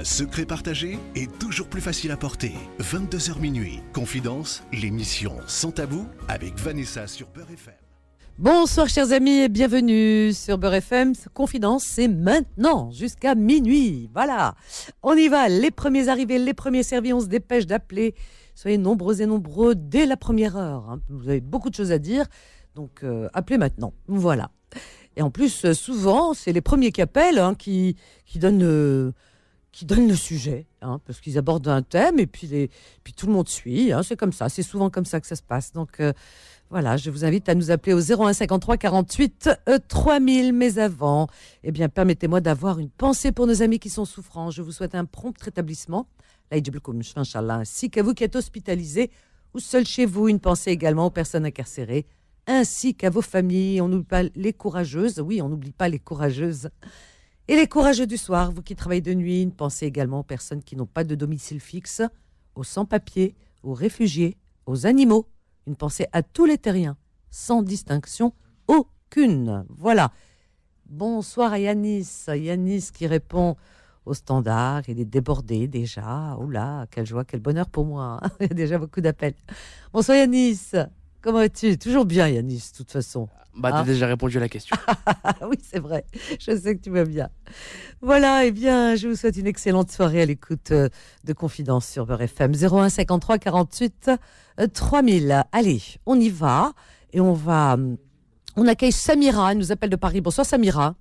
Un secret partagé est toujours plus facile à porter. 22h minuit. Confidence, l'émission Sans Tabou avec Vanessa sur Beurre FM. Bonsoir chers amis et bienvenue sur Beurre FM. Confidence, c'est maintenant jusqu'à minuit. Voilà, on y va. Les premiers arrivés, les premiers servis, on se dépêche d'appeler. Soyez nombreux et nombreux dès la première heure. Hein. Vous avez beaucoup de choses à dire, donc appelez maintenant. Voilà. Et en plus, souvent, c'est les premiers qui appellent qui donnent le sujet, parce qu'ils abordent un thème et puis tout le monde suit. C'est comme ça, c'est souvent comme ça que ça se passe. Donc voilà, je vous invite à nous appeler au 01 53 48 3000. Mais avant, permettez-moi d'avoir une pensée pour nos amis qui sont souffrants. Je vous souhaite un prompt rétablissement, ainsi qu'à vous qui êtes hospitalisés ou seuls chez vous. Une pensée également aux personnes incarcérées, ainsi qu'à vos familles. On n'oublie pas les courageuses. Oui, on n'oublie pas les courageuses. Et les courageux du soir, vous qui travaillez de nuit. Une pensée également aux personnes qui n'ont pas de domicile fixe, aux sans-papiers, aux réfugiés, aux animaux. Une pensée à tous les terriens, sans distinction aucune. Voilà. Bonsoir à Yanis. Yanis qui répond au standard. Il est débordé déjà. Oula, quelle joie, quel bonheur pour moi. Il y a déjà beaucoup d'appels. Bonsoir Yanis. Comment vas-tu? Toujours bien Yanis, de toute façon. T'as déjà répondu à la question. Oui, c'est vrai. Je sais que tu vas bien. Voilà, je vous souhaite une excellente soirée à l'écoute de Confidence sur Beurre FM. 01 53 48 3000. Allez, on y va. Et on accueille Samira, elle nous appelle de Paris. Bonsoir Samira.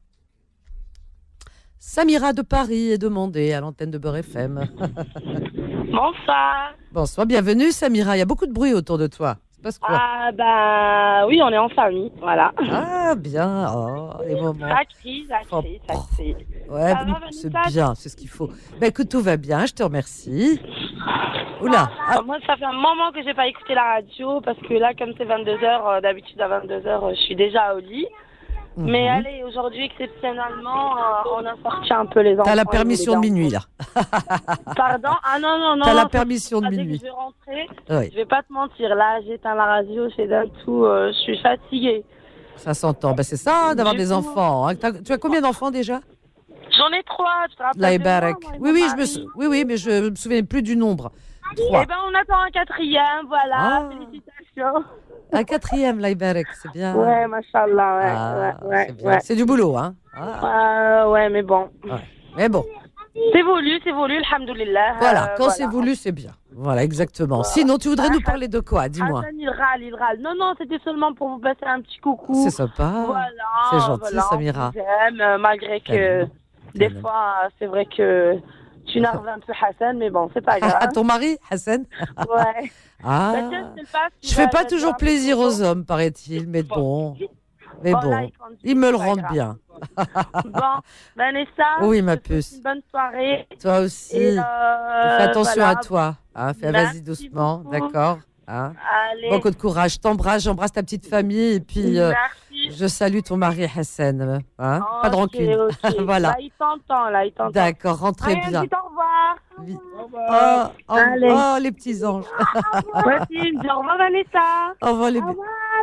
Samira de Paris est demandée à l'antenne de Beurre FM. Bonsoir. Bonsoir, bienvenue Samira. Il y a beaucoup de bruit autour de toi. Oui, on est en famille, voilà. Ah, bien. Les moments. Ça crie. Ouais, c'est bien, c'est ce qu'il faut. Écoute, tout va bien, je te remercie. Oula. Moi, ça fait un moment que j'ai pas écouté la radio, parce que là, comme c'est 22h, d'habitude à 22h, je suis déjà au lit. Mais allez, aujourd'hui, exceptionnellement, on a sorti un peu les enfants. T'as la permission de minuit, là. Pardon? Ah non. T'as la permission de minuit. Je vais rentrer, oui. Je vais pas te mentir. Là, j'éteins la radio, c'est d'un tout, je suis fatiguée. Ça s'entend. C'est ça, d'avoir des enfants. Tu as combien d'enfants déjà? J'en ai 3, tu te rappelles? Laïbarak. Oui, mais je me souviens plus du nombre. 3. On attend un 4e, voilà. Félicitations. Un 4e, Laïbarak, c'est bien. Ouais, machallah, ouais. C'est du boulot, ouais, mais bon. Ouais. Mais bon. C'est voulu, alhamdoulilah. Voilà, quand c'est voulu, c'est bien. Voilà, exactement. Sinon, tu voudrais nous parler de quoi? Dis-moi. Hassan, il râle. Non, c'était seulement pour vous passer un petit coucou. C'est sympa. Voilà. C'est gentil, Samira. J'aime, malgré que des fois, c'est vrai que tu narves un peu Hassan, mais bon, c'est pas grave. À ton mari, Hassan? Ouais. Je fais pas toujours plaisir aux hommes, paraît-il, mais bon. Mais bon, ils me le rendent bien. Bon, Vanessa, oui, ma puce. Une bonne soirée. Toi aussi. Fais attention à toi. Vas-y doucement, d'accord. Beaucoup de courage. Je t'embrasse, j'embrasse ta petite famille et puis je salue ton mari Hassan. Pas de rancune. Okay. Voilà. Là, il t'entend. D'accord, rentrez bien. Au revoir. Les petits anges. Voici, au revoir Vanessa. Au revoir les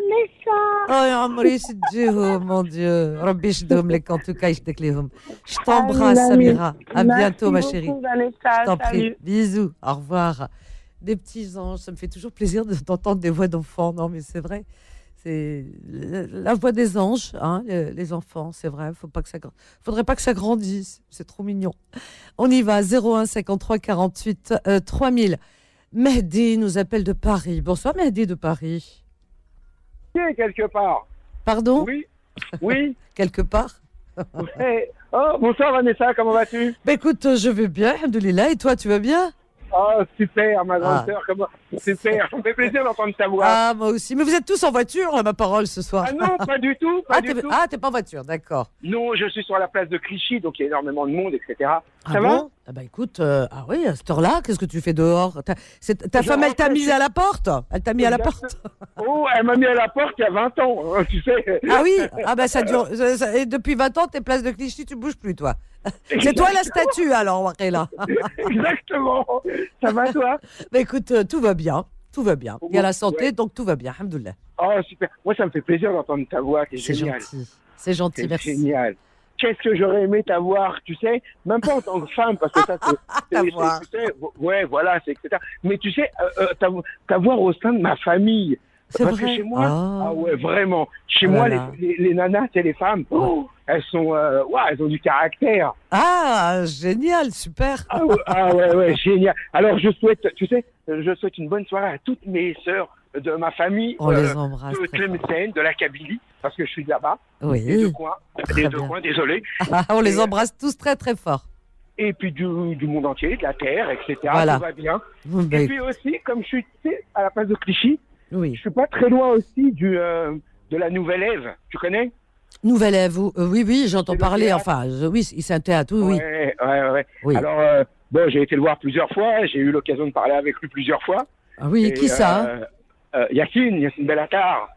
Oh mon Dieu. Rabbi Shdom lek en tout cas, je t'embrasse Samira. À bientôt ma chérie. Vanessa, je t'en prie. Bisous. Au revoir. Des petits anges, ça me fait toujours plaisir d'entendre des voix d'enfants. Non mais c'est vrai. C'est la voix des anges, les enfants, c'est vrai. Faudrait pas que ça grandisse. C'est trop mignon. On y va. 01 53 48 3000. Mehdi nous appelle de Paris. Bonsoir Mehdi de Paris. Quelque part. Pardon? Oui. Quelque part. Ouais. Oh, bonsoir Vanessa, comment vas-tu? Écoute, je vais bien, alhamdoulilah. Et toi, tu vas bien? Oh, super, ma grande sœur, super, ça me fait plaisir d'entendre ta voix. Ah, moi aussi. Mais vous êtes tous en voiture, là, ma parole, ce soir. Ah non, pas du tout, t'es pas en voiture, d'accord. Non, je suis sur la place de Clichy, donc il y a énormément de monde, etc. Ça va? Ah bah écoute, oui, à cette heure-là, qu'est-ce que tu fais dehors? Ta femme, elle t'a mise à la porte? Elle t'a mis à la porte? Oh, elle m'a mis à la porte il y a 20 ans, tu sais. Ah oui? Ah bah ça dure. Et depuis 20 ans, t'es place de Clichy, tu bouges plus, toi. C'est toi la statue, alors, Wakela. Exactement. Ça va, toi? Bah écoute, tout va bien. Tout va bien. Il y a la santé, donc tout va bien, alhamdoulilah. Oh, super. Moi, ça me fait plaisir d'entendre ta voix, c'est génial. C'est gentil, merci. C'est génial. qu'est-ce que j'aurais aimé t'avoir, tu sais, même pas en tant que femme, parce que ça, T'avoir. tu sais, ouais, voilà, c'est etc. Mais tu sais, t'avoir au sein de ma famille. C'est Parce vrai. que chez moi, Ah. ouais, vraiment. Chez Oh moi, là là. les nanas, c'est les femmes. Oh, elles sont, elles ont du caractère. Ah, génial, super. Ouais, génial. Alors, je souhaite une bonne soirée à toutes mes sœurs de ma famille, On les embrasse. de très fort. Tlemcen, de la Kabylie, parce que je suis de là-bas, des Oui. deux coins, Très bien. désolé. Ah, on les embrasse tous très très fort. Et puis du monde entier, de la terre, etc. Voilà. Tout va bien. Ben, Et puis aussi, comme je suis, tu sais, à la place de Clichy, oui. je suis pas très loin aussi de la Nouvelle Ève. Tu connais? Nouvelle Ève, oui, j'entends C'est le parler. théâtre. Enfin, oui, c'est un théâtre, oui. Ouais. Oui. Alors, bon, j'ai été le voir plusieurs fois. J'ai eu l'occasion de parler avec lui plusieurs fois. Ah oui, Et, qui ça? Yacine Bellatar.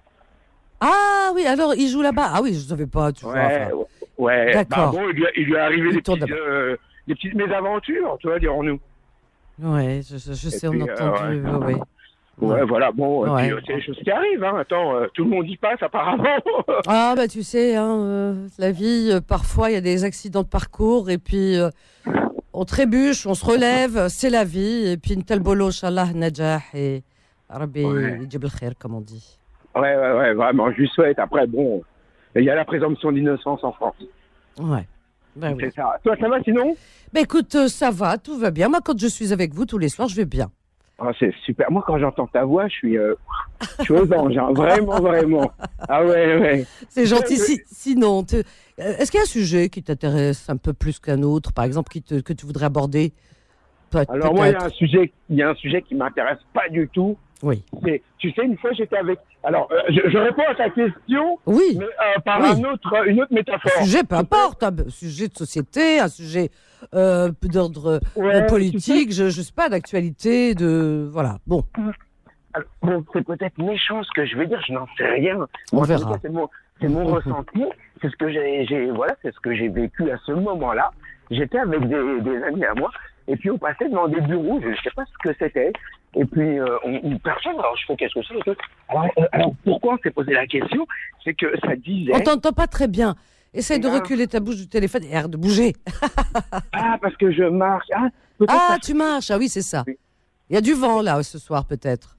Ah oui, alors il joue là-bas. Ah oui, je ne savais pas, tu vois. Ouais. D'accord. Bah, bon, il lui est arrivé Il des tourne petites mésaventures, tu vois, dirons-nous. Ouais, je sais, on a puis, entendu. Ouais. Ouais, voilà, bon, Ouais. et puis, c'est des choses qui arrivent, hein. Attends, tout le monde y passe, apparemment. Ah bah tu sais, la vie, parfois il y a des accidents de parcours et puis on trébuche, on se relève, c'est la vie. Et puis une telle bolo, Inch'Allah, najah et Rabbi yajib al-khair, comme on dit. Ouais, vraiment, je lui souhaite. Après, bon, il y a la présomption d'innocence en France. Ouais. Ben oui. C'est ça. Toi, ça va sinon? Ben écoute, ça va, tout va bien. Moi, quand je suis avec vous tous les soirs, je vais bien. Ah, c'est super. Moi, quand j'entends ta voix, je suis aux anges, hein. Vraiment. Ah ouais. C'est gentil. Sinon, est-ce qu'il y a un sujet qui t'intéresse un peu plus qu'un autre, par exemple, que tu voudrais aborder? Alors moi, il Peut-être. y a un sujet qui m'intéresse pas du tout. Oui. Tu sais, une fois, j'étais avec... Alors, je réponds à ta question, Oui. mais par Oui. une autre métaphore. Un sujet, peu importe, un sujet de société, un sujet d'ordre Ouais, politique, je sais pas, d'actualité, voilà. Bon, Alors, bon, c'est peut-être méchant ce que je vais dire, je n'en sais rien. On En tout verra. cas, c'est mon ressenti, c'est ce que c'est ce que j'ai vécu à ce moment-là. J'étais avec des amis à moi, et puis on passait devant des bureaux, je ne sais pas ce que c'était, et puis une personne, alors je fais qu'est-ce que c'est et tout. Alors pourquoi on s'est posé la question? C'est que ça disait... on t'entend pas très bien. Essaye de Ah. reculer ta bouche du téléphone et arrête de bouger. Ah, parce que je marche. Ah, peut-être Ah, parce- tu marches. Ah oui, c'est ça. Oui. Il y a du vent là ce soir peut-être.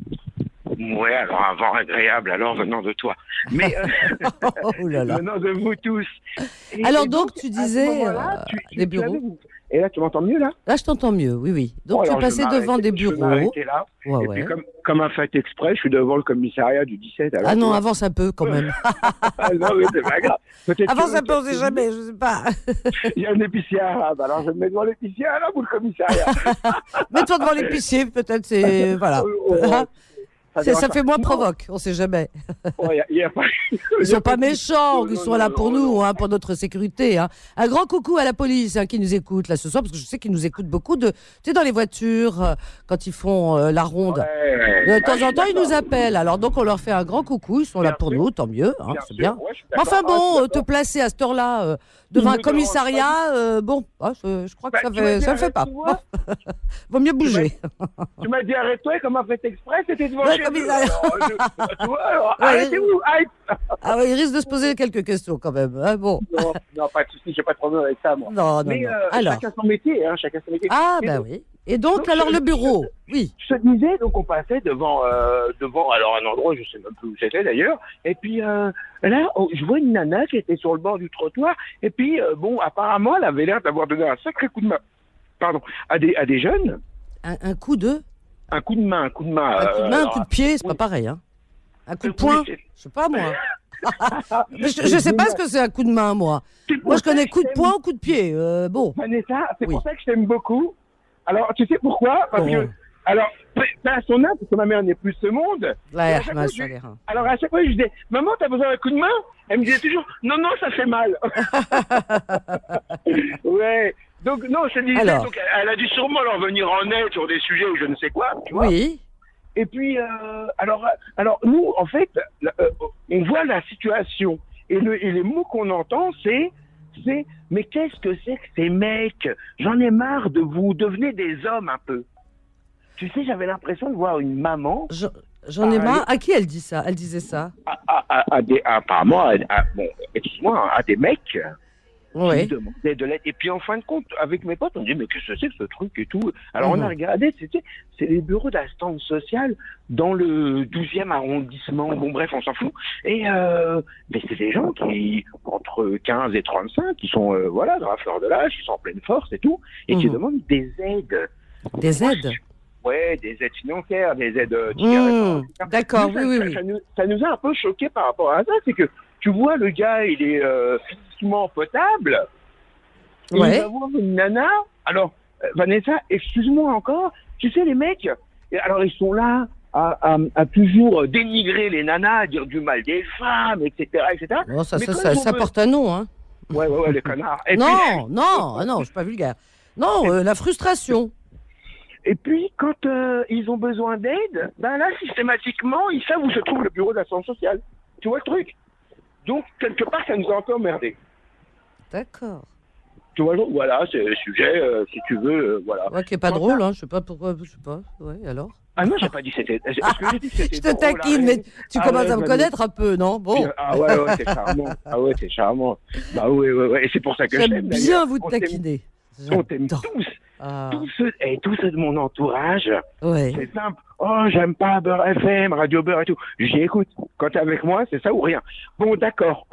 Ouais, alors un vent agréable, alors venant de toi. Mais Oh là là. venant de vous tous. Alors donc, tu à ce disais, moment-là, les bureaux. Et là, tu m'entends mieux, là? Là, je t'entends mieux. Oui. Donc Oh, tu es alors, je passé vais devant des m'arrêter- je vais bureaux. m'arrêter là. Ouais, Et ouais. puis, comme un fait exprès, je suis devant le commissariat du 17. Alors, Ah tu non, vois. avance un peu quand même. Ah, non, mais c'est pas grave. Peut-être Avance que- un peu, on sait jamais, je sais pas. Il y a un épicier arabe, alors je vais me mettre devant l'épicier arabe ou le commissariat. Mets-toi devant l'épicier, peut-être c'est voilà. Hein ça fait moins provoque, on sait jamais. Il y a pas... Ils sont pas méchants, Non, ils sont non, là non, pour non. nous, hein, pour notre sécurité. Hein. Un grand coucou à la police qui nous écoute là ce soir, parce que je sais qu'ils nous écoutent beaucoup tu sais, dans les voitures, quand ils font la ronde. De temps en temps, ils nous appellent. Alors donc, on leur fait un grand coucou. Ils sont là Bien pour sûr. nous, tant mieux, hein, c'est bien. Ouais, je suis Mais enfin d'accord. bon, Ah, je suis te d'accord. placer à cette heure-là devant Il un me commissariat, bon, je crois que Bah, ça tu m'as dit, le fait pas. arrête, tu vois. Vaut mieux bouger. Tu m'as dit arrête-toi, comme a fait exprès, c'était devant Ouais, chez commissariat. nous. Tu vois, alors, Ouais, arrêtez-vous, arrête. Ah oui, il risque de se poser quelques questions quand même. Hein, bon, Non, pas de soucis, j'ai pas de problème avec ça, moi. non. Mais Alors, chacun son métier, hein, chacun son métier. ah Et ben donc, oui. Et donc, donc, alors le bureau, oui. Je te disais, donc on passait devant alors un endroit, je sais même plus où c'était d'ailleurs, et puis là, je vois une nana qui était sur le bord du trottoir, et puis bon, apparemment, elle avait l'air d'avoir donné un sacré coup de main, à des jeunes, Un coup de, un coup de main, un coup de main, un coup de pied, c'est pas pareil, hein. Un coup de oui, poing, c'est- je sais pas moi. Je sais pas ce que c'est un coup de main, moi. Moi, je connais coup de poing, coup de pied. Bon. Vanessa, c'est Oui. pour ça que je t'aime beaucoup. Alors, tu sais pourquoi? Parce Oh. que, alors, pas à son âge, parce que ma mère n'est plus de ce monde. Là, à chaque fois, Alors, à chaque fois, je disais, maman, t'as besoin d'un coup de main? Elle me disait toujours, non, ça fait mal. Ouais. Donc, non, je te disais, Alors. donc, elle a dû sûrement leur venir en aide sur des sujets ou je ne sais quoi, tu vois. Oui. Et puis, alors, nous, en fait, on voit la situation. Et les mots qu'on entend, c'est, mais qu'est-ce que c'est que ces mecs? J'en ai marre de vous, devenez des hommes un peu. Tu sais, j'avais l'impression de voir une maman, J'en ai marre. À qui elle dit ça? Elle disait ça. apparemment, bon, excuse-moi, à des mecs. Ouais. qui demandaient de l'aide. Et puis en fin de compte, avec mes potes, on dit mais qu'est-ce que c'est que ce truc et tout. Alors on a regardé, c'est les bureaux d'assistance sociale dans le 12e arrondissement. Bon bref, on s'en fout. Et mais c'est des gens qui entre 15 et 35, qui sont voilà dans la fleur de l'âge, qui sont en pleine force et tout, et qui demandent des aides. Des aides. Ouais, des aides financières, des aides D'accord, oui. Ça nous a un peu choqué par rapport à ça, c'est que tu vois, le gars, il est physiquement potable. Et il va voir une nana. Alors, Vanessa, excuse-moi encore, tu sais, les mecs, alors ils sont là à toujours dénigrer les nanas, à dire du mal des femmes, etc. Bon, ça porte un nom, hein. Ouais, les connards. Et non, je suis pas vulgaire. Non, la frustration. Et puis, quand ils ont besoin d'aide, ben là, systématiquement, ils savent où se trouve le bureau d'assistance sociale. Tu vois le truc? Donc, quelque part, ça nous a un peu emmerdés. D'accord. Tu vois, voilà, c'est le sujet, si tu veux, voilà. Ouais, qui est pas drôle, hein, je sais pas pourquoi, ouais, alors. Ah non, j'ai pas dit que c'était... Je te taquine, mais tu commences à me connaître un peu, non? Bon. Ah ouais, c'est charmant. Ah ouais, c'est charmant. Bah ouais, et c'est pour ça que j'aime bien vous taquiner. On t'aime tous. Tous ceux de mon entourage, c'est simple. Oh, j'aime pas Beurre FM, Radio Beurre et tout. J'y écoute. Quand t'es avec moi, c'est ça ou rien. Bon, d'accord.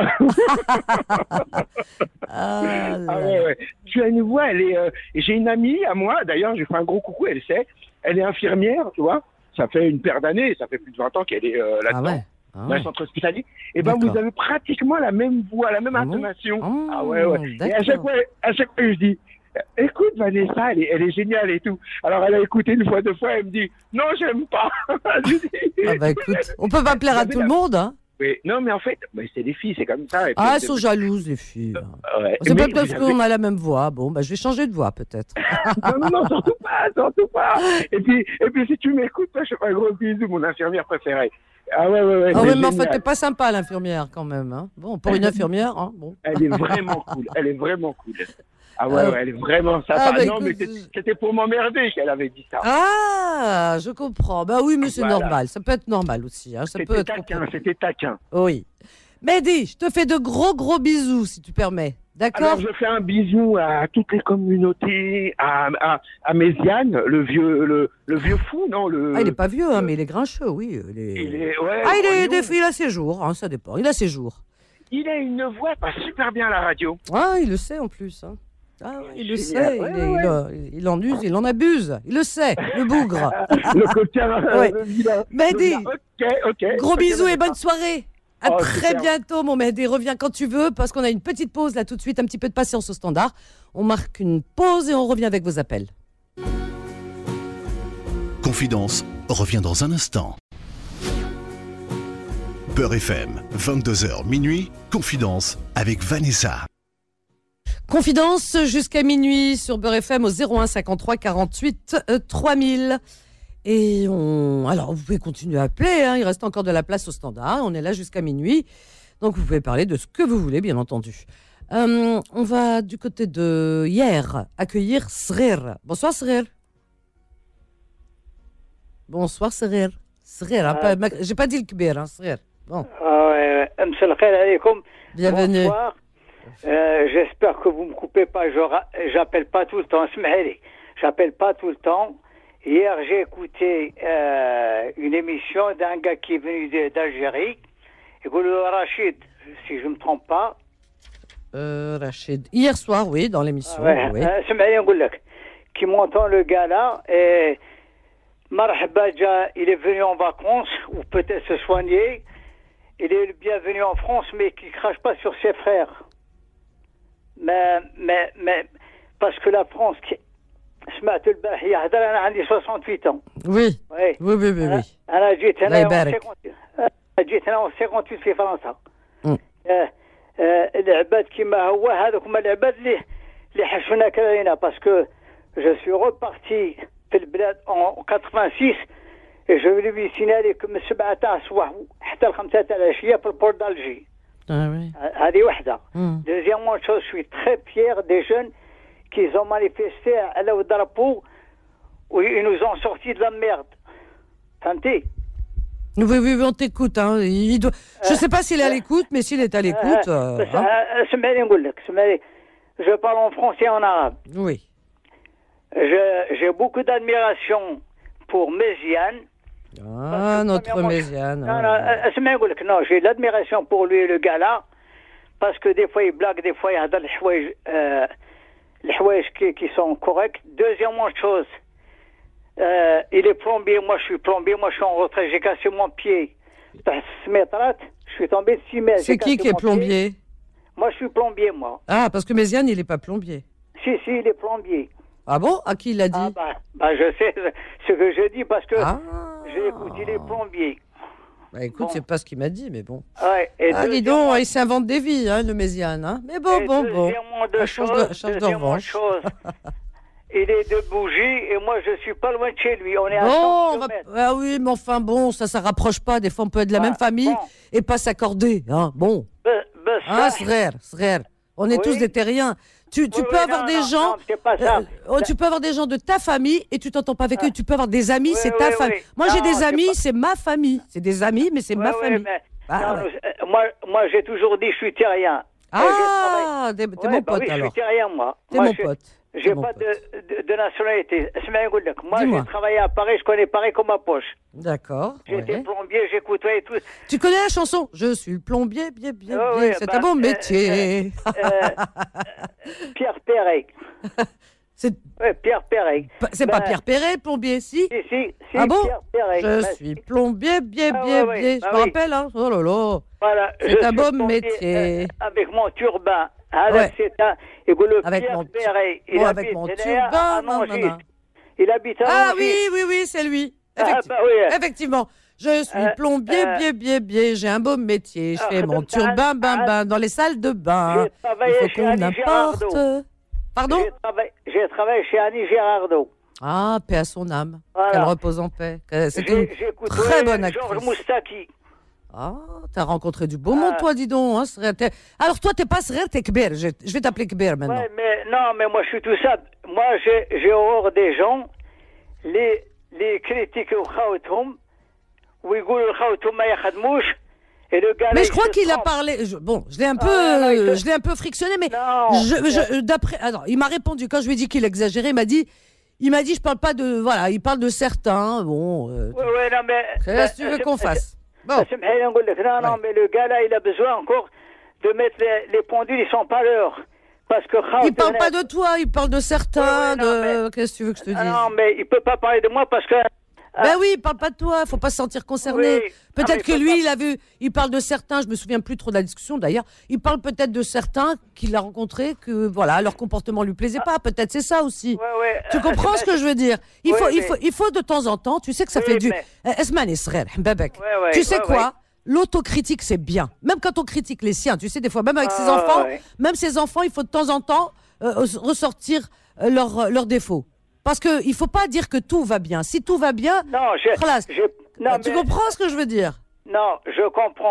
Ouais. Tu as une voix, j'ai une amie à moi, d'ailleurs, j'ai fait un gros coucou, elle sait. Elle est infirmière, tu vois. Ça fait une paire d'années, ça fait plus de 20 ans qu'elle est là-dedans. Dans le centre hospitalier. Et ben, vous avez pratiquement la même voix, la même intonation. Ouais. Et à chaque fois, je dis, écoute, Vanessa, elle est géniale et tout. Alors, elle a écouté une fois, deux fois, elle me dit, non, j'aime pas. Écoute, on peut pas plaire à tout le monde, hein. Oui, non, mais en fait, c'est des filles, c'est comme ça. Elles sont jalouses, les filles. C'est pas parce qu'on a la même voix. Bon, je vais changer de voix, peut-être. non, surtout pas. Et puis, si tu m'écoutes, je fais un gros bisou, mon infirmière préférée. Ouais. Ah ouais, mais en fait, t'es pas sympa, l'infirmière, quand même. Hein. Bon, pour une infirmière, hein. Bon. Elle est vraiment cool. Ah ouais, elle est vraiment sympa. Non, mais c'était pour m'emmerder qu'elle avait dit ça. Ah, je comprends. Bah oui, mais c'est normal. Ça peut être normal aussi. Hein. C'était taquin. Oui. Mehdi, je te fais de gros bisous, si tu permets. D'accord? Alors, je fais un bisou à toutes les communautés, à Méziane, le vieux fou, non? Il est pas vieux, hein, mais il est grincheux, oui. Il a ses jours, hein, ça dépend. Il a ses jours. Il a une voix pas super bien à la radio. Ah, il le sait en plus, hein. Ah, il le sait, il en use, il en abuse, il le sait, le bougre. Le coquin, le vilain. Mehdi, ok. Gros bisous et bonne soirée. À très bientôt, mon Mehdi. Reviens quand tu veux, parce qu'on a une petite pause là tout de suite, un petit peu de patience au standard. On marque une pause et on revient avec vos appels. Confidence revient dans un instant. Beurre FM, 22h minuit, Confidence avec Vanessa. Confidence jusqu'à minuit sur Beurre FM au 01 53 48 3000. Et alors, vous pouvez continuer à appeler, hein, il reste encore de la place au standard, on est là jusqu'à minuit. Donc, vous pouvez parler de ce que vous voulez, bien entendu. On va du côté de hier accueillir Srir. Bonsoir, Srir. Bonsoir, Srir. Srir, j'ai pas dit le kbir, hein, Srir. Bon. Bienvenue. Bonsoir. J'espère que vous ne me coupez pas. J'appelle pas tout le temps. J'appelle pas tout le temps. Hier, j'ai écouté une émission d'un gars qui est venu d'Algérie. Il s'appelle Rachid, si je ne me trompe pas. Rachid. Hier soir, oui, dans l'émission. Oui. Qui m'entend le gars là. Et Marhaba, il est venu en vacances, ou peut-être se soigner. Il est le bienvenu en France, mais qui ne crache pas sur ses frères. Mais parce que la France, سمعت البارح يهضر انا عندي 68 ans. Oui. انا جيت هنا 58 في فرنسا. العباد كما هو هذوك هما العباد اللي حشونا كلينا باسكو جو سوي reparti في البلاد en 86 et je vais lui signaler que من 7 تاع الصباح حتى 5 تاع العشيه في البور d'Alger. هذه وحده. Deuxièmement, je suis très fier des jeunes qui ont manifesté à la drapeau où ils nous ont sortis de la merde. Fahmti? Oui, on t'écoute. Hein. Je ne sais pas s'il est à l'écoute, mais s'il est à l'écoute... سمعني نقول لك Je parle en français et en arabe. Oui. J'ai beaucoup d'admiration pour Méziane. Ah, notre Méziane. Non, j'ai de l'admiration pour lui, le gars-là, parce que des fois il blague, des fois il a les houaïs qui sont corrects. Deuxièmement chose, il est plombier, moi je suis plombier, moi je suis en retraite, j'ai cassé mon pied. Je suis tombé de 6 mètres. C'est qui est plombier? Moi je suis plombier, moi. Ah, parce que Méziane, il n'est pas plombier. Si, il est plombier. Ah bon? À qui il l'a dit? Je sais ce que je dis parce que j'ai écouté les plombiers. Bah écoute, c'est pas ce qu'il m'a dit, mais bon. Ouais, dis donc, il s'invente des vies, hein, le Méziane. Hein. Mais bon. Change de revanche. Il est de Bougie et moi je suis pas loin de chez lui. On est à 100 km. Ah oui, mais enfin bon, ça rapproche pas. Des fois, on peut être de la même famille et pas s'accorder. Hein. Bon. Srer. On est tous des terriens. Tu peux avoir des gens. Tu peux avoir des gens de ta famille et tu t'entends pas avec eux. Tu peux avoir des amis, c'est ta famille. Moi, j'ai des amis, c'est ma famille. C'est des amis, mais c'est ma famille. Moi, j'ai toujours dit, je suis terrien. T'es mon pote alors. Je suis terrien, moi. T'es mon pote. J'ai pas de nationalité. Moi, j'ai travaillé à Paris, je connais Paris comme ma poche. D'accord. J'étais plombier, j'écoutais et tout. Tu connais la chanson? Je suis le plombier, bien. C'est un bon métier. Pierre Perret. Pierre Perret. C'est pas Pierre Perret, plombier, si? Si, ah bon? Pierre Perret. Je suis plombier, bien. Je me rappelle, hein. Oh là là. Voilà, c'est un bon métier. Avec mon turban. Avec mon turban. Il habite à Angers. Oui, c'est lui. Effectivement. Je suis plombier, bien. J'ai un beau métier. Je fais mon turban, dans les salles de bain. Il faut qu'on importe. Pardon? J'ai travaillé chez Annie Girardot. Ah, paix à son âme. Voilà. Qu'elle repose en paix. C'est une très bonne actrice. Georges Moustaki. Ah, t'as rencontré du beau monde, toi, dis donc. Hein, alors, toi, t'es pas Srer, t'es Kber. Je vais t'appeler Kber maintenant. Ouais, mais moi, je suis tout ça. Moi, j'ai horreur des gens. Les critiques au Khaoutoum, où ils disent Khaoutoum ma yakhadmouch. Et le gars, mais je crois qu'il a parlé. Je l'ai un peu frictionné, mais d'après. Alors, il m'a répondu quand je lui ai dit qu'il exagérait. Il m'a dit, je parle pas de. Voilà, il parle de certains. Bon. Non, mais. Qu'est-ce que tu veux qu'on fasse? Bon. Non, mais le gars là, il a besoin encore de mettre les pendules, ils sont pas l'heure. Parce que il parle pas de toi, il parle de certains. Qu'est-ce que tu veux que je te dise? Non, mais il peut pas parler de moi parce que. Ben oui, il parle pas de toi, faut pas se sentir concerné. Peut-être que lui, il parle de certains, je me souviens plus trop de la discussion d'ailleurs, il parle peut-être de certains qu'il a rencontrés, que voilà, leur comportement lui plaisait pas, peut-être c'est ça aussi. Tu comprends ce que je veux dire? Il faut de temps en temps, tu sais que ça fait du... Esman Israël, Mbabek. Tu sais quoi? L'autocritique, c'est bien. Même quand on critique les siens, tu sais, des fois, même avec ses enfants, même ses enfants, il faut de temps en temps ressortir leurs défauts. Parce qu'il ne faut pas dire que tout va bien. Si tout va bien, tu comprends ce que je veux dire? Non, je comprends.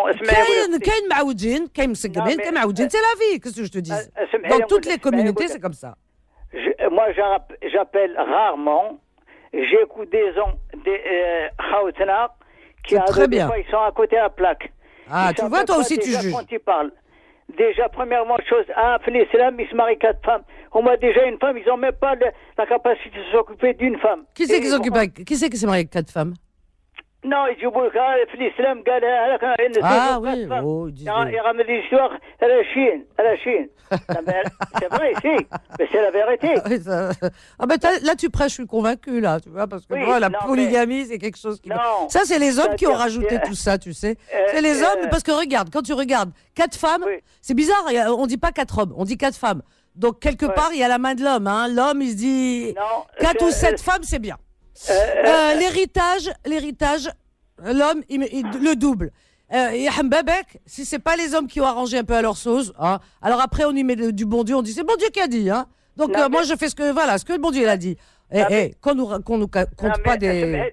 C'est la vie, qu'est-ce que je te dis? Dans toutes les communautés, c'est comme ça. Moi, j'appelle rarement. J'écoute des Khaoutna qui très bien. Ils sont à côté de la plaque. Ah, tu vois, toi aussi, tu juges. Quand ils parlent. Déjà, premièrement, l'islam, ils se marient 4 femmes. On a déjà une femme, ils n'ont même pas la capacité de s'occuper d'une femme. Qui c'est qui s'est marié avec 4 femmes? Non, ils disent l'islam, ah oui, il disait. Il ramène l'histoire à la Chine. C'est vrai, si, mais c'est la vérité. Là, tu prêches, je suis convaincu, là, tu vois, parce que moi, la polygamie, c'est quelque chose qui... Ça, c'est les hommes qui ont rajouté tout ça, tu sais. C'est les hommes, parce que regarde, quand tu regardes 4 femmes, c'est bizarre, on ne dit pas 4 hommes, on dit 4 femmes. Donc, quelque part, il y a la main de l'homme. Hein. L'homme, il se dit 4 ou 7 femmes, c'est bien. L'héritage, l'homme, il le double. Si c'est pas les hommes qui ont arrangé un peu à leur sauce, hein, alors après, on y met du bon Dieu, on dit c'est bon Dieu qui a dit. Hein. Donc, moi, je fais ce que le bon Dieu a dit. Qu'on nous compte pas des...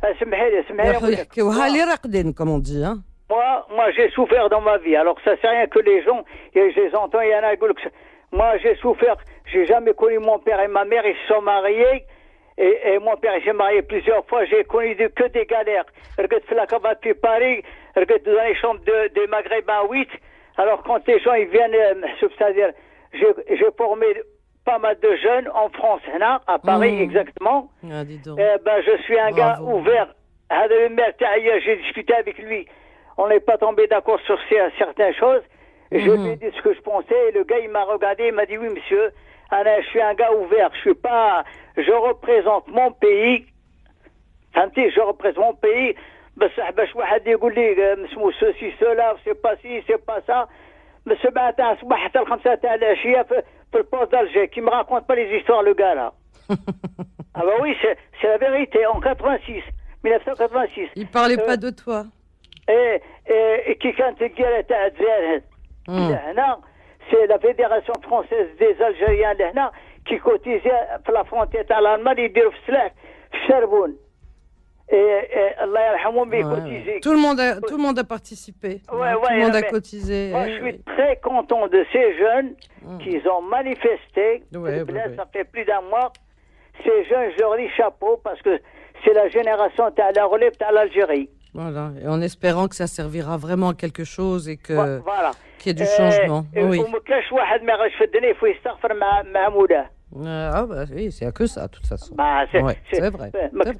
comme on dit. Hein. Moi, j'ai souffert dans ma vie. Alors, ça, c'est rien que les gens, je les entends, il y en a moi, j'ai souffert. J'ai jamais connu mon père et ma mère. Ils se sont mariés. Et mon père s'est marié plusieurs fois. J'ai connu que des galères. Regarde, la cavate de Paris. Regarde, dans les chambres de Maghreb à 8. Alors, quand les gens, ils viennent, c'est-à-dire, j'ai formé pas mal de jeunes en France, là, à Paris exactement. Ah, dis donc. Je suis un gars Bravo. ouvert. Le maire Taïa, j'ai discuté avec lui. On n'est pas tombé d'accord sur certaines choses. Je lui ai dit ce que je pensais. Et le gars, il m'a regardé, il m'a dit oui, monsieur. Je suis un gars ouvert. Je représente mon pays. فهمتي je représente mon pays. بصح باش واحد يقول لي مسمو سوسي سولا سي با سي سي با سا سبعة تاع الصباح حتى الخمسة تاع العشية في البوست d'Alger qui me raconte pas les histoires le gars là. Ah bah oui, c'est la vérité. En 1986. Il parlait pas de toi. Et qui كانت الجيرة تاع الجزائر هنا c'est la fédération française des Algériens لهنا qui cotisait في la frontière تاع l'Allemagne يديروا في السلاح في الشربون. الله يرحمهم بيكوتيزي. Tout le monde a participé. Tout le monde a cotisé. Moi, je suis très content de ces jeunes qui ont manifesté. Ça fait plus d'un mois. Ces jeunes, je leur dis chapeau parce que c'est la génération de la relève de l'Algérie. Voilà, et en espérant que ça servira vraiment à quelque chose et que voilà. qu'il y ait du changement. Oui. Ah bah oui, c'est que ça, de toute façon. C'est vrai.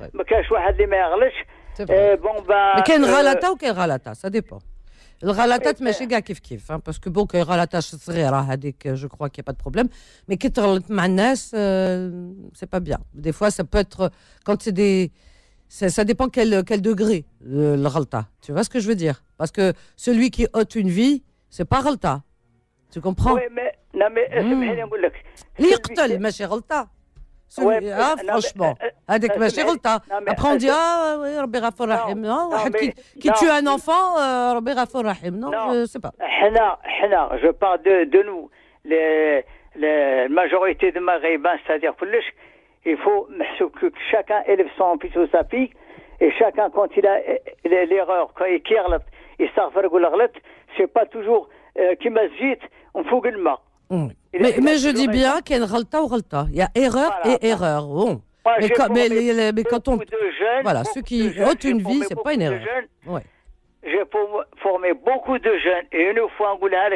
Mais quel ralata ou quel ralata, ça dépend. Le ralata, ماشي كاع كيف parce que bon كاين ralata صغيرة هذيك je crois qu'il y a pas de problème, mais كي تغلط مع الناس c'est pas bien. Des fois ça peut être quand c'est des ça dépend quel degré le ralta. Tu vois ce que je veux dire? Parce que celui qui ôte une vie, c'est pas ralta. Tu comprends? Oui, mais non mais سمحيني نقول لك. اللي يقتل ماشي غلطة. Franchement, avec ماشي غلطة. Après on dit oui, ربي غفور رحيم. Non, واحد qui tue un enfant, ربي غفور رحيم. Non, je sais pas. حنا je parle de nous la majorité de Maghrébins, c'est-à-dire كلش il faut que chacun élève son fils ou sa fille et chacun quand il a l'erreur quand il يغلط يستغفر يقول غلط c'est pas toujours كيما الزيت نفوق الماء. Mais je dis bien qu'il y a une ghalta ou ghalta. Il y a erreur et erreur. Bon. Mais quand on... Voilà, ceux qui ôtent une vie, c'est pas une erreur. Ouais. J'ai formé beaucoup de jeunes. Et une fois,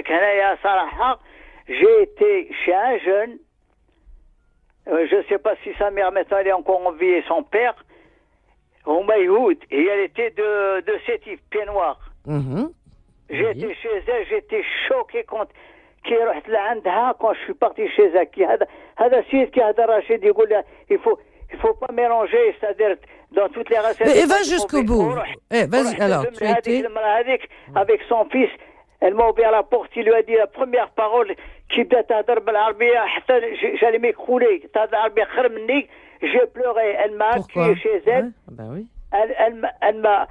j'ai été chez un jeune. Je ne sais pas si sa mère maintenant elle est encore en vie et son père. Roumaïhoud. Et elle était de Sétif, pied noir. J'étais chez elle, j'étais choqué contre... كي رحت لعندها quand je suis parti chez elle كي هذا السيد كي هذا رشيد يقول لها il faut pas mélanger c'est-à-dire dans toutes les recettes. Mais va jusqu'au bout. Vas-y alors. Tu as été avec son fils, elle m'a ouvert la porte, il lui a dit la première parole كي بدات تهضر بالعربيه حتى j'allais m'écrouler تهضر بالعربيه خير مني. J'ai pleuré, elle m'a accueilli chez elle. Ben oui. Elle m'a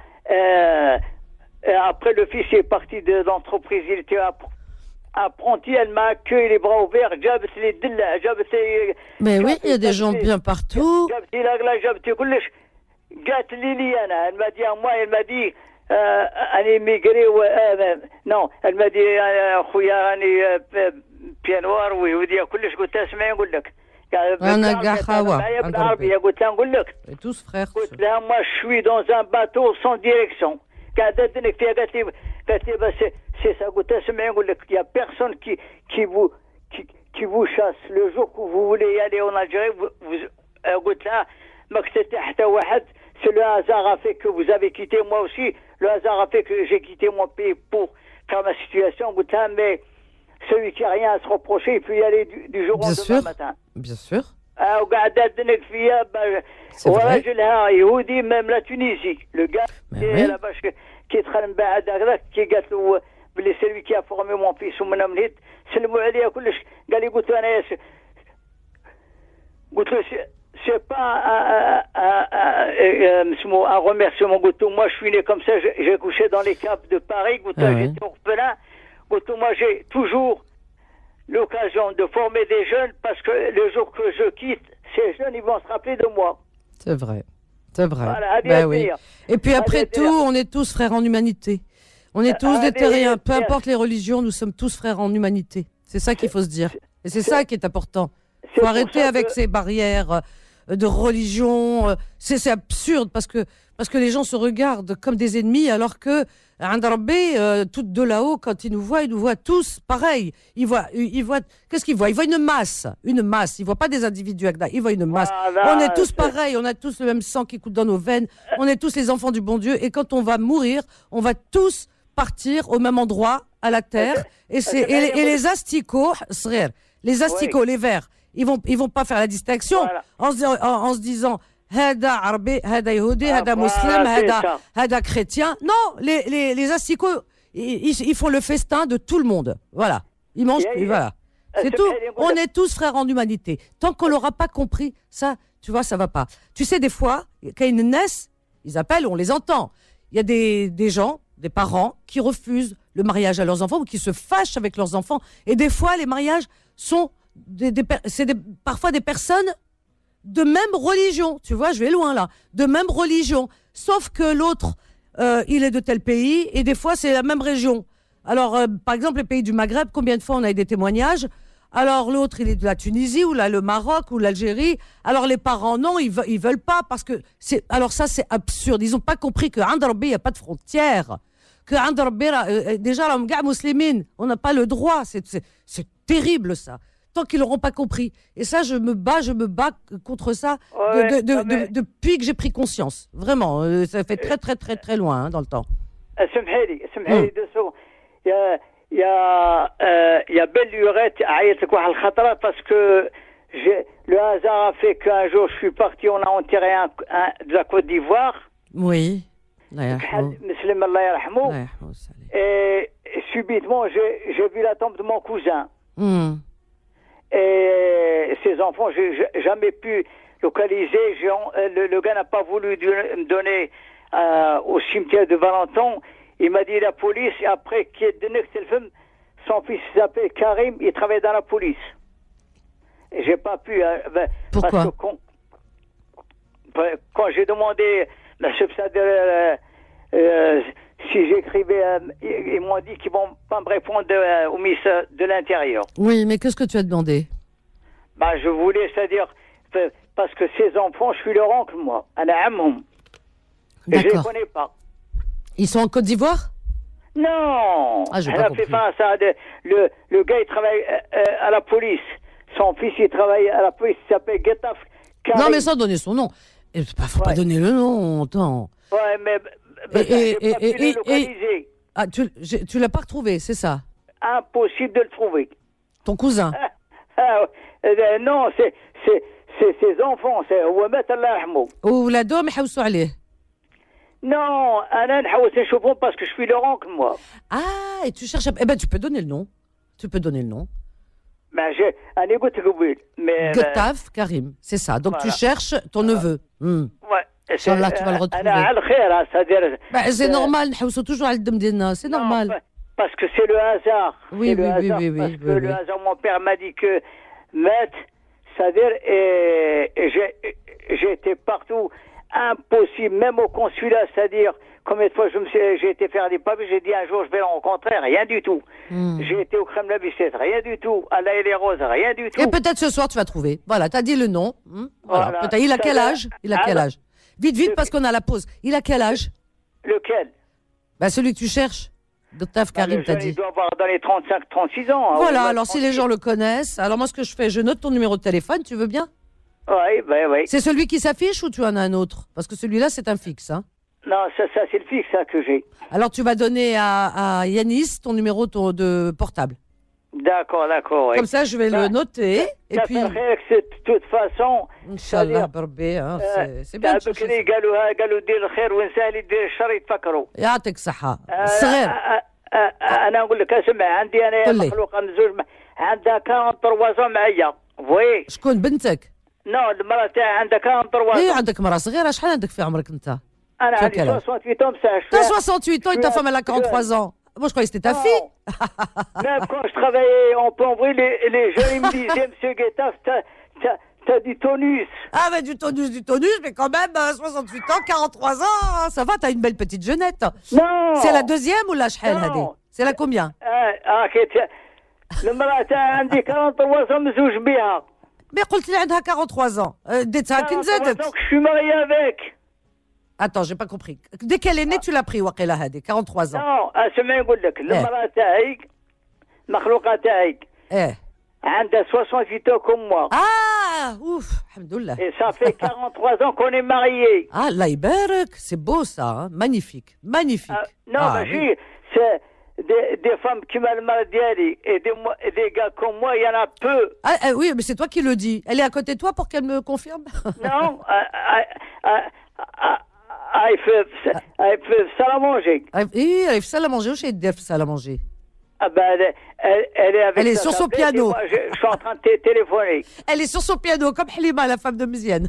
après le fils est parti de l'entreprise, il était apprenti, elle m'a accueilli les bras ouverts. Mais oui, il y a des gens bien partout. Elle m'a dit à moi, elle m'a dit un immigré non, elle m'a dit خويا راني pied noir ويهودي كلش قلت لها اسمعي نقول لك انا كاع خاوه بالعربيه قلت لها نقول لك tous frères. قلت لها moi je suis dans un bateau sans direction قاعده تنك فيها قالت لي بس c'est ça قلت لها اسمعي نقول لك il y a personne qui vous chasse le jour que vous voulez y aller en Algérie قلت لها ما كنت حتى واحد c'est le hasard a fait que vous avez quitté moi aussi le hasard a fait que j'ai quitté mon pays pour faire ma situation قلت لها mais celui qui a rien à se reprocher, il peut y aller du jour au lendemain matin. Bien sûr. وقاعدة تدنك فيها وراجلها يهودي même la Tunisie. Le gars qui là-bas qui دخل من بعد هكذاك كي قالت له بلي celui qui a formé mon fils ومن منيت سلموا عليها كلش قال لي قلت له أنا قلت له c'est pas un remerciement قلت له moi je suis né comme ça j'ai couché dans les caves de Paris قلت له j'étais orphelin. Moi, j'ai toujours l'occasion de former des jeunes parce que le jour que je quitte, ces jeunes, ils vont se rappeler de moi. C'est vrai. C'est vrai. Voilà, ben oui. Et puis après tout, on est tous frères en humanité. On est tous des terriens. Peu importe les religions, nous sommes tous frères en humanité. C'est ça qu'il faut se dire. Et c'est ça qui est important. Il faut arrêter avec ces barrières de religion. C'est absurde parce que les gens se regardent comme des ennemis alors que عند ربي, tout de là-haut, quand ils nous voient tous pareil. Ils voient, qu'est-ce qu'ils voient? Ils voient une masse. Ils voient pas des individus. Ils voient une masse. Voilà, on est tous pareils. On a tous le même sang qui coule dans nos veines. On est tous les enfants du bon Dieu. Et quand on va mourir, on va tous partir au même endroit, à la terre. Et les asticots, les verts, ils vont pas faire la distinction en se disant هذا عربي هذا يهودي هذا مسلم هذا chrétien. Non, les asticots ils font le festin de tout le monde. Voilà, ils mangent, voilà. C'est tout. On est tous frères en humanité. Tant qu'on l'aura pas compris, ça, tu vois, ça va pas. Tu sais, des fois, quand ils naissent, ils appellent, on les entend. Il y a des gens, des parents qui refusent le mariage à leurs enfants ou qui se fâchent avec leurs enfants. Et des fois, les mariages sont parfois des personnes de même religion. Tu vois, je vais loin là. De même religion. Sauf que l'autre, il est de tel pays et des fois, c'est la même région. Alors, par exemple, les pays du Maghreb, combien de fois on a eu des témoignages? Alors, l'autre, il est de la Tunisie ou là, le Maroc ou l'Algérie. Alors, les parents, non, ils veulent pas parce que alors ça, c'est absurde. Ils ont pas compris que عند ربي, il n'y a pas de frontières. Que عند ربي, déjà, là, on n'a pas le droit. C'est terrible, ça. Tant qu'ils l'auront pas compris. Et ça, je me bats contre ça depuis que j'ai pris conscience. Vraiment, ça fait très, très, très, très loin dans le temps. سمحيلي 2 secondes. Il y a belle lurette عيط لك واحد الخطره parce que le hasard a fait qu'un jour je suis parti, on a enterré un de la Côte d'Ivoire. Oui. مسلم الله يرحمه. Et subitement j'ai vu la tombe de mon cousin. Et ses enfants, j'ai jamais pu localiser. Le gars n'a pas voulu me donner au cimetière de Valenton. Il m'a dit la police. Et après, qui est donné que film, son fils s'appelle Karim. Il travaille dans la police. Et j'ai pas pu. Pourquoi? Parce que quand j'ai demandé la subsidiaire si j'écrivais, ils m'ont dit qu'ils vont pas me répondre au ministère de l'Intérieur. Oui, mais qu'est-ce que tu as demandé? Bah, je voulais, c'est-à-dire, parce que ces enfants, je suis leur oncle, moi. أنا عمهم. Et je les connais pas. Ils sont en Côte d'Ivoire? Non. Ah, j'ai pas compris. Ça, le gars, il travaille à la police. Son fils, il travaille à la police. Il s'appelle Getaf Karim. Non, mais sans donner son nom. Faut pas donner le nom, attends. Ouais, mais j'ai pas pu le localiser. Ah, tu l'as pas retrouvé, c'est ça? Impossible de le trouver. Ton cousin? Non, c'est ses enfants. هو مات الله يرحمه. وولادهم يحوسوا عليه. Non, أنا نحوس نشوفهم parce que je suis leur oncle, moi. Ah, et tu cherches... Eh ben, tu peux donner le nom. Ben, أنا قلت قبيل. Getaf Karim, c'est ça. Donc, voilà. Tu cherches ton neveu. Ouais. Inch'Allah, tu vas le retrouver. C'est normal, نحوسوا toujours على الدم ديالنا, c'est normal. Parce que c'est le hasard. Oui. Le hasard, mon père m'a dit que maître, c'est-à-dire, j'ai été partout, impossible, même au consulat, c'est-à-dire, combien de fois j'ai été faire des papiers, j'ai dit un jour je vais le rencontrer, rien du tout. J'ai été au Kremlin Bicêtre, rien du tout. À La et les Roses, rien du tout. Et peut-être ce soir tu vas trouver. Voilà, t'as dit le nom. Voilà. Peut-être. Il a quel âge? Vite, parce qu'on a la pause. Il a quel âge? Lequel? Celui que tu cherches. Getaf Karim, t'as dit. Il doit avoir dans les 35-36 ans. Voilà, alors si les gens le connaissent, alors moi ce que je fais, je note ton numéro de téléphone, tu veux bien? Oui. C'est celui qui s'affiche ou tu en as un autre? Parce que celui-là, c'est un fixe. Hein. Non, ça c'est le fixe ça, que j'ai. Alors tu vas donner à Yanis ton numéro de portable. D'accord. Oui. Comme ça, je vais le noter. Et puis... de toute façon... Inch'Allah, بربي, c'est bien. قالوا دير الخير وانسان يدير الشر يتفكروا. يعطيك الصحة. صغير. أنا أقول لك اسمع, عندي أنا مخلوقة مزوج عندها 43 معايا. وي. شكون بنتك؟ نو المرأة تاعي عندها 43. إيه عندك مرأة صغيرة, شحال عندك في عمرك أنت؟ أنا عندي 68 ans, T'as 68 ans et ta femme elle a 43 ans. Moi je croyais que c'était ta fille. Même quand je travaillais en plomberie, les jeunes me disaient, Monsieur Getaf, t'as du tonus. Ah mais du tonus, mais quand même 68 ans, 43 ans, ça va, t'as une belle petite jeunette. Non. C'est la deuxième ou la shhel hadi? C'est la combien? المرأة تاعي عندي 43 ans مزوج بها. Mais قلت لي عندها 43 ans. ديتها كي نزادت. Donc je suis marié avec. Attends, j'ai pas compris. Dès qu'elle est née, tu l'as pris وقيلة هذه 43 ans. Non, اسمعي نقول لك المرأة تاعي المخلوقة تاعي عندها 68 ans comme moi. Ah, ouf, alhamdoulilah. Et ça fait 43 ans qu'on est mariés. Ah, Allah يبارك, c'est beau ça, hein? Magnifique, magnifique. Non, mais c'est des femmes qui m'ont le mal d'y et des gars comme moi, il y en a peu. Ah, oui, mais c'est toi qui le dis. Elle est à côté de toi pour qu'elle me confirme? Non, elle fait ça à manger. Oui, elle fait ça à manger ou chez Def ça à manger? Ah ben, elle est avec elle est sur son piano. Moi, je suis en train de téléphoner. Elle est sur son piano, comme Halima, la femme de Miziane.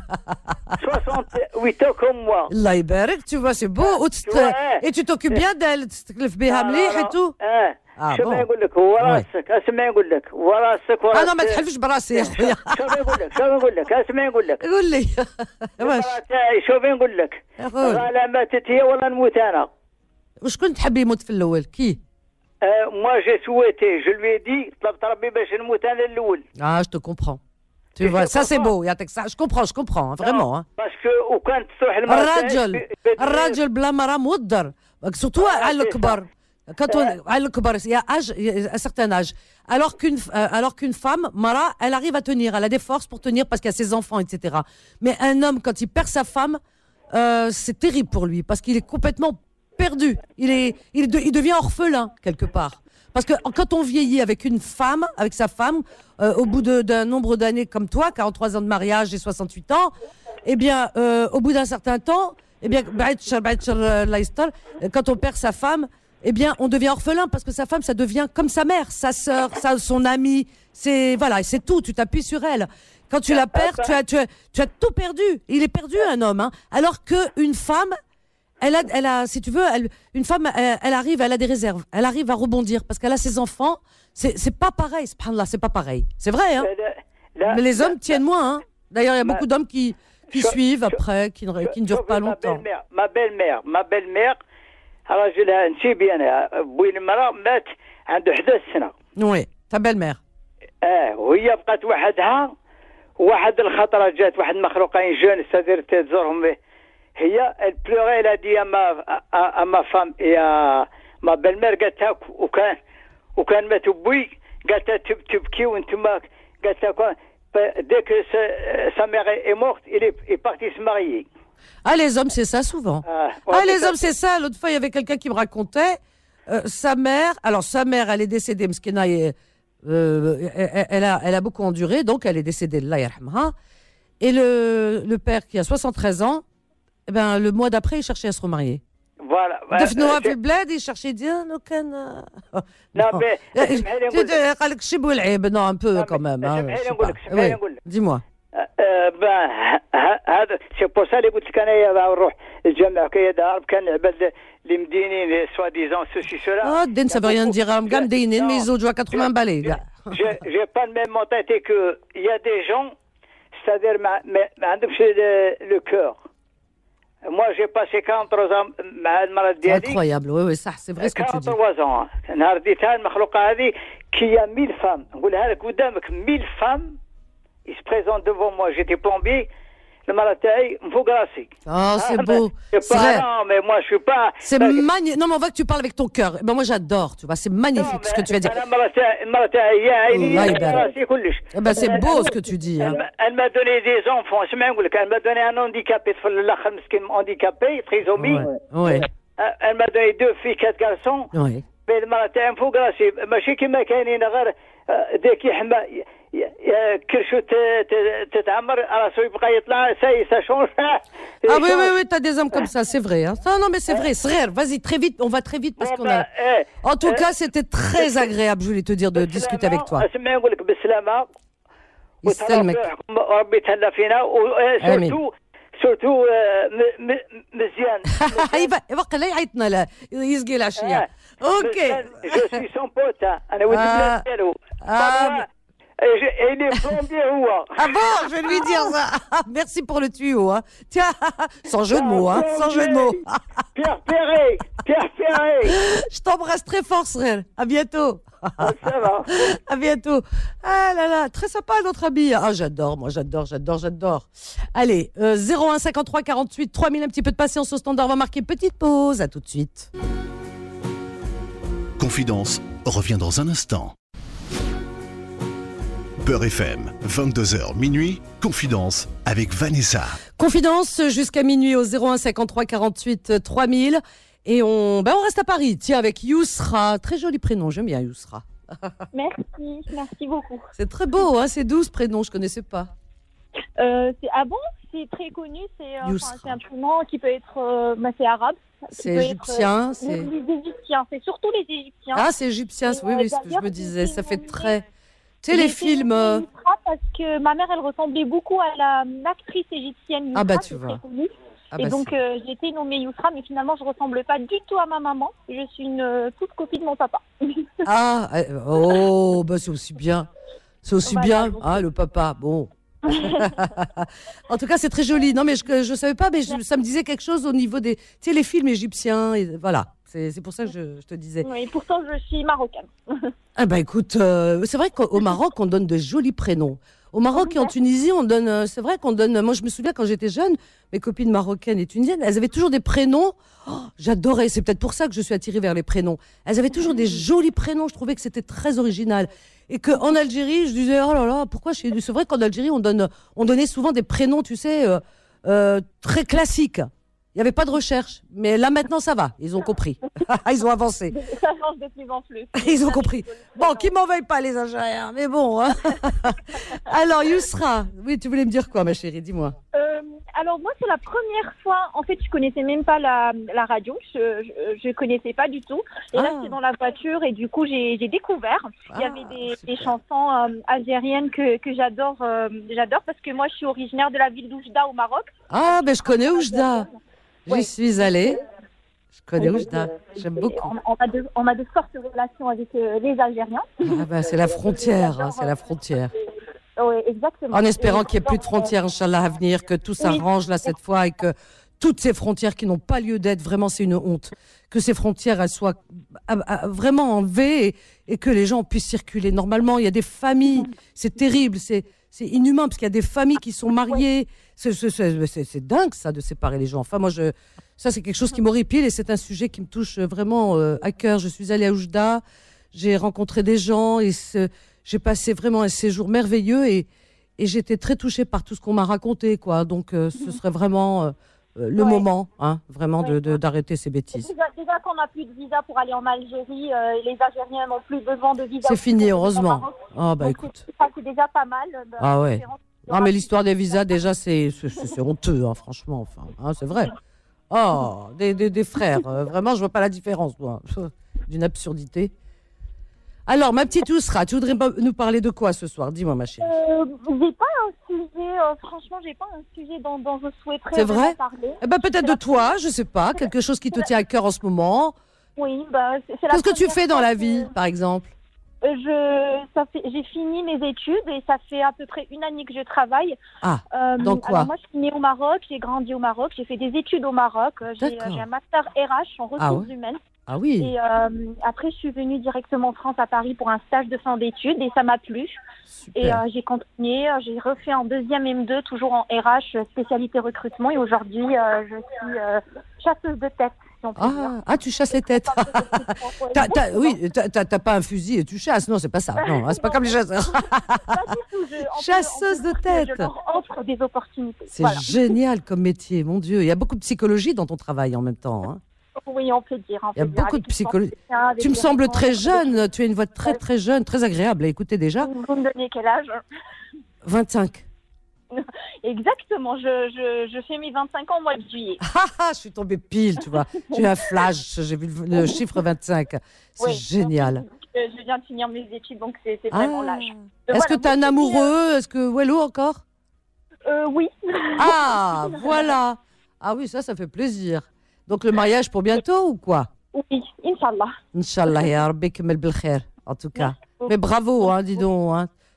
68 ans comme moi. Allah يبارك, tu vois, c'est beau. Et tu t'occupes bien d'elle, تكلف بها مليح et tout. شو ما يقول لك هو راسك اسمع يقول لك هو راسك انا ما تحلفش براسي يا خويا. شو نقول لك اسمع يقول لك قول لي واش شوفي نقول لك لا ماتت هي ولا نموت انا. وشكون تحب يموت في الاول كي؟ moi j'ai souhaité, je lui ai dit طلبت ربي باش نموت انا الاول. je te comprends. Tu vois, ça c'est beau, je comprends, vraiment. Hein. Parce que وكانت تروح المرأة الراجل بلا مرأة مودر, surtout على الكبر. Quand on على الكبر, il y a un certain âge. Alors qu'une femme, Mara, elle arrive à tenir, elle a des forces pour tenir parce qu'il y a ses enfants, etc. Mais un homme, quand il perd sa femme, c'est terrible pour lui parce qu'il est complètement perdu. Il devient orphelin quelque part. Parce que quand on vieillit avec une femme, avec sa femme, au bout d'un nombre d'années comme toi, 43 ans de mariage et 68 ans, eh bien, au bout d'un certain temps, eh bien, quand on perd sa femme, eh bien, on devient orphelin parce que sa femme, ça devient comme sa mère, sa sœur, son amie. C'est tout. Tu t'appuies sur elle. Quand tu la perds, tu as tout perdu. Il est perdu un homme, hein. Alors qu'une femme, elle a, si tu veux, une femme, elle a des réserves. Elle arrive à rebondir parce qu'elle a ses enfants. C'est pas pareil, subhanallah, c'est pas pareil. C'est vrai, hein. Mais les hommes tiennent moins, hein. D'ailleurs, il y a beaucoup d'hommes qui suivent après, qui ne durent pas longtemps. Ma belle-mère, راجلها نسيبي انا بوين المراه مات عنده 11 سنه. Oui, ta belle-mère. وهي بقات وحدها. واحد الخطره جات واحد المخلوقين جون سادير تزورهم. هي elle pleurait, elle a dit à ma femme et à ma belle-mère قالت لها وكان مات بوي قالت لها تبكي وانتم قالت لها dès que sa mère est morte il est parti se marier. Ah, les hommes, c'est ça souvent. Les hommes, c'est ça. L'autre fois, il y avait quelqu'un qui me racontait, sa mère, elle est décédée, Mskina, elle a beaucoup enduré, donc elle est décédée, Allah yarhamha. Et le père qui a 73 ans, eh ben, le mois d'après, il cherchait à se remarier. Voilà. دفنوها في البلاد, il cherchait bien, لو كان. Non, mais. قال لك شي بالعيب, non, un peu quand même. Dis-moi. هذا سي بور سا اللي قلت لك انايا نروح الجامع كي دار كان العباد اللي مدينين سوا ديزون سوسي سولا. الدين ça veut rien dire, راهم كاع مدينين mais يزوجوا 80 بالي. J'ai pas le même mentalité que il y a des gens, c'est-à-dire ما عندهمش le cœur. Moi j'ai passé 43 ans مع المرض ديالي. Incroyable, oui, صح, c'est vrai ce que tu dis. 43 ans. نهار ديتها المخلوقه هذه كي 1000 فام نقولها لك قدامك 1000 فام. Il se présente devant moi, j'étais plombé. Le malatay, me faut grasser. Oh, c'est beau. C'est pas, non, mais moi, je suis pas. C'est magnifique. Non, mais on voit que tu parles avec ton cœur. Ben, moi, j'adore, tu vois. C'est magnifique ce que tu vas dire. Ben, c'est beau ce que tu dis. Hein. Elle m'a donné des enfants. Elle m'a donné un handicapé, handicapé, trisomie. Oui. Elle m'a donné 2 filles, 4 garçons. Oui. Mais le malatay, me faut grasser. ماشي كيما كاينين غير ديك يحمى كرشو تتعمر راسو يبقى يطلع ça change. Ah oui, t'as des hommes comme ça, c'est vrai. Hein. Non, mais c'est vrai. Vas-y, très vite, on va très vite parce qu'on a. En tout cas, c'était très agréable, je voulais te dire, de discuter avec toi. يسلمك. ربي تهلا فينا surtout مزيان. يبقى لا يعيطنا لا يسقي العشية. اوكي. Je suis son pote. انا ولد البلاد ديالو. Et il est plombier, ouah. Ah bon, je vais lui dire ça. Merci pour le tuyau. Hein. Tiens, sans jeu de mots. Hein, sans jeu de mots. Pierre Perret. Je t'embrasse très fort, Srel. À bientôt. Ça va. À bientôt. Ah là là, très sympa notre ami. Ah, j'adore. Allez, 01 53 48 3000, un petit peu de patience au standard. On va marquer petite pause. À tout de suite. Confidence revient dans un instant. Beurre FM, 22h minuit, Confidence avec Vanessa. Confidence jusqu'à minuit au 01 53 48 3000. Et on reste à Paris. Tiens, avec Yousra. Très joli prénom, j'aime bien Yousra. Merci beaucoup. C'est très beau, hein, c'est doux ce prénom, je ne connaissais pas. C'est très connu, c'est un prénom qui peut être c'est arabe. C'est égyptien. Les Égyptiens, c'est surtout les Égyptiens. Ah, c'est égyptien, oui, ce que je me disais. Ça fait très... Tu sais, les films... Parce que ma mère, elle ressemblait beaucoup à l'actrice égyptienne Yousra. Ah bah tu vois. Et donc, j'ai été nommée Yousra, mais finalement, je ne ressemble pas du tout à ma maman. Je suis une toute copie de mon papa. C'est aussi bien. C'est aussi bien, hein, le papa. Bon. En tout cas, c'est très joli. Non, mais je ne savais pas, mais ça me disait quelque chose au niveau des... Tu sais, les films égyptiens, et voilà. C'est pour ça que je te disais. Oui, pourtant, je suis marocaine. Écoute, c'est vrai qu'au Maroc, on donne de jolis prénoms. Au Maroc et en Tunisie, on donne. C'est vrai qu'on donne. Moi, je me souviens quand j'étais jeune, mes copines marocaines et tunisiennes, elles avaient toujours des prénoms. Oh, j'adorais. C'est peut-être pour ça que je suis attirée vers les prénoms. Elles avaient toujours des jolis prénoms. Je trouvais que c'était très original. Et qu'en Algérie, je disais, oh là là, pourquoi c'est vrai qu'en Algérie, on donnait souvent des prénoms, tu sais, très classiques. Il n'y avait pas de recherche. Mais là, maintenant, ça va. Ils ont compris. Ils ont avancé. Ça change de plus en plus. Ils ont compris. Bon, qu'ils m'en veuillent pas, les Algériens. Mais bon. Hein. Alors, Yousra. Oui, tu voulais me dire quoi, ma chérie? Dis-moi. Alors, moi, c'est la première fois. En fait, je connaissais même pas la radio. Je connaissais pas du tout. Et là, c'est dans la voiture. Et du coup, j'ai découvert. Il y avait des chansons algériennes que j'adore. J'adore parce que moi, je suis originaire de la ville d'Oujda au Maroc. Ah, ben je connais Oujda. J'y suis allée. Je connais Oujda. J'aime beaucoup. On a de fortes relations avec les Algériens. C'est la frontière. Hein, c'est la frontière. Oui, exactement. En espérant qu'il n'y ait plus de frontières, Inch'Allah, à venir, que tout s'arrange là cette fois et que toutes ces frontières qui n'ont pas lieu d'être, vraiment, c'est une honte. Que ces frontières, elles soient vraiment enlevées et que les gens puissent circuler. Normalement, il y a des familles. C'est terrible. C'est inhumain parce qu'il y a des familles qui sont mariées. C'est dingue, ça, de séparer les gens. Enfin, moi, ça, c'est quelque chose qui m'horripile et c'est un sujet qui me touche vraiment à cœur. Je suis allée à Oujda, j'ai rencontré des gens et j'ai passé vraiment un séjour merveilleux et j'étais très touchée par tout ce qu'on m'a raconté, quoi. Donc, ce serait vraiment le moment, hein, vraiment, d'arrêter ces bêtises. Déjà qu'on n'a plus de visa pour aller en Algérie, les Algériens n'ont plus besoin de visa. C'est fini, heureusement. Écoute. C'est déjà pas mal. Ouais. Non, mais l'histoire des visas, déjà, c'est honteux, hein, franchement. Enfin, hein, c'est vrai. Oh, des frères. Vraiment, je vois pas la différence, moi. D'une absurdité. Alors, ma petite Yousra, tu voudrais nous parler de quoi ce soir? Dis-moi, ma chérie. J'ai pas un sujet, franchement, j'ai pas un sujet dont je souhaiterais c'est vrai parler. Peut-être de toi, je sais pas, quelque chose qui te tient à cœur en ce moment. Oui, Qu'est-ce que tu fais dans la vie, par exemple? J'ai fini mes études et ça fait à peu près une année que je travaille. Dans quoi? Alors moi, je suis née au Maroc, j'ai grandi au Maroc, j'ai fait des études au Maroc. J'ai un master RH en ressources humaines. Ah oui. Et après, je suis venue directement en France, à Paris, pour un stage de fin d'études et ça m'a plu. Super. Et j'ai continué, j'ai refait en deuxième M2, toujours en RH, spécialité recrutement. Et aujourd'hui, je suis chasseuse de tête. Tu chasses les têtes. T'as pas un fusil et tu chasses. Non, c'est pas ça. Non, c'est pas comme les chasseurs. Chasseuse de tête. Je leur offre des opportunités. C'est génial comme métier, mon Dieu. Il y a beaucoup de psychologie dans ton travail en même temps. Hein. Oui, on peut dire. Il y a beaucoup de psychologie. Tu me sembles très jeune. Tu as une voix très, très jeune, très agréable à écouter déjà. Vous me donnez quel âge? 25. Exactement, je fais mes 25 ans au mois de juillet. Je suis tombée pile, tu vois. J'ai eu un flash, j'ai vu le chiffre 25. C'est génial. Je viens de finir mes études, donc c'est vraiment l'âge. Est-ce que tu as un amoureux? Est-ce que Wello encore? Oui. Voilà. Ah oui, ça fait plaisir. Donc le mariage pour bientôt ou quoi? Oui, Inch'Allah. Inch'Allah, ya Rabbi kamel bil khair, en tout cas. Mais bravo, hein, dis donc. Hein.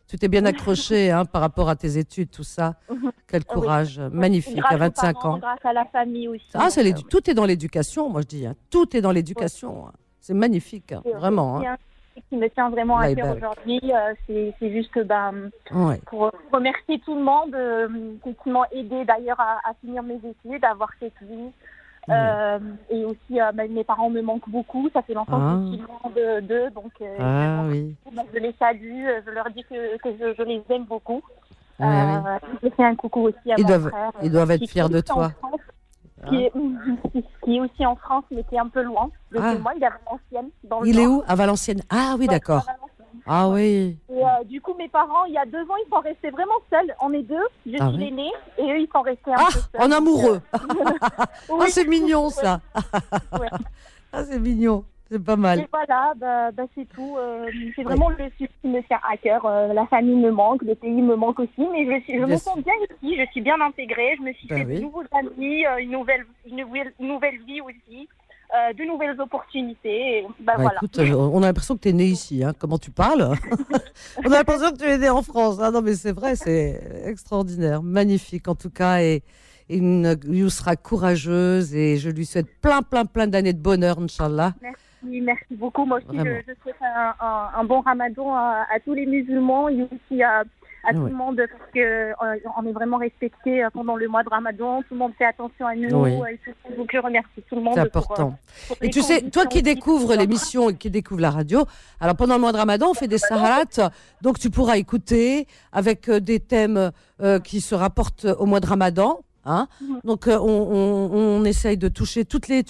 Tu t'es bien accroché par rapport à tes études, tout ça. Quel courage, magnifique, à 25 ans. Grâce à la famille aussi. Ah, tout est dans l'éducation, moi je dis. Tout est dans l'éducation. C'est magnifique, vraiment. Ce qui me tient vraiment à cœur aujourd'hui, c'est juste pour remercier tout le monde qui m'ont aidé d'ailleurs à finir mes études, à avoir cette vie. Et aussi, mes parents me manquent beaucoup. Ça fait longtemps que je suis loin d'eux. Donc, je les salue. Je leur dis que je les aime beaucoup. Je fais un coucou aussi à mon frère. Ils doivent être fiers de toi. Qui est aussi en France, mais qui est un peu loin de chez moi. Il est à Valenciennes. Il est où? À Valenciennes. Ah oui, d'accord. Ah oui. Et du coup, mes parents, il y a 2 ans, ils sont restés vraiment seuls. On est 2, je suis l'aînée, et eux, ils sont restés un peu seuls. En amoureux. Oui. C'est mignon, ça. C'est mignon. C'est pas mal. Et voilà, c'est tout. C'est vraiment le sujet qui me tient à cœur. La famille me manque, le pays me manque aussi, mais je me sens bien ici. Je suis bien intégrée. Je me suis fait de nouveaux amis, une nouvelle vie aussi. De nouvelles opportunités. Voilà. Écoute, on a l'impression que tu es née ici. Comment tu parles? On a l'impression que tu es née en France. Non, mais c'est vrai, c'est extraordinaire. Magnifique, en tout cas. Et une Yousra courageuse. Et je lui souhaite plein d'années de bonheur, Inch'Allah. Merci beaucoup. Moi aussi, je souhaite un bon ramadan à tous les musulmans et aussi à tout le monde, parce qu'on est vraiment respecté pendant le mois de Ramadan. Tout le monde fait attention à nous. Donc je remercie tout le monde. C'est important. Et tu sais, toi qui découvres l'émission et qui découvres la radio, alors pendant le mois de Ramadan, on fait des saharats, donc tu pourras écouter avec des thèmes qui se rapportent au mois de Ramadan. Donc on essaye de toucher toutes les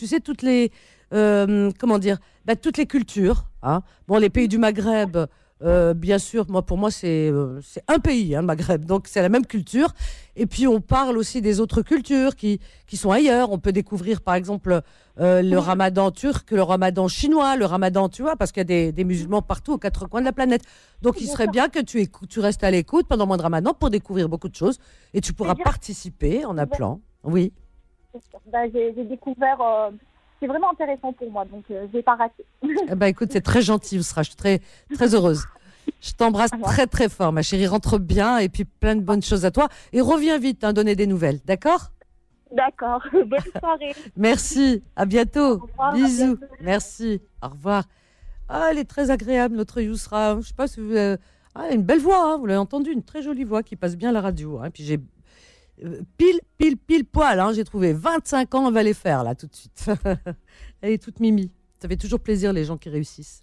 toutes les cultures. Bon, les pays du Maghreb. Bien sûr, pour moi, c'est un pays, le Maghreb, donc c'est la même culture. Et puis, on parle aussi des autres cultures qui sont ailleurs. On peut découvrir, par exemple, le ramadan turc, le ramadan chinois, le ramadan, tu vois, parce qu'il y a des musulmans partout, aux 4 coins de la planète. Donc, il serait bien que tu restes à l'écoute pendant le mois de Ramadan pour découvrir beaucoup de choses. Et tu pourras participer en appelant. Oui. J'ai découvert... C'est vraiment intéressant pour moi, donc je vais pas rater. Écoute, c'est très gentil, Yousra. Je suis très, très heureuse. Je t'embrasse très, très fort, ma chérie. Rentre bien et puis plein de bonnes choses à toi. Et reviens vite, donner des nouvelles, d'accord? D'accord. Bonne soirée. Merci. À bientôt. Au revoir, bisous. à bientôt. Merci. Au revoir. Elle est très agréable, notre Yousra. Je sais pas si vous... elle a une belle voix, vous l'avez entendu, une très jolie voix qui passe bien à la radio. Puis j'ai... pile poil, j'ai trouvé 25 ans, on va les faire là tout de suite. Elle est toute mimi, ça fait toujours plaisir les gens qui réussissent.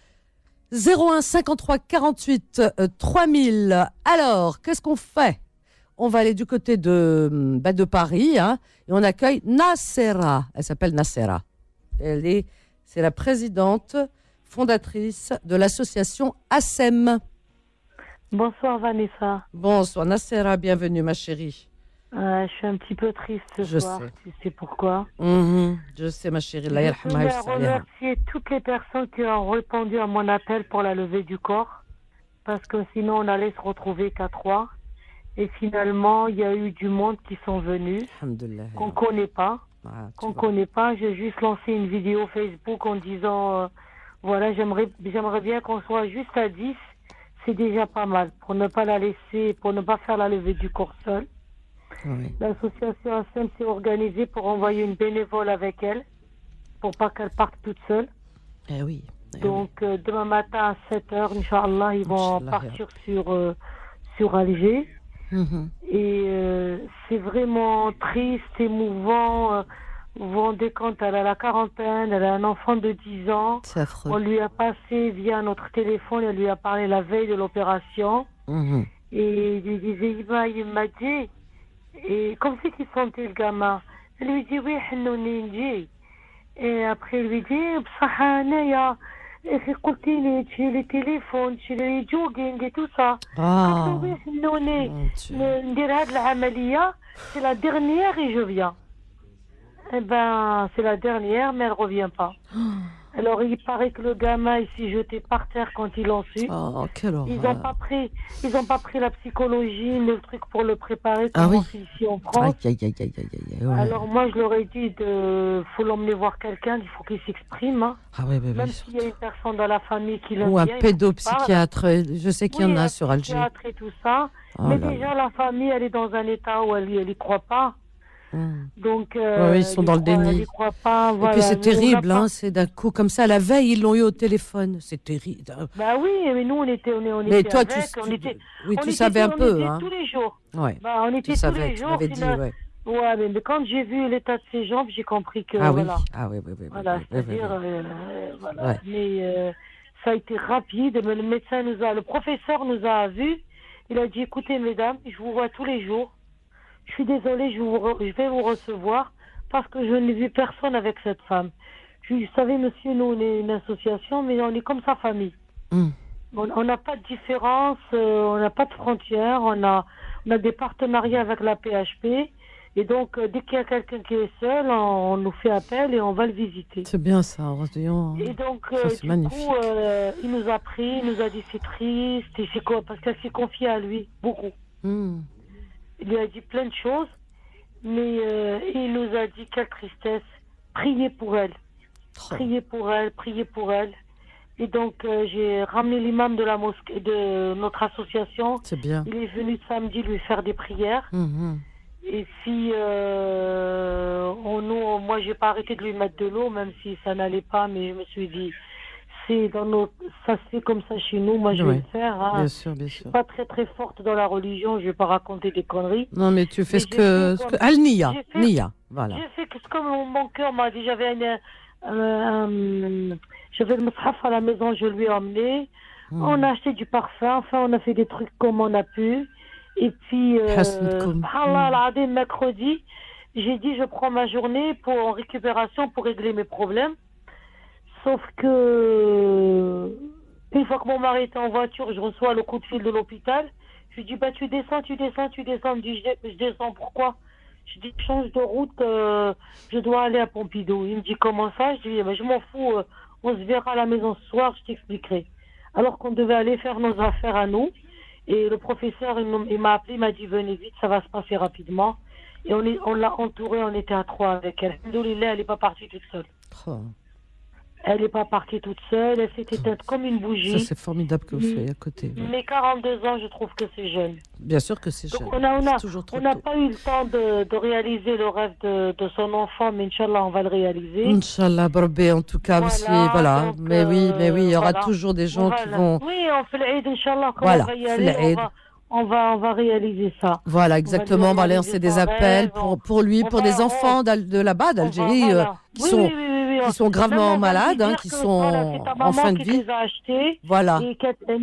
01 53 48 3000. Alors, qu'est-ce qu'on fait? On va aller du côté de Paris, et on accueille Nassera. Elle s'appelle Nassera. C'est la présidente fondatrice de l'association ASEM. Bonsoir Vanessa. Bonsoir Nassera, bienvenue ma chérie. Je suis un petit peu triste ce soir, tu sais pourquoi? Je sais ma chérie. Je voulais remercier toutes les personnes qui ont répondu à mon appel pour la levée du corps, parce que sinon on allait se retrouver qu'à 3. Et finalement, il y a eu du monde qui sont venus, qu'on ne connaît pas. J'ai juste lancé une vidéo Facebook en disant, voilà, j'aimerais bien qu'on soit juste à 10. C'est déjà pas mal, pour ne pas la laisser, pour ne pas faire la levée du corps seule. Oui. L'association ASEM s'est organisée pour envoyer une bénévole avec elle, pour pas qu'elle parte toute seule. Donc, demain matin à 7h, Inch'Allah, ils vont partir sur Alger. Et c'est vraiment triste, émouvant. Vous vous rendez compte, elle a la quarantaine, elle a un enfant de 10 ans. C'est affreux. On lui a passé via notre téléphone, elle lui a parlé la veille de l'opération. Et il lui disait, il m'a dit, et comme si qu'il sentait le gamin. Elle lui dit, oui, Hanouni. Et après, il lui dit, Bsahanaya, écoutez les téléphones, les jogging et tout ça. Oui, Hanouni, c'est la dernière et je viens. C'est la dernière, mais elle ne revient pas. Alors, il paraît que le gamin, il s'est jeté par terre quand ils l'ont su. Oh, quelle horreur. Ils n'ont pas pris la psychologie, le truc pour le préparer, Ah oui. ici en France. Aïe. Ouais. Alors, moi, je leur ai dit faut l'emmener voir quelqu'un, il faut qu'il s'exprime. Hein. Ah oui, Même s'il y a une personne dans la famille qui le ou un vient, pédopsychiatre, je sais qu'il y en a sur Alger. Un psychiatre et tout ça. Oh mais là déjà, la famille, elle est dans un état où elle y croit pas. Donc, ils sont dans le déni. elle y croit pas, voilà. Et puis c'est Nous, terrible, hein, c'est d'un coup comme ça. La veille, ils l'ont eu au téléphone. C'est terrible. Bah oui, mais nous, on était Mais toi, avec, tu savais un peu. On était tous les jours. Ouais. Bah, on était tu tous les savais, jours. tu m'avais dit, ouais. Ouais, mais quand j'ai vu l'état de ses jambes, j'ai compris que, Ah voilà. oui, ah oui. Voilà, c'est-à-dire, voilà. Ouais. Mais ça a été rapide. Mais le professeur nous a vus. Il a dit, écoutez, mesdames, je vous vois tous les jours. Je suis désolée, je vais vous recevoir parce que je n'ai vu personne avec cette femme. Vous savez, monsieur, nous, on est une association, mais on est comme sa famille. On n'a pas de différence, on n'a pas de frontières, on a des partenariats avec la PHP. Et donc, dès qu'il y a quelqu'un qui est seul, on nous fait appel et on va le visiter. C'est bien ça, Rosillon. Et donc, c'est magnifique. Coup, il nous a pris, il nous a dit c'est triste, et c'est quoi, parce qu'elle s'est confiée à lui, beaucoup. Il lui a dit plein de choses, mais il nous a dit quelle tristesse, priez pour elle. Priez pour elle. Et donc, j'ai ramené l'imam de la mosquée, de notre association. C'est bien. Il est venu samedi lui faire des prières. Et puis, moi, j'ai pas arrêté de lui mettre de l'eau, même si ça n'allait pas, mais je me suis dit, ça se fait comme ça chez nous, moi je vais le faire. Hein. Bien sûr. Je suis pas très très forte dans la religion, je vais pas raconter des conneries. Non, mais tu fais ce que Al-Nia, voilà. J'ai fait ce que mon cœur m'a dit. J'avais le mushaf à la maison, je lui ai emmené. On a acheté du parfum, enfin on a fait des trucs comme on a pu. Et puis, mercredi, j'ai dit je prends ma journée en récupération pour régler mes problèmes. Sauf que, une fois que mon mari était en voiture, je reçois le coup de fil de l'hôpital. Je lui dis, tu descends. Il me dit, je descends, pourquoi? Je dis, change de route, je dois aller à Pompidou. Il me dit, comment ça? Je dis, je m'en fous, on se verra à la maison ce soir, je t'expliquerai. Alors qu'on devait aller faire nos affaires à nous. Et le professeur, il m'a appelé, il m'a dit, venez vite, ça va se passer rapidement. Et on l'a entourée, on était à 3 avec elle. Alhamdoulilah, elle n'est pas partie toute seule. Elle n'est pas partie toute seule, elle s'est éteinte comme une bougie. Ça, c'est formidable que vous faites à côté. Ouais. Mais 42 ans, je trouve que c'est jeune. Bien sûr que c'est jeune. Donc, on n'a pas eu le temps de réaliser le rêve de son enfant, mais Inch'Allah, on va le réaliser. Inch'Allah, Barbé, en tout cas, voilà. Donc, mais oui, il y aura toujours des gens qui vont... Oui, on fait l'Aïd, Inch'Allah, quand voilà, on va y aller, on va réaliser ça. Voilà, exactement. On va lancer des appels pour lui, pour des enfants de là-bas, d'Algérie, qui sont gravement malades, qui sont en fin de vie. Les a achetés, voilà. Et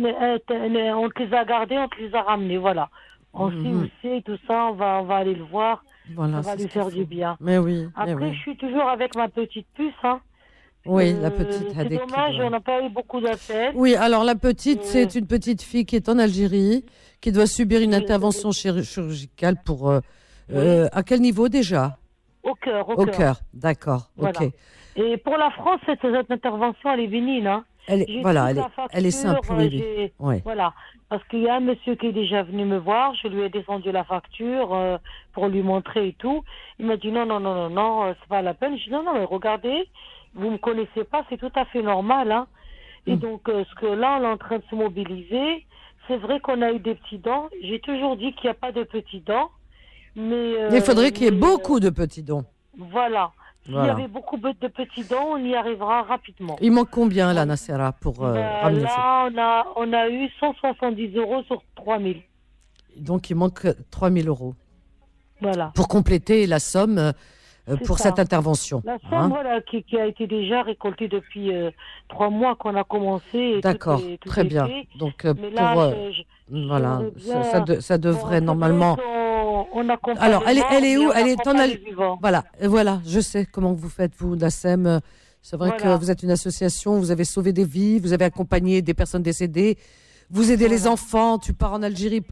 on te les a gardés, on te les a ramenés, voilà. On sait où c'est, tout ça, on va aller le voir. Voilà, ça va lui faire du bien. Mais oui. Après, je suis toujours avec ma petite puce, hein. Oui, la petite C'est dommage, on n'a pas eu beaucoup d'appels. Oui, alors la petite, c'est une petite fille qui est en Algérie, qui doit subir une intervention chirurgicale pour... à quel niveau déjà? Au cœur. Au cœur, d'accord, voilà. Ok. Et pour la France, cette intervention, elle est bénigne. Hein. Elle est simple, oui. Voilà, parce qu'il y a un monsieur qui est déjà venu me voir, je lui ai descendu la facture pour lui montrer et tout. Il m'a dit non, c'est pas la peine. Je dis non, mais regardez, vous me connaissez pas, c'est tout à fait normal. Hein. Et donc, ce que là, on est en train de se mobiliser. C'est vrai qu'on a eu des petits dents. J'ai toujours dit qu'il n'y a pas de petits dents. Mais il faudrait qu'il y ait beaucoup de petits dents. Voilà. S'il y avait beaucoup de petits dents, on y arrivera rapidement. Il manque combien, là, Nassera, pour ramener ça? Là, on a eu 170 € sur 3000. Donc, il manque 3000 €. Voilà. Pour compléter la somme pour cette intervention. La somme, voilà, qui a été déjà récoltée depuis 3 mois qu'on a commencé. D'accord, très bien. Donc, voilà, ça devrait normalement... Alors, elle est où? Elle est en Voilà, je sais comment vous faites, vous, Nassem. C'est vrai que vous êtes une association, vous avez sauvé des vies, vous avez accompagné des personnes décédées, vous aidez les enfants, tu pars en Algérie...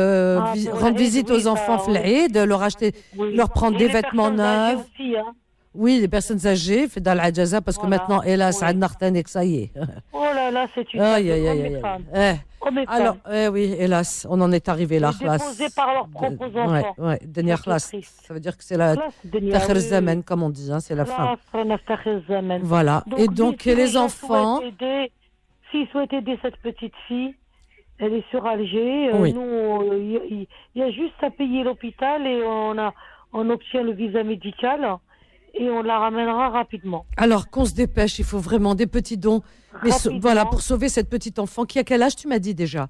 rendre visite aux enfants, leur acheter, leur prendre des vêtements neufs. Oui, les personnes âgées, fait dans l'Adjaza, parce que maintenant, hélas, à Nartanek, ça y est. Oh là là, c'est une femme. Alors, oui, hélas, on en est arrivé là. Déposés par leurs propres enfants. Oui, dernière classe. Ça veut dire que c'est la Takhir Zaman, comme on dit, c'est la fin. Voilà. Et donc, les enfants. S'ils souhaitent aider cette petite fille, elle est sur Alger. Nous, il y a juste à payer l'hôpital et on obtient le visa médical et on la ramènera rapidement. Alors qu'on se dépêche, il faut vraiment des petits dons. Mais voilà, pour sauver cette petite enfant qui a quel âge tu m'as dit déjà?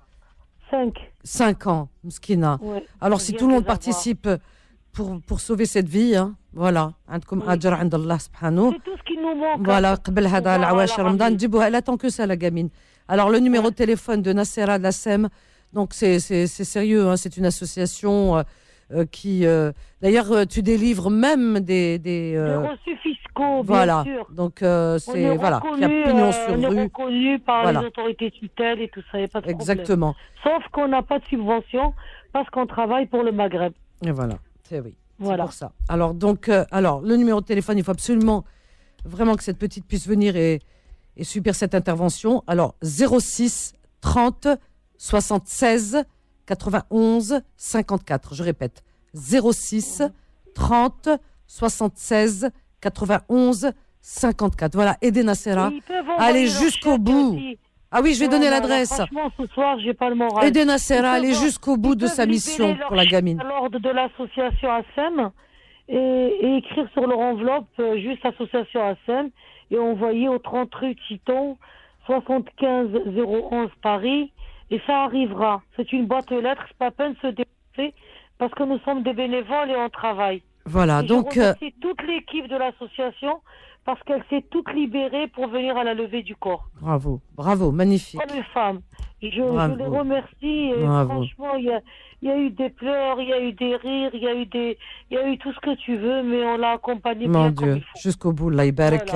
5 ans, Mskina. Ouais, alors si tout le monde participe pour sauver cette vie, hein, voilà. C'est tout ce qui nous manque. Voilà, elle attend que ça, la gamine. Alors le numéro de téléphone de Nassera de la SEM, donc c'est sérieux, hein, c'est une association qui, d'ailleurs, tu délivres même des reçus fiscaux, voilà. bien sûr. Donc c'est voilà, il y a pignon sur rue. On est reconnu par les autorités tutelles et tout ça, il n'y a pas de problème. Exactement. Sauf qu'on n'a pas de subvention parce qu'on travaille pour le Maghreb. Et voilà, c'est pour ça. Alors donc, le numéro de téléphone, il faut absolument vraiment que cette petite puisse venir et subir cette intervention. Alors 06 30 76 91 54. Je répète, 06 30 76 91 54. Voilà, aidez Nassera. Allez jusqu'au bout. Ah oui, je vais donner l'adresse. Franchement, ce soir, j'ai pas le moral. Aidez Nassera, allez jusqu'au bout de sa mission pour la gamine. À l'ordre de l'association ASEM et écrire sur leur enveloppe juste association ASEM et envoyer au 30 rue Titon, 75 011 Paris. Et ça arrivera. C'est une boîte aux lettres, c'est pas peine de se déplacer parce que nous sommes des bénévoles et on travaille. Voilà, et donc. Je remercie toute l'équipe de l'association parce qu'elle s'est toute libérée pour venir à la levée du corps. Bravo, magnifique. Comme les femmes. Je les remercie. Et franchement, il y a eu des pleurs, il y a eu des rires, il y a eu tout ce que tu veux, mais on l'a accompagné bien comme il faut. Jusqu'au bout, Allah Ibarak.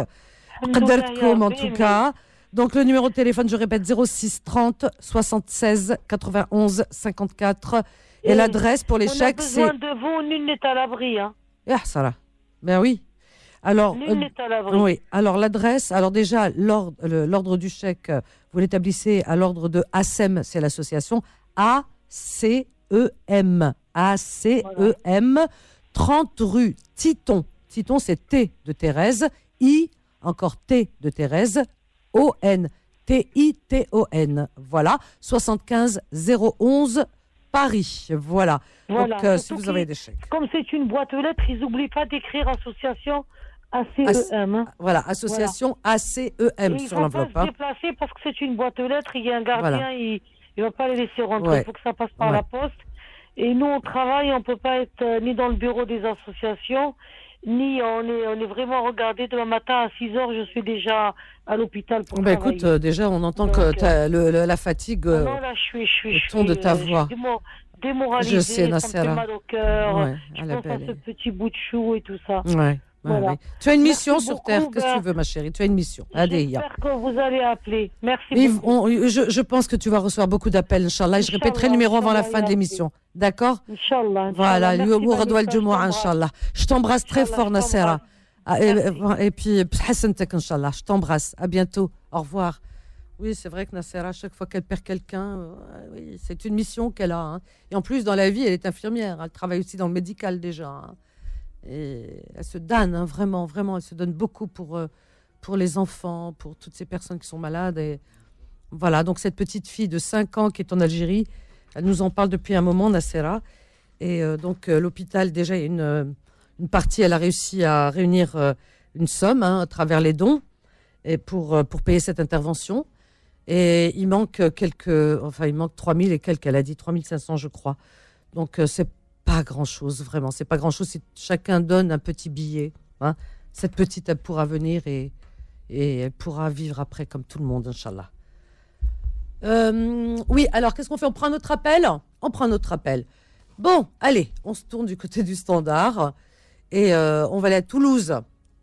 En tout cas. Donc, le numéro de téléphone, je répète, 06 30 76 91 54. Et l'adresse pour les chèques, c'est... On a besoin de vous, nul n'est à l'abri. Hein. Sarah. Ben oui. Alors, nul n'est à l'abri. Oui. Alors, l'adresse, alors déjà, l'ordre du chèque, vous l'établissez à l'ordre de ASEM, c'est l'association ACEM. ACEM, 30 rue Titon. Titon, c'est T de Thérèse. I, encore T de Thérèse. O-N, T-I-T-O-N. Voilà, 75 011 Paris. Voilà. Donc, si vous avez des chèques. Comme c'est une boîte aux lettres, ils n'oublient pas d'écrire association ACEM. Voilà, association ACEM sur l'enveloppe. Il ne faut pas se déplacer parce que c'est une boîte aux lettres. Il y a un gardien, il ne va pas les laisser rentrer. Il faut que ça passe par la poste. Et nous, on travaille, on ne peut pas être ni dans le bureau des associations, ni on est vraiment regardé. Demain matin à 6h, je suis déjà à l'hôpital pour travailler. Écoute, déjà, on entend que la fatigue non, là, je suis ton de ta voix. Démoralisée, je sais, ça me fait mal au cœur. Je pense à ce petit bout de chou et tout ça. Voilà. Tu as une mission sur Terre. Qu'est-ce que tu veux, ma chérie? Tu as une mission. J'espère que vous allez appeler. Merci beaucoup. Je pense que tu vas recevoir beaucoup d'appels, Inch'Allah. Je répéterai le numéro avant la fin de l'émission. D'accord? Inch'Allah. Voilà. Je t'embrasse très fort, Nassera. Et puis, Inch'Allah. Je t'embrasse. À bientôt. Au revoir. Oui, c'est vrai que Nassera, à chaque fois qu'elle perd quelqu'un, c'est une mission qu'elle a. Hein. Et en plus, dans la vie, elle est infirmière. Elle travaille aussi dans le médical déjà. Hein. Et elle se donne, hein, vraiment, elle se donne beaucoup pour les enfants, pour toutes ces personnes qui sont malades. Et voilà, donc cette petite fille de 5 ans qui est en Algérie, elle nous en parle depuis un moment, Nassera. Et donc l'hôpital, déjà, il y a une partie, elle a réussi à réunir une somme à travers les dons et pour payer cette intervention. Et il manque il manque 3000 et quelques, elle a dit 3500, je crois. Donc c'est pas grand-chose, vraiment. C'est pas grand-chose si chacun donne un petit billet. Hein. Cette petite, elle pourra venir et elle pourra vivre après comme tout le monde, Inch'Allah. Oui, alors, qu'est-ce qu'on fait? On prend notre appel? On prend notre appel. Bon, allez, on se tourne du côté du standard et on va aller à Toulouse.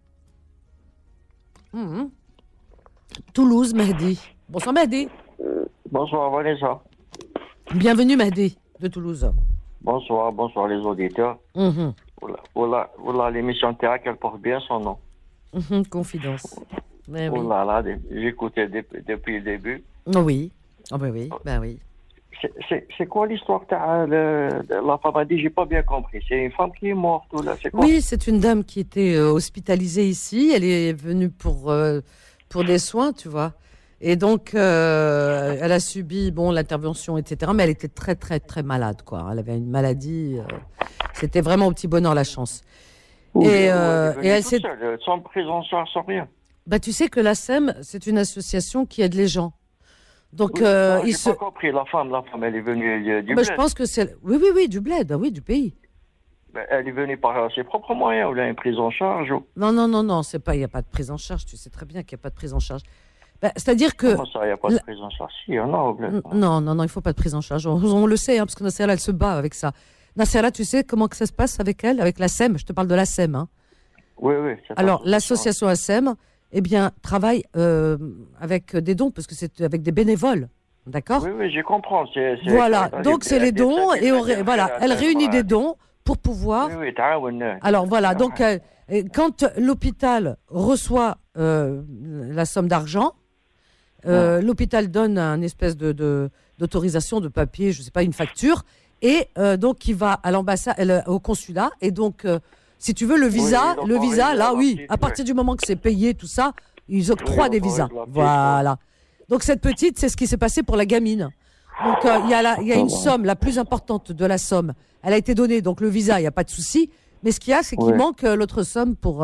Toulouse, Mehdi. Bonsoir, Mehdi. Bonsoir, Vanessa. Bienvenue, Mehdi, de Toulouse. Bonsoir les auditeurs. Voilà, l'émission Terra, qu'elle porte bien son nom. Confidence. Mais oui. Là, j'écoutais depuis le début. Oui. Ah ben oui, ben oui. C'est quoi l'histoire de la femme a dit, j'ai pas bien compris. C'est une femme qui est morte ou là, c'est quoi? Oui, c'est une dame qui était hospitalisée ici. Elle est venue pour des soins, tu vois. Et donc, elle a subi l'intervention, etc. Mais elle était très, très, très malade, quoi. Elle avait une maladie. C'était vraiment au petit bonheur la chance. Et elle s'est sans prise en charge, sans rien. Bah, tu sais que l'ASEM, c'est une association qui aide les gens. Donc, j'ai pas compris. La femme, elle est venue du bled. Je pense que c'est... Oui, du bled, oui, du pays. Elle est venue par ses propres moyens ou elle a une prise en charge ou... Non, il n'y a pas de prise en charge. Tu sais très bien qu'il n'y a pas de prise en charge. C'est-à-dire que... Comment ça, il n'y a pas de prise en charge? Si, il y en a au bled. Non, il ne faut pas de prise en charge. On le sait, parce que Nassera, elle se bat avec ça. Nassera, tu sais comment que ça se passe avec elle, avec l'ASEM? Je te parle de l'ASEM. Hein. Oui. Alors, l'association ASEM... travaille avec des dons, parce que c'est avec des bénévoles, d'accord? Oui, je comprends. Voilà, donc c'est les dons, et elle réunit des dons pour pouvoir... Oui, alors voilà, donc quand l'hôpital reçoit la somme d'argent, l'hôpital donne un espèce d'autorisation, de papier, je ne sais pas, une facture, et donc il va à l'ambassade, au consulat, et donc... si tu veux, le visa, là, oui, à partir du moment que c'est payé, tout ça, ils octroient des visas. Voilà. Donc, cette petite, c'est ce qui s'est passé pour la gamine. Donc, il y a une somme, la plus importante de la somme. Elle a été donnée, donc le visa, il n'y a pas de souci. Mais ce qu'il y a, c'est qu'il manque l'autre somme pour,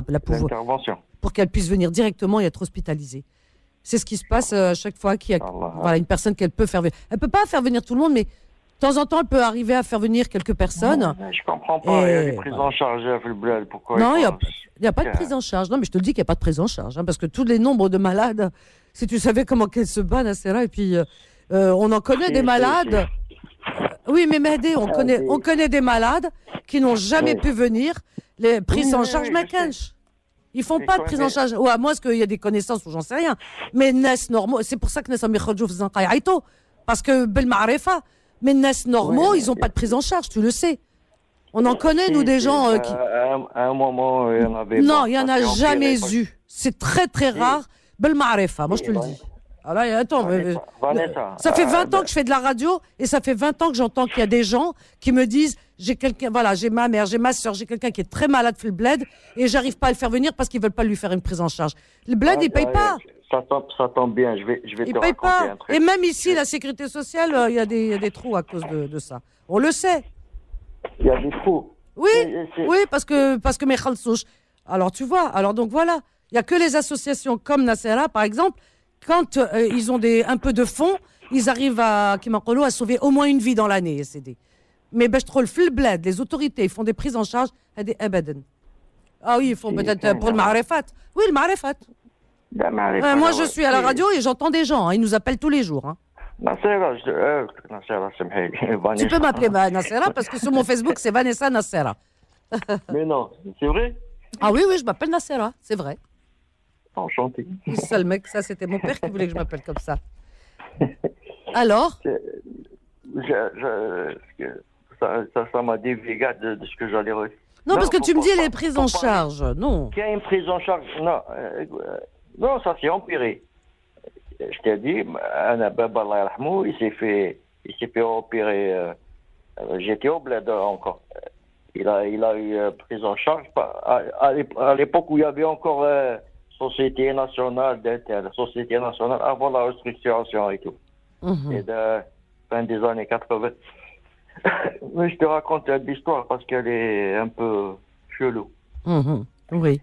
pour qu'elle puisse venir directement et être hospitalisée. C'est ce qui se passe à chaque fois qu'il y a une personne qu'elle peut faire venir. Elle ne peut pas faire venir tout le monde, mais... de temps en temps, elle peut arriver à faire venir quelques personnes. Je comprends pas. Il y a des prises en charge à Fulbled. Pourquoi? Non, il n'y a pas de prise en charge. Non, mais je te le dis qu'il n'y a pas de prise en charge. Parce que tous les nombres de malades, si tu savais comment qu'elle se bat, Nassera, et puis on en connaît des malades. Oui, mais Mehdi, on connaît des malades qui n'ont jamais pu venir. Les prises en charge, Makench. Ils font pas de prise en charge. Ou à moins qu'il y a des connaissances ou j'en sais rien. Mais Nes normaux, c'est pour ça que Nes Amikhodjouf Zanqaïaïto. Parce que Belma'arifa. Mais Nes normaux, ils n'ont pas de prise en charge, tu le sais. On en connaît, nous, des gens qui... À un moment, il y en avait... Non, il n'y en a jamais eu. C'est très, très rare. Belma'arifa, moi, je te le dis. Alors, attends, Vanessa, ça fait 20 ans que je fais de la radio et ça fait 20 ans que j'entends qu'il y a des gens qui me disent j'ai quelqu'un, voilà, j'ai ma mère, j'ai ma soeur, j'ai quelqu'un qui est très malade fait le bled et j'arrive pas à le faire venir parce qu'ils veulent pas lui faire une prise en charge. Le bled, il paye pas. Ça tombe bien, je vais te raconter un truc. Et même ici, la sécurité sociale, il y a des trous à cause de ça. On le sait. Il y a des trous. Oui, parce que mes khalsouch. Alors tu vois, donc voilà, il y a que les associations comme Nassera par exemple, quand ils ont un peu de fonds, ils arrivent à sauver au moins une vie dans l'année, CD. Mais le bled, les autorités, ils font des prises en charge, ah oui, ils font peut-être pour le Ma'arifat. Oui, le Ma'arifat. Moi, je suis à la radio et j'entends des gens. Ils nous appellent tous les jours. Hein. Nassera, tu peux m'appeler Nassera parce que sur mon Facebook, c'est Vanessa Nassera. Mais non, c'est vrai? Ah oui, je m'appelle Nassera, c'est vrai. Enchanté. Ça, le mec, ça, c'était mon père qui voulait que je m'appelle comme ça. Alors? Ça m'a dévié de ce que j'allais redire. Non, parce que tu me dis les prises en charge. Non. Qu'il y a une prise en charge. Non, ça s'est empiré. Je t'ai dit, il s'est fait opérer. J'étais au bled encore. Il a eu prise en charge à l'époque où il y avait encore Société nationale Société nationale avant la restructuration et tout. Et de fin des années 80. Mais je te raconte l'histoire parce qu'elle est un peu chelou. Oui.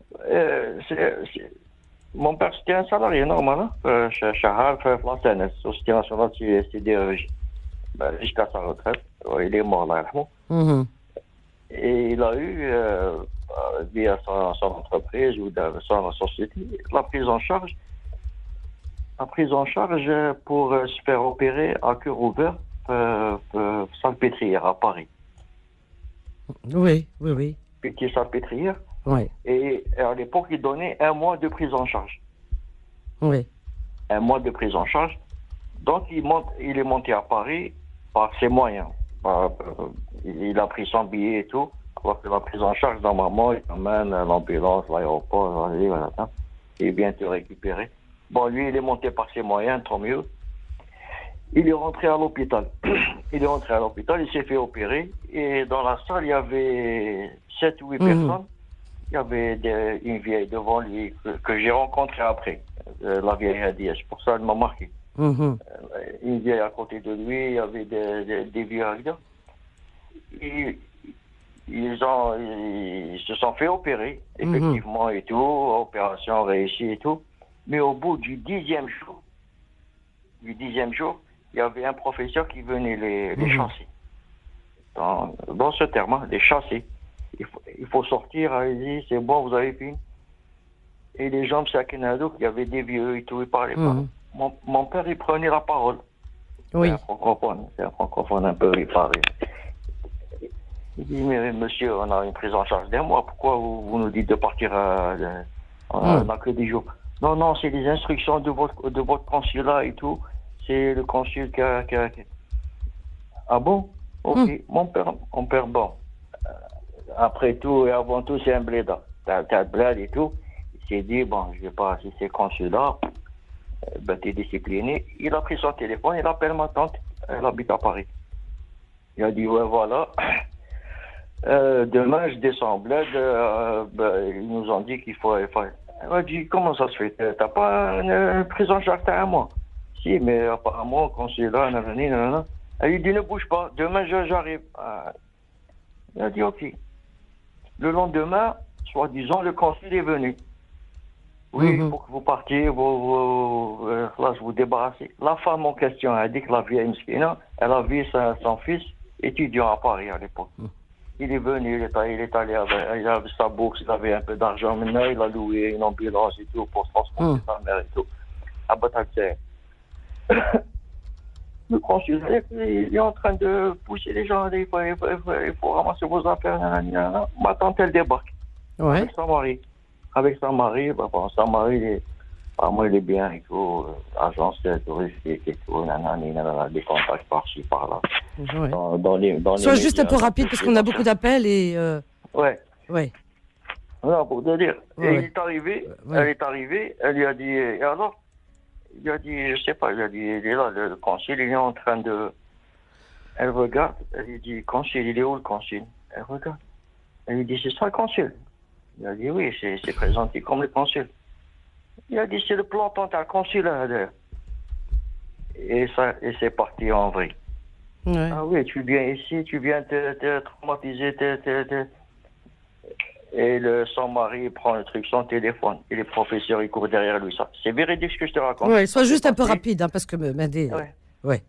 Mon père, c'était un salarié normal, chez Chahar, la CNS, Société nationale sidérurgie. Jusqu'à sa retraite. Il est mort là. Et il a eu, via son entreprise ou son société, la prise en charge pour se faire opérer à cœur ouvert, salpêtrière à Paris. Oui. Petite salpêtrière. Oui. Et à l'époque, il donnait 1 mois de prise en charge. Oui. 1 mois de prise en charge. Donc, il est monté à Paris par ses moyens. Il a pris son billet et tout, On va faire la prise en charge. Normalement, il t'emmène à l'ambulance, l'aéroport, voilà. Il vient te récupérer. Bon, lui, il est monté par ses moyens, tant mieux. Il est rentré à l'hôpital. Il s'est fait opérer. Et dans la salle, il y avait 7 ou 8 personnes. Il y avait une vieille devant lui que j'ai rencontrée après. La vieille Hadia. C'est pour ça qu'elle m'a marqué. Une vieille à côté de lui. Il y avait des vieux Hadia. Ils se sont fait opérer, effectivement, et tout. Opération réussie et tout. Mais au bout du 10e jour, il y avait un professeur qui venait les chasser. Dans ce terme, les chasser. Il faut sortir, allez-y, c'est bon, vous avez fini. Et les gens, c'est à Kenado, il y avait des vieux et tout, ils parlaient pas. Mon père, il prenait la parole. Oui. C'est un francophone un peu, il parlait. Il dit, mais monsieur, on a une prise en charge d'un mois, pourquoi vous nous dites de partir on n'a que 10 jours? Non, c'est les instructions de votre consulat et tout. C'est le consul qui a... Ah bon? Ok. Mon père, bon. Après tout et avant tout, c'est un blédard. T'as le bled et tout. Il s'est dit, bon, je vais pas assister consulat. T'es discipliné. Il a pris son téléphone, il appelle ma tante. Elle habite à Paris. Il a dit, ouais, voilà. Demain, je descends au bled. Ils nous ont dit qu'il faut... Elle m'a dit, comment ça se fait? T'as pas une prise en charge, t'as un mois? Si, mais apparemment, quand c'est là, nanana. Elle lui dit, ne bouge pas, demain j'arrive. Il a dit, ok. Le lendemain, soi-disant, le consul est venu. Oui, il faut que vous partiez, là, je vous débarrassez. La femme en question a dit que la vieille Mskina, elle a vu son fils étudiant à Paris à l'époque. Il est venu, il est allé il avait sa bourse, il avait un peu d'argent. Maintenant, il a loué une ambulance et tout pour transporter sa mère et tout. À Batalsé. Le consul, il est en train de pousser les gens. Il faut ramasser vos affaires. Ma tante, elle débarque. Ouais. Avec son mari, son mari, apparemment, il est bien et tout. Agence touristique et tout. Des contacts par-ci, par-là. Ouais. Dans les Sois juste médias, un peu rapide parce qu'on a beaucoup d'appels et. Ouais. Non, pour te dire. Ouais. Et il est arrivé, elle est arrivée, elle lui a dit, et alors? Il a dit, je sais pas, il a dit, il est là, le consul, il est en train de... Elle regarde, elle lui dit, consul, il est où le consul? Elle regarde. Elle lui dit, c'est ça le consul? Il a dit, oui, c'est présenté comme le consul. Il a dit, c'est le planton, t'as le consul là. Et c'est parti en vrille. Ouais. Ah oui, tu viens ici, tu viens te traumatiser, Et son mari prend le truc, son téléphone, et les professeurs, ils courent derrière lui. Ça, c'est véridique ce que je te raconte. Ouais, sois juste un peu rapide, parce que Mehdi... Ouais.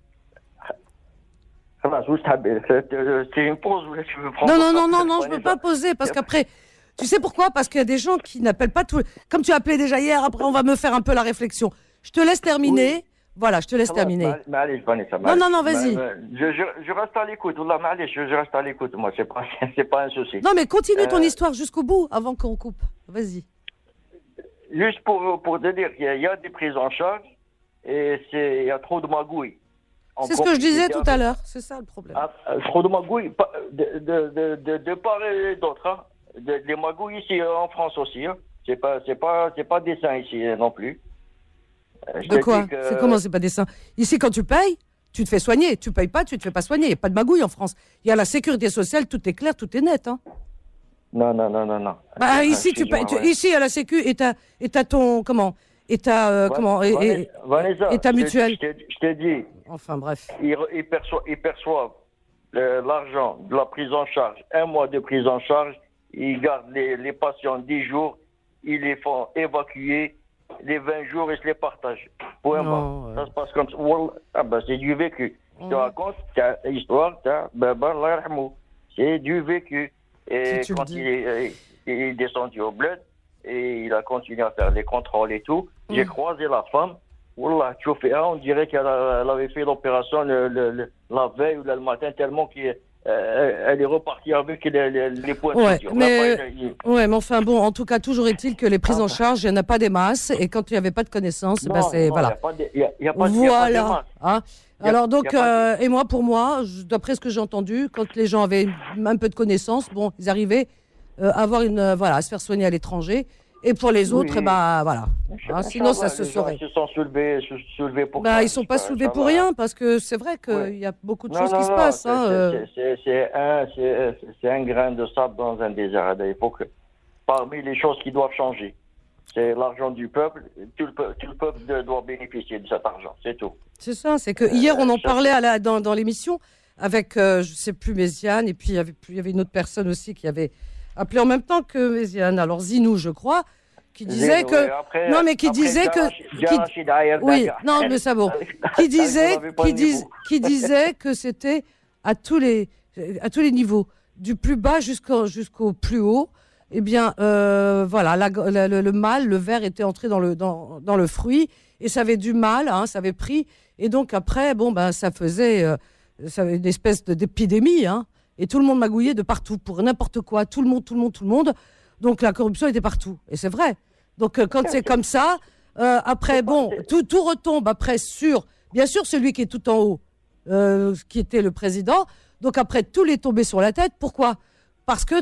C'est une pause, ou tu veux prendre... Non, je ne peux pas poser, parce qu'après... Tu sais pourquoi? Parce qu'il y a des gens qui n'appellent pas tout... Comme tu as appelé déjà hier, après on va me faire un peu la réflexion. Je te laisse terminer. Oui. Voilà, je te laisse terminer. Non, vas-y. Je reste à l'écoute. Je reste à l'écoute. Moi, c'est pas un souci. Non, mais continue ton histoire jusqu'au bout, avant qu'on coupe. Vas-y. Juste pour te dire qu'il y a des prises en charge et il y a trop de magouilles. C'est ce que je disais tout à l'heure. C'est ça le problème. Trop de magouilles de part et d'autre. Hein. Des magouilles ici en France aussi. Hein. C'est pas des saints ici non plus. De quoi? C'est comment c'est pas des saints? Ici, quand tu payes, tu te fais soigner. Tu payes pas, tu te fais pas soigner. Il n'y a pas de magouille en France. Il y a la sécurité sociale, tout est clair, tout est net. Hein. Non. Bah, ici, tu payes. Ici, à la Sécu, et t'as ton. Comment? Et ta mutuelle. Je t'ai dit. Enfin, bref. Ils perçoivent l'argent de la prise en charge. 1 mois de prise en charge. Ils gardent les patients 10 jours. Ils les font évacuer. Les 20 jours, ils se les partagent. Point barre. Ça se passe comme ça. C'est du vécu. Je te raconte l'histoire. C'est du vécu. Et si quand il est descendu au bled, et il a continué à faire les contrôles et tout, j'ai croisé la femme. Wallah, on dirait qu'elle avait fait l'opération la veille ou le matin, tellement qu'elle elle est repartie avec les points de Ouais, suture. mais enfin bon, en tout cas, toujours est-il que les prises en charge, il n'y en a pas des masses, et quand il n'y avait pas de connaissances, Non, ben c'est non, voilà. Il n'y a pas de Voilà. masse. Hein. Alors donc, et moi, pour moi, d'après ce que j'ai entendu, quand les gens avaient un peu de connaissances, bon, ils arrivaient à avoir à se faire soigner à l'étranger. Et pour les autres, eh ben voilà. Hein, sinon, ça se saurait. Ils se sont soulevés pour bah, ça. ils ne sont pas soulevés pour rien, parce que c'est vrai qu'il y a beaucoup de choses qui se passent. C'est un grain de sable dans un désert. Il faut que, parmi les choses qui doivent changer, c'est l'argent du peuple. Tout le peuple doit bénéficier de cet argent, c'est tout. C'est ça, c'est que hier, on en parlait dans l'émission avec, je ne sais plus, Méziane, et puis il y avait une autre personne aussi qui avait appelé en même temps que Méziane, alors Zinou, je crois, qui disait que... Après, non, mais qui disait que... Oui, non, mais ça bon. Qui disait que c'était à tous les niveaux, du plus bas jusqu'au plus haut. Eh bien, voilà, le mal, le ver était entré dans le fruit, et ça avait du mal, hein, ça avait pris. Et donc après, bon, ben, ça faisait une espèce d'épidémie, hein. Et tout le monde magouillait de partout, pour n'importe quoi, tout le monde. Donc la corruption était partout. Et c'est vrai. Donc quand c'est comme ça, après, bon, tout retombe après sur, bien sûr, celui qui est tout en haut, qui était le président. Donc après, tout est tombé sur la tête. Pourquoi ? Parce que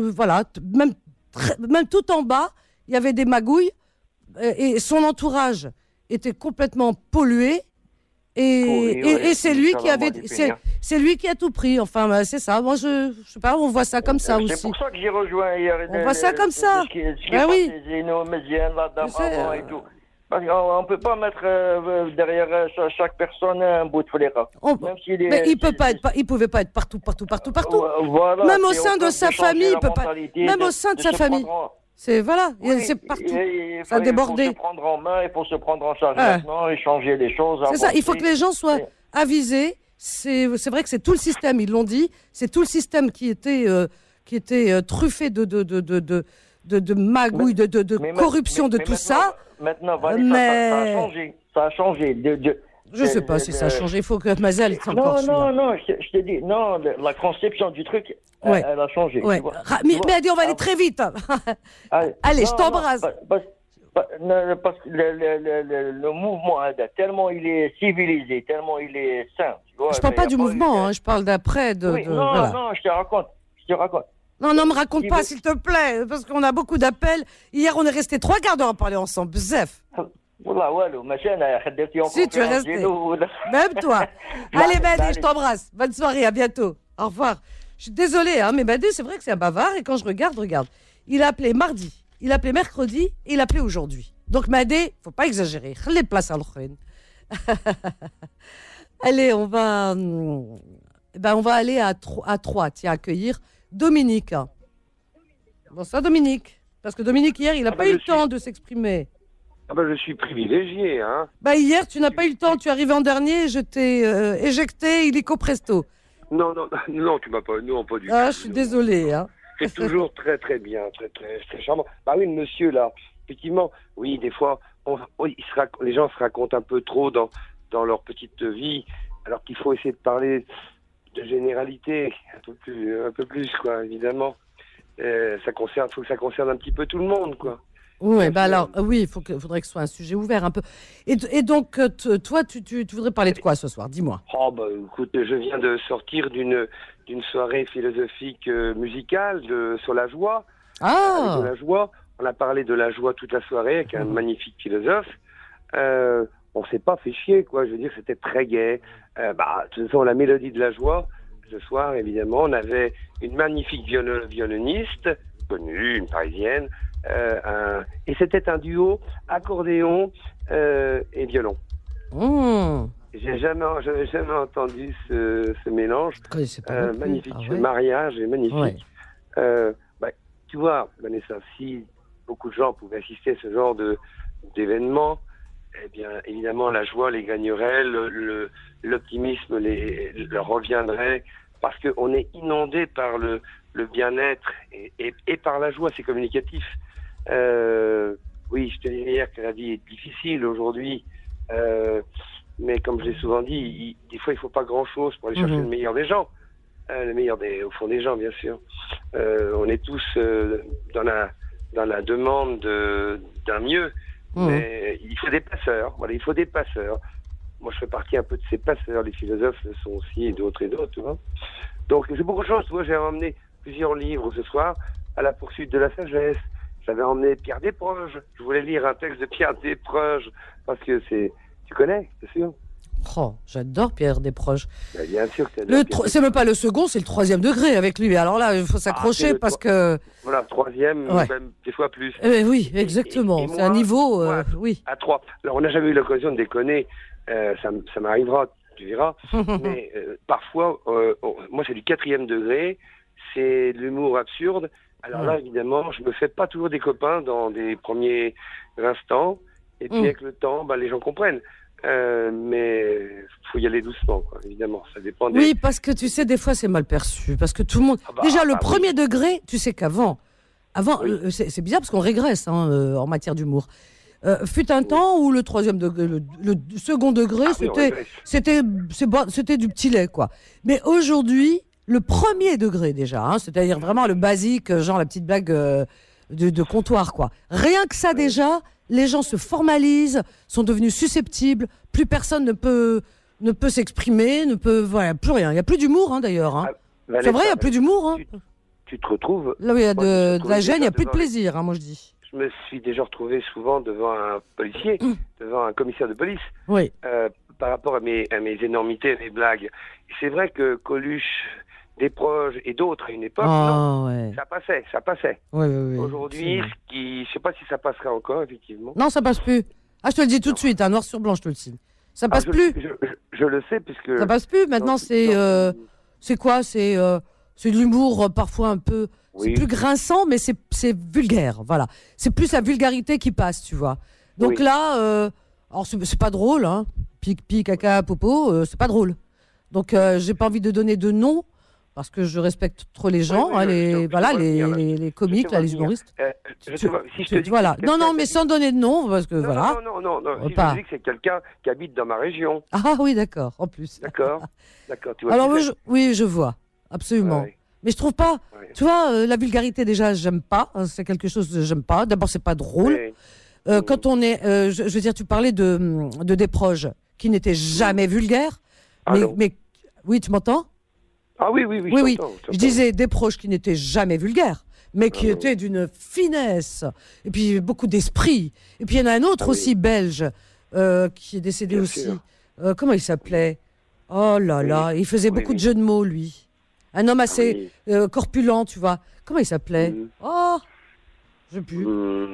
même tout en bas, il y avait des magouilles, et son entourage était complètement pollué. Et c'est lui c'est lui qui a tout pris. Enfin, c'est ça. Moi, je sais pas, on voit ça comme ça aussi. C'est pour ça que j'ai rejoint hier. On voit ça comme ça. Oui. Et tout. Parce qu'on ne peut pas mettre derrière chaque personne un bout de fléra. Mais il pouvait pas être partout. Voilà, même au sein de sa famille, il peut pas. Même au sein de sa famille. C'est c'est partout. Ça a débordé. Il faut se prendre en main, il faut se prendre en charge maintenant et changer les choses. C'est ça, il faut que les gens soient avisés. C'est vrai que c'est tout le système, ils l'ont dit, c'est tout le système qui était truffé de magouilles, de corruption, de tout ça. Maintenant, Vanessa, ça a changé. Je ne sais pas si ça a changé, il faut que Mazel est encore Non, je te dis, non, la conception du truc, elle a changé. Ouais. Mais on va aller très vite. Allez, je t'embrasse. Parce que le mouvement, tellement il est civilisé, tellement il est sain. Tu vois, je ne parle pas du mouvement, je parle d'après. Non, je te raconte. Non, me raconte pas, s'il te plaît, parce qu'on a beaucoup d'appels. Hier, on est resté 3 quarts d'heure à parler ensemble. Bzef. Si, tu es resté. Même toi. Allez, Badé, je t'embrasse. Bonne soirée, à bientôt. Au revoir. Je suis désolée, mais Badé, c'est vrai que c'est un bavard. Et quand je regarde. Il a appelé mardi, il a appelé mercredi, et il a appelé aujourd'hui. Donc, Badé, faut pas exagérer. Les places à l'Ukraine. Allez, on va aller à Troyes, tiens, accueillir Dominique. Bonsoir, Dominique. Parce que Dominique, hier, il n'a pas eu le temps de s'exprimer. Je suis privilégié, hein. Hier, tu n'as pas eu le temps, tu es arrivé en dernier, je t'ai éjecté illico presto. Non, tu m'as pas, non, pas du tout. Je suis désolée, hein. C'est toujours très, très bien, très, très, très charmant. Oui, le monsieur, là, effectivement, oui, des fois, les gens se racontent un peu trop dans leur petite vie, alors qu'il faut essayer de parler de généralité, un peu plus, quoi, évidemment. Faut que ça concerne un petit peu tout le monde, quoi. Oui, il faudrait que ce soit un sujet ouvert un peu. Et donc, toi, tu voudrais parler de quoi ce soir ? Dis-moi. Écoute, je viens de sortir d'une soirée philosophique musicale sur la joie. Avec de la joie. On a parlé de la joie toute la soirée avec un magnifique philosophe. On s'est pas fait chier, quoi. Je veux dire, c'était très gai. De toute façon, la mélodie de la joie, ce soir, évidemment, on avait une magnifique violoniste, connue, une parisienne, et c'était un duo accordéon et violon. J'avais jamais entendu ce mélange. Magnifique, ce mariage est magnifique. Ouais. Tu vois, Vanessa, si beaucoup de gens pouvaient assister à ce genre d'événements, eh bien, évidemment, la joie les gagnerait, l'optimisme leur reviendrait, parce qu'on est inondé par le bien-être et par la joie, c'est communicatif. Oui, je te disais hier que la vie est difficile aujourd'hui, mais comme je l'ai souvent dit, des fois il faut pas grand-chose pour aller chercher le meilleur des gens. le meilleur au fond des gens, bien sûr. On est tous dans la demande d'un mieux, mais il faut des passeurs. Voilà, il faut des passeurs. Moi, je fais partie un peu de ces passeurs. Les philosophes le sont aussi, et d'autres, tu vois. Donc, c'est beaucoup de choses. Moi, j'ai emmené plusieurs livres ce soir à la poursuite de la sagesse. J'avais emmené Pierre Desproges. Je voulais lire un texte de Pierre Desproges parce que tu connais, c'est sûr. Oh, j'adore Pierre Desproges. Bien sûr que c'est même pas le second, c'est le 3e degré avec lui. Alors là, il faut s'accrocher parce que... Voilà, 3e, même des fois plus. Oui, exactement. C'est un niveau, oui. À 3. Alors, on n'a jamais eu l'occasion de déconner. Ça m'arrivera, tu verras. Mais parfois, moi, c'est du 4e degré. C'est de l'humour absurde. Alors là, évidemment, je me fais pas toujours des copains dans des premiers instants. Et puis, avec le temps, les gens comprennent. Mais faut y aller doucement, quoi, évidemment. Ça dépend des... Oui, parce que tu sais, des fois, c'est mal perçu. Parce que tout le monde... Déjà, le premier degré, tu sais qu'avant... c'est bizarre parce qu'on régresse en matière d'humour. Fut un temps où le 3e degré, le second degré, c'était du petit lait, quoi. Mais aujourd'hui, le 1er degré déjà, c'est-à-dire vraiment le basique, genre la petite blague de comptoir, quoi. Rien que ça déjà, les gens se formalisent, sont devenus susceptibles, plus personne ne peut s'exprimer, plus rien. Il n'y a plus d'humour, d'ailleurs. C'est vrai, il n'y a plus d'humour. Tu te retrouves... Là où il y a de la gêne, il n'y a plus de plaisir, moi je dis. Je me suis déjà retrouvé souvent devant un policier, devant un commissaire de police, par rapport à mes énormités, à mes blagues. C'est vrai que Coluche, Desproges et d'autres à une époque, ça passait. Oui, aujourd'hui, je ne sais pas si ça passera encore, effectivement. Non, ça passe plus. Je te le dis tout de suite, noir sur blanc, je te le dis. Ça passe plus. Je le sais, puisque... Ça passe plus. Maintenant, c'est quoi ? C'est de l'humour parfois un peu... C'est plus grinçant, mais c'est vulgaire, voilà. C'est plus la vulgarité qui passe, tu vois. Donc là, alors c'est pas drôle, pipi, caca, popo, c'est pas drôle. Donc j'ai pas envie de donner de nom, parce que je respecte trop les gens, les comiques, les humoristes. Voilà. Non, mais sans donner de nom, parce que voilà. Non. Si je dis que c'est quelqu'un qui habite dans ma région. Ah oui, d'accord, en plus. D'accord. Tu vois. Alors je vois, absolument. Ouais. Mais je trouve pas, tu vois, la vulgarité déjà, j'aime pas. C'est quelque chose que j'aime pas. D'abord, c'est pas drôle. Quand on est, je veux dire, tu parlais de Desproges, qui n'était jamais vulgaire. Mais oui, tu m'entends ? Ah oui. Oui. Je disais Desproges qui n'était jamais vulgaire, mais qui était d'une finesse. Et puis beaucoup d'esprit. Et puis il y en a un autre aussi belge qui est décédé aussi. Comment il s'appelait ? Oh là là, il faisait beaucoup de jeux de mots, lui. Un homme assez corpulent, tu vois. Comment il s'appelait ? Oh, je sais plus.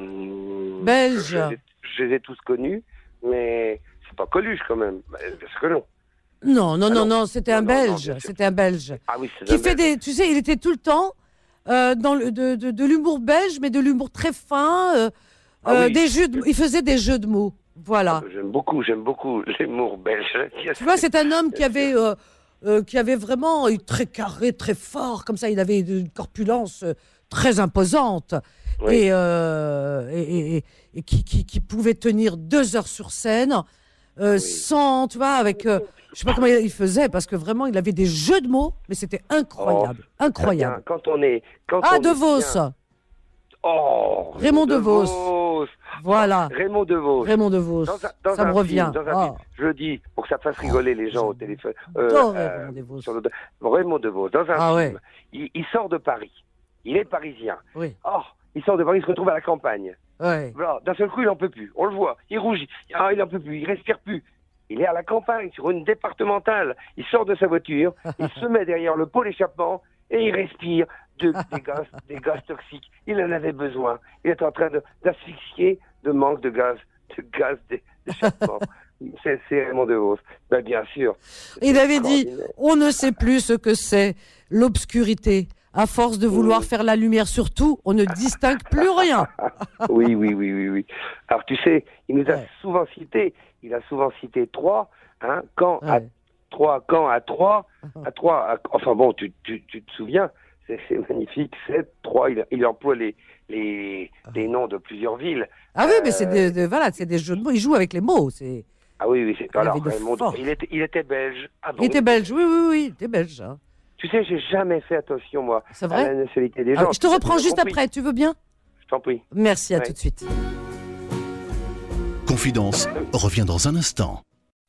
Belge. Je les ai tous connus, mais c'est pas Coluche quand même. Parce que non. Non, c'était un Belge. C'était un Belge. Ah oui, c'est qui fait tu sais, il était tout le temps dans de l'humour belge, mais de l'humour très fin. Il faisait des jeux de mots. Voilà. J'aime beaucoup l'humour belge. Tu vois, c'est un homme qui avait vraiment très carré, très fort, comme ça, il avait une corpulence très imposante et qui pouvait tenir 2 heures sur scène sans, tu vois, avec, je sais pas comment il faisait, parce que vraiment, il avait des jeux de mots, mais c'était incroyable, incroyable. Quand on est DeVos. Raymond DeVos. Voilà. Raymond DeVos. Ça me revient. Je le dis pour que ça fasse rigoler les gens au téléphone. Raymond DeVos. Raymond DeVos, dans un film, il sort de Paris. Il est parisien. Oui. Il sort de Paris, il se retrouve à la campagne. Ouais. Voilà, d'un seul coup, il n'en peut plus. On le voit. Il rougit. Il n'en peut plus. Il respire plus. Il est à la campagne, sur une départementale. Il sort de sa voiture. Il se met derrière le pot d'échappement et il respire des gaz toxiques. Il en avait besoin. Il est en train d'asphyxier de manque de gaz d'échappement. C'est Raymond DeVos. Bien sûr. Il avait dit, on ne sait plus ce que c'est l'obscurité. À force de vouloir faire la lumière sur tout, on ne distingue plus rien. Oui. Alors tu sais, il nous a souvent cité, Troyes, quand à Troyes, enfin bon, tu te souviens, c'est magnifique, c'est Troyes, il emploie les noms de plusieurs villes. Ah oui, mais c'est des jeux de mots, il joue avec les mots, c'est... Ah oui, alors Raymond, il était belge. Ah bon, il était belge, oui, il était belge. Tu sais, j'ai jamais fait attention, moi, c'est vrai à la nationalité des gens. Je te reprends juste après, tu veux bien? Je t'en prie. Merci, à tout de suite. Confidence revient dans un instant.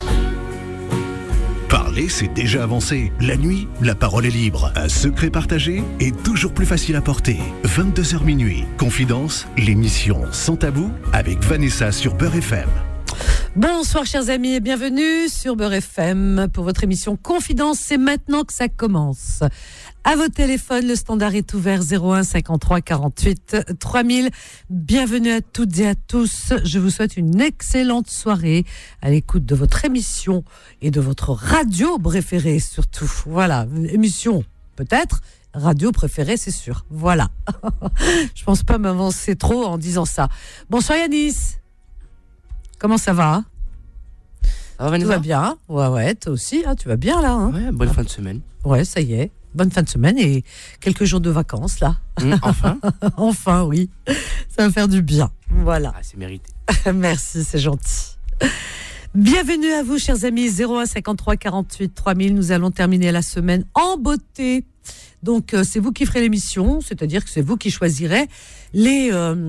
Parler, c'est déjà avancé. La nuit, la parole est libre. Un secret partagé est toujours plus facile à porter. 22h minuit. Confidence, l'émission Sans Tabou avec Vanessa sur Beurre FM. Bonsoir chers amis et bienvenue sur Beurre FM pour votre émission Confidence. C'est maintenant que ça commence. À vos téléphones, le standard est ouvert 01 53 48 3000. Bienvenue à toutes et à tous. Je vous souhaite une excellente soirée à l'écoute de votre émission et de votre radio préférée surtout. Voilà, émission peut-être, radio préférée c'est sûr. Voilà. Je pense pas m'avancer trop en disant ça. Bonsoir Yanis. Comment ça va? Ça va, Vanessa? Tout va bien? Ouais, toi aussi, hein, tu vas bien là, hein? Ouais, bonne fin de semaine. Ouais, ça y est. Bonne fin de semaine et quelques jours de vacances, là. Enfin. Enfin, oui. Ça va faire du bien. Voilà. Ah, c'est mérité. Merci, c'est gentil. Bienvenue à vous, chers amis. 01 53 48 3000. Nous allons terminer la semaine en beauté. Donc, c'est vous qui ferez l'émission, c'est-à-dire que c'est vous qui choisirez les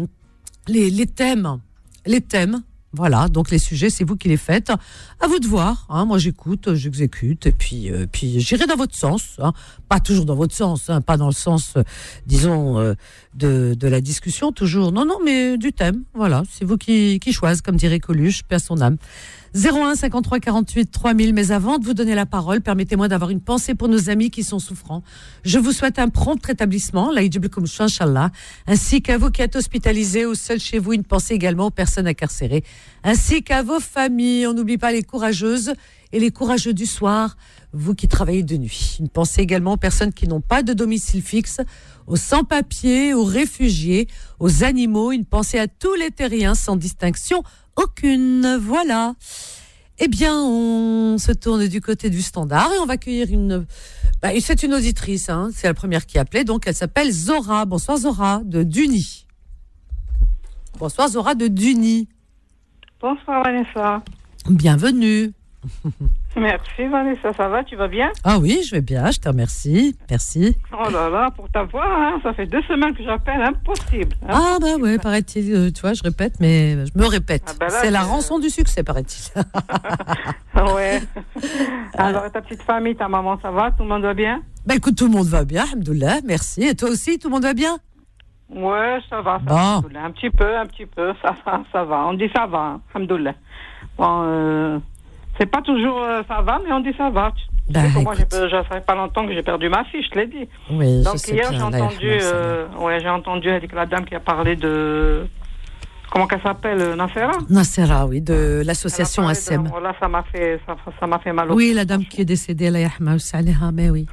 thèmes. Les thèmes. Voilà, donc les sujets, c'est vous qui les faites. À vous de voir. Hein. Moi, j'écoute, j'exécute, et puis j'irai dans votre sens. Hein. Pas toujours dans votre sens, hein. Pas dans le sens, disons, de la discussion, toujours. Non, mais du thème. Voilà, c'est vous qui choisissez, comme dirait Coluche, paix à son âme. 01 53 48 3000. Mais avant de vous donner la parole, permettez-moi d'avoir une pensée pour nos amis qui sont souffrants. Je vous souhaite un prompt rétablissement, Inch'Allah, ainsi qu'à vous qui êtes hospitalisés ou seuls chez vous, une pensée également aux personnes incarcérées, ainsi qu'à vos familles. On n'oublie pas les courageuses et les courageux du soir, vous qui travaillez de nuit. Une pensée également aux personnes qui n'ont pas de domicile fixe, aux sans-papiers, aux réfugiés, aux animaux. Une pensée à tous les terriens sans distinction aucune. Voilà. Eh bien, on se tourne du côté du standard et on va accueillir c'est une auditrice, hein, c'est la première qui appelait, donc elle s'appelle Zora. Bonsoir Zora, de Duny. Bonsoir Zora de Duny. Bonsoir Vanessa. Bienvenue. Merci Vanessa, ça va, tu vas bien? Ah oui, je vais bien, je te remercie. Merci. Oh là là, pour ta voix, hein, ça fait 2 semaines que j'appelle, impossible. Ah bah ouais, paraît-il, tu vois, je répète, mais je me répète. Ah bah là, c'est la rançon du succès, paraît-il. Ouais. Alors, ta petite famille, ta maman, ça va? Tout le monde va bien? Bah écoute, tout le monde va bien, alhamdoulilah, merci. Et toi aussi, tout le monde va bien? Ouais, ça va, bon. Un petit peu, ça va. On dit ça va, hein, alhamdoulilah. Bon, c'est pas toujours ça va, mais on dit ça va. Moi, ça fait pas longtemps que j'ai perdu ma fille, je te l'ai dit. Oui, donc hier, j'ai entendu avec la dame qui a parlé de... Comment qu'elle s'appelle? Nassera, oui, de l'association ASEM. Voilà, ça m'a fait mal au Oui, la dame qui est décédée, la yahma oussaliha, mais oui.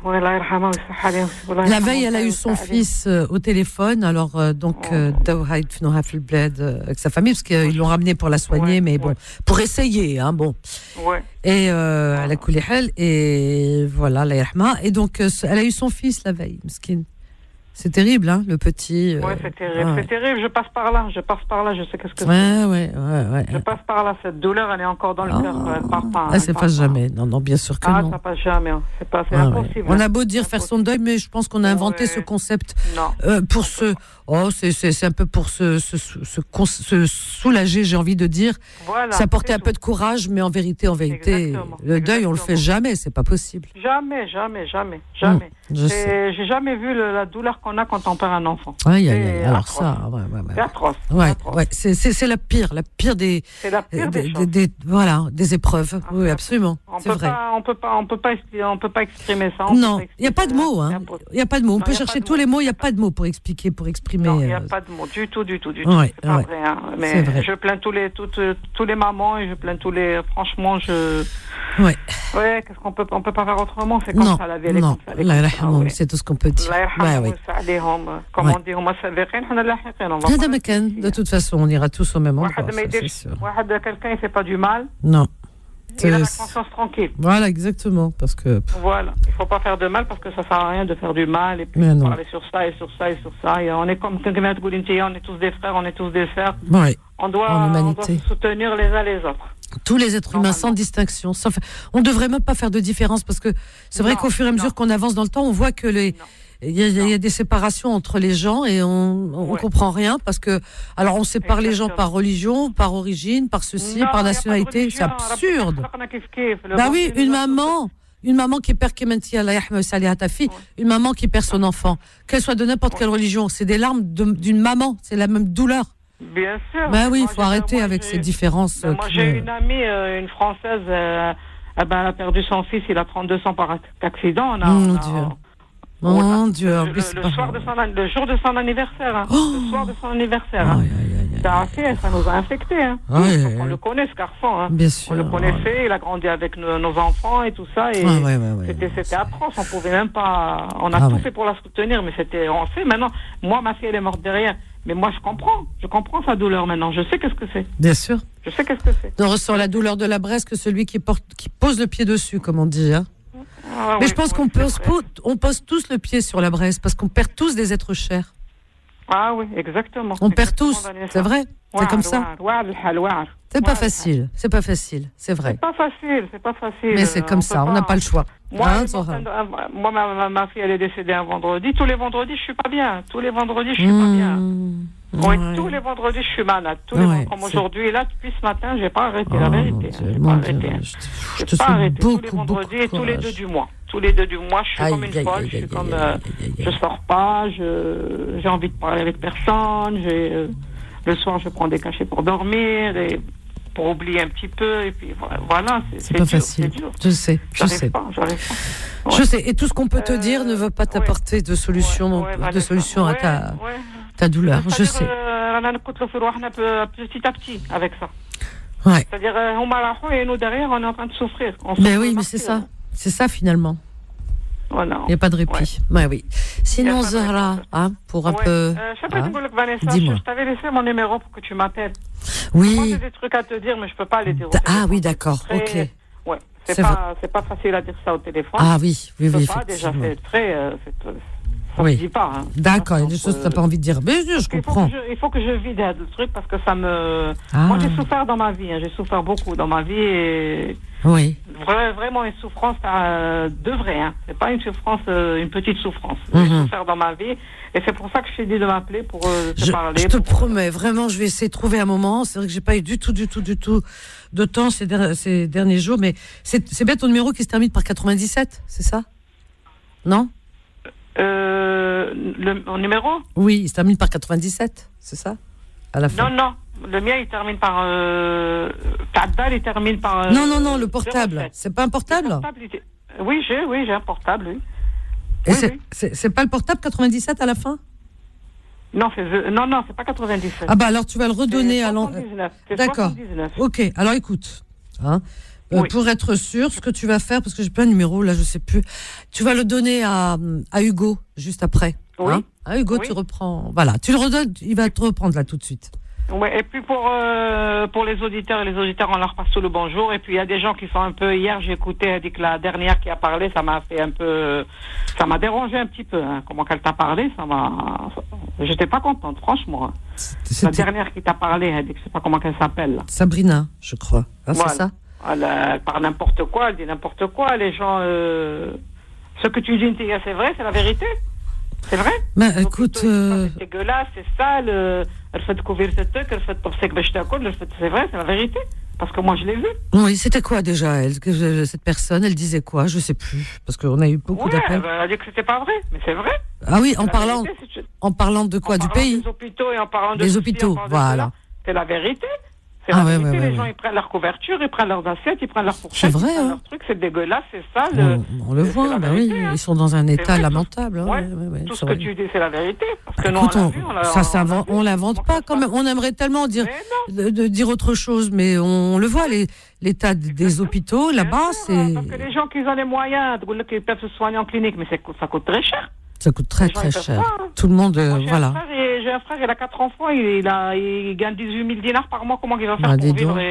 La veille, elle a eu son fils au téléphone, alors avec sa famille, parce qu'ils l'ont ramené pour la soigner, mais bon, pour essayer, hein, bon. Ouais. Et elle a coulé et voilà, la yahma. Et donc, elle a eu son fils la veille, mesquine. C'est terrible, hein, le petit. Ouais, c'est terrible. C'est terrible. Je passe par là. Je sais qu'est-ce que c'est. Ouais. Je passe par là. Cette douleur, elle est encore dans le cœur. Elle part pas. Ah, ça passe jamais. Non, bien sûr que non. Ça passe jamais. C'est impossible. On a beau dire faire son deuil, mais je pense qu'on a inventé ce concept pour c'est un peu pour se soulager, j'ai envie de dire. Voilà, ça portait un peu de courage, mais en vérité, le deuil, on le fait jamais. C'est pas possible. Jamais. J'ai jamais vu la douleur qu'on a quand on perd un enfant. Aïe. Alors atroce. Ça, c'est atroce. Ouais. C'est la pire des. C'est la pire des épreuves. Oui, absolument. C'est vrai. On peut pas exprimer ça. Non, il y a pas de mots. Hein. Il y a pas de mots. On peut chercher tous les mots. Il y a pas de mots pour exprimer. Non, il y a pas de mots du tout. Ouais, c'est pas vrai. Hein. Mais je plains tous les mamans et je plains tous les. Franchement, Ouais, qu'est-ce qu'on peut pas faire autrement? C'est comme ça la vie. Elle est comme ça. C'est tout ce qu'on peut dire. De toute façon, on ira tous au même endroit. C'est sûr. Quelqu'un, il fait pas du mal. Non. Il a la conscience tranquille. Voilà, exactement. Parce que. Voilà. Il faut pas faire de mal parce que ça sert à rien de faire du mal et puis parler sur ça. Et on est comme quelqu'un on est tous des frères, on est tous des sœurs. Ouais. On doit se soutenir les uns les autres. Tous les êtres humains, sans distinction. On ne devrait même pas faire de différence, parce que c'est vrai qu'au fur et à mesure qu'on avance dans le temps, on voit que il y a des séparations entre les gens et on comprend rien, parce que alors on sépare les gens par religion, par origine, par ceci, par nationalité, c'est absurde. Bah oui, une maman qui perd ta fille, une maman qui perd son enfant, qu'elle soit de n'importe quelle religion, c'est des larmes d'une maman, c'est la même douleur. Bien sûr. Ben oui, il faut arrêter avec ces différences. Moi, j'ai une amie, une Française, elle a perdu son fils, il a 32 ans par accident. Mon Dieu. Le jour de son anniversaire. Le soir de son anniversaire. Ça nous a infectés. On le connaît, ce garçon. Bien sûr. On le connaissait, il a grandi avec nos enfants et tout ça. Et c'était atroce. On pouvait même pas. On a tout fait pour la soutenir, mais on sait maintenant. Moi, ma fille, elle est morte derrière. Mais moi, je comprends sa douleur maintenant. Je sais qu'est-ce que c'est. Bien sûr. Je sais qu'est-ce que c'est. On ressent la douleur de la braise que celui qui pose le pied dessus, comme on dit. Mais je pense qu'on pose tous le pied sur la braise, parce qu'on perd tous des êtres chers. Ah oui, exactement. On perd tous, c'est vrai. C'est comme ça. C'est pas facile, c'est pas facile, c'est vrai. C'est pas facile. Mais c'est comme ça, on n'a pas le choix. Moi, ma fille, elle est décédée un vendredi. Tous les vendredis, je suis pas bien. Tous les vendredis, je suis pas bien. Oui, tous les vendredis, je suis malade. Comme aujourd'hui, là, depuis ce matin, j'ai pas arrêté, la vérité. J'ai pas arrêté. J'ai pas arrêté. Tous les vendredis et tous les 2 du mois. Tous les 2 du mois, je suis comme une folle. Je suis comme, je sors pas, j'ai envie de parler avec personne. Le soir, je prends des cachets pour dormir, pour oublier un petit peu, et puis voilà. C'est pas dur, facile. dur. Je sais. J'arrive pas. Ouais. Je sais. Et tout ce qu'on peut te dire ne va pas t'apporter de solution, à ta douleur. Je sais. Petit à petit avec ça. Ouais. C'est-à-dire, et nous derrière, on est en train de souffrir. Mais oui, mais c'est ça. C'est ça finalement. Voilà. Il n'y a pas de répit. Ouais, oui. Sinon, Zahra, pour un peu. Je sais pas, Vanessa, dis-moi. Je t'avais laissé mon numéro pour que tu m'appelles. Oui. Moi, j'ai des trucs à te dire, mais je peux pas les dire. Oui, d'accord. Ok. Ouais. C'est pas facile à dire ça au téléphone. Ah oui. Pas, déjà, c'est très. Ça se dit pas. D'accord, il y a des choses que tu n'as pas envie de dire. Mais je comprends. Il faut que je vide le truc, parce que ça me. Moi, j'ai souffert dans ma vie. J'ai souffert beaucoup dans ma vie. Et... Oui. Vraiment une souffrance de vrai. C'est pas une souffrance, une petite souffrance. J'ai souffert dans ma vie. Et c'est pour ça que je t'ai dit de m'appeler pour te parler. Je te promets, vraiment, je vais essayer de trouver un moment. C'est vrai que j'ai pas eu du tout de temps ces derniers jours. Mais c'est bien ton numéro qui se termine par 97, c'est ça? Non? Mon numéro? Oui, il se termine par 97, c'est ça? À la fin. Non. Le mien, il termine par... Tadal, il termine par... Non, le portable. 07. C'est pas un portable? Oui, j'ai un portable, oui. Et c'est pas le portable 97 à la fin? Non, c'est pas 97. Ah bah alors tu vas le redonner à l'endroit. D'accord. 79. Ok, alors écoute. Pour être sûr, ce que tu vas faire, parce que j'ai plein de numéros, là je sais plus, tu vas le donner à Hugo, juste après. Oui. Hugo, tu reprends... Voilà, tu le redonnes, il va te reprendre là tout de suite. Ouais, et puis pour les auditeurs, on leur passe tout le bonjour. Et puis il y a des gens qui sont un peu... Hier, j'ai écouté, elle dit que la dernière qui a parlé, ça m'a fait un peu... Ça m'a dérangé un petit peu. Comment qu'elle t'a parlé, ça m'a... J'étais pas contente, franchement. La dernière qui t'a parlé, elle dit que je sais pas comment qu'elle s'appelle. Là. Sabrina, je crois. Voilà. C'est ça? Elle parle n'importe quoi, elle dit n'importe quoi. Les gens... Ce que tu dis, c'est vrai, c'est la vérité. C'est vrai? Mais écoute... C'est dégueulasse, c'est sale... Elle fait couvrir cette truc, elle fait c'est vrai, c'est la vérité. Parce que moi, je l'ai vu. Oui, c'était quoi déjà, cette personne? Elle disait quoi? Je sais plus. Parce qu'on a eu beaucoup d'appels. Elle a dit que c'était pas vrai, mais c'est vrai. Ah oui, en parlant de quoi? Du pays? Des hôpitaux et en parlant des hôpitaux, voilà. C'est la vérité. C'est la vérité. Les gens, ils prennent leur couverture, ils prennent leurs assiettes, ils prennent leurs fourchettes. C'est vrai, leur truc, c'est dégueulasse, c'est ça. On le voit, oui. Ils sont dans un état lamentable. Tout ce que tu dis, c'est la vérité. Parce que écoute, on l'invente pas quand même. On aimerait tellement dire autre chose, mais on le voit, l'état des hôpitaux là-bas, c'est... Parce que les gens qui ont les moyens, ils peuvent se soigner en clinique, mais ça coûte très cher. Ça coûte très cher. Tout le monde, voilà. J'ai un frère, il a 4 enfants, il gagne 18 000 dinars par mois. Comment il va faire pour vivre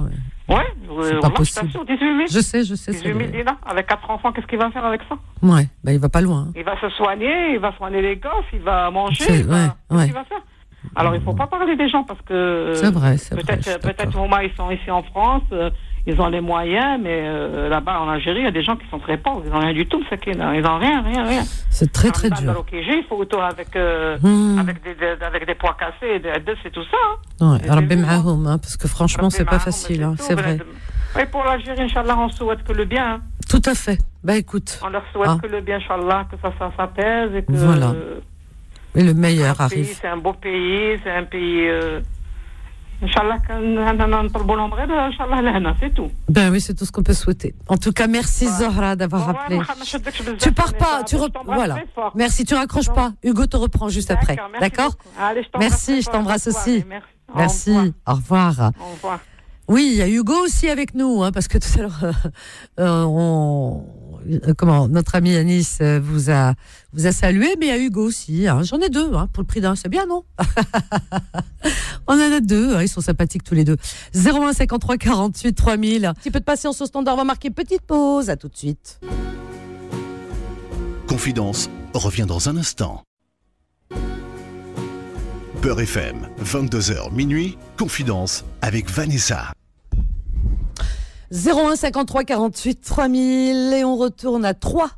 c'est pas possible. 18 000. Je sais. 18 000 dinars avec 4 enfants, qu'est-ce qu'il va faire avec ça? Ouais, il va pas loin. Il va se soigner, il va soigner les gosses, il va manger. Qu'est-ce qu'il va faire? Alors, il ne faut pas parler des gens parce que... C'est vrai, peut-être Romain, ils sont ici en France, ils ont les moyens, mais là-bas, en Algérie, il y a des gens qui sont très pauvres. Ils n'ont rien du tout, ils n'ont rien. C'est très, très dur. Dans l'OKG, photo avec des poids cassés, c'est tout ça. Ouais, Rabbi Ma'ahoum, parce que franchement, c'est pas facile, c'est vrai. Et pour l'Algérie, Inch'Allah, on souhaite que le bien. Tout à fait. Bah écoute. On leur souhaite que le bien, Inch'Allah, que ça s'apaise et que... Voilà. Et le meilleur arrive. C'est un beau pays, c'est un pays... Inch'Allah, c'est tout. Ben oui, c'est tout ce qu'on peut souhaiter. En tout cas, merci Zahra d'avoir appelé. Tu pars pas, voilà. Merci, tu raccroches pas. Hugo te reprend juste après. D'accord ? Merci, je t'embrasse aussi. Merci, au revoir. Au revoir. Oui, il y a Hugo aussi avec nous, parce que tout à l'heure, notre ami Anis vous a salué, mais il y a Hugo aussi. J'en ai deux, pour le prix d'un, c'est bien, non? On en a deux, ils sont sympathiques tous les deux. 01 53 48 3000. Un petit peu de patience au standard, on va marquer petite pause. À tout de suite. Confidence revient dans un instant. Beurre FM, 22h minuit, Confidence avec Vanessa. 01 53 48 3000 et on retourne à 3.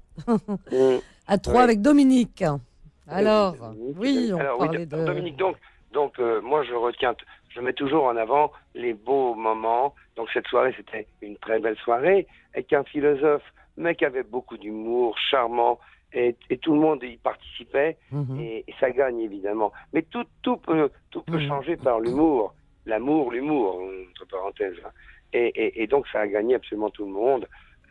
À 3 avec Dominique. Alors, oui, on parlait de... Dominique, donc moi je mets toujours en avant les beaux moments. Donc cette soirée, c'était une très belle soirée avec un philosophe, mais qui avait beaucoup d'humour, charmant. Et tout le monde y participait, et ça gagne évidemment. Mais tout peut changer par l'humour. L'humour, entre parenthèses. Et donc ça a gagné absolument tout le monde.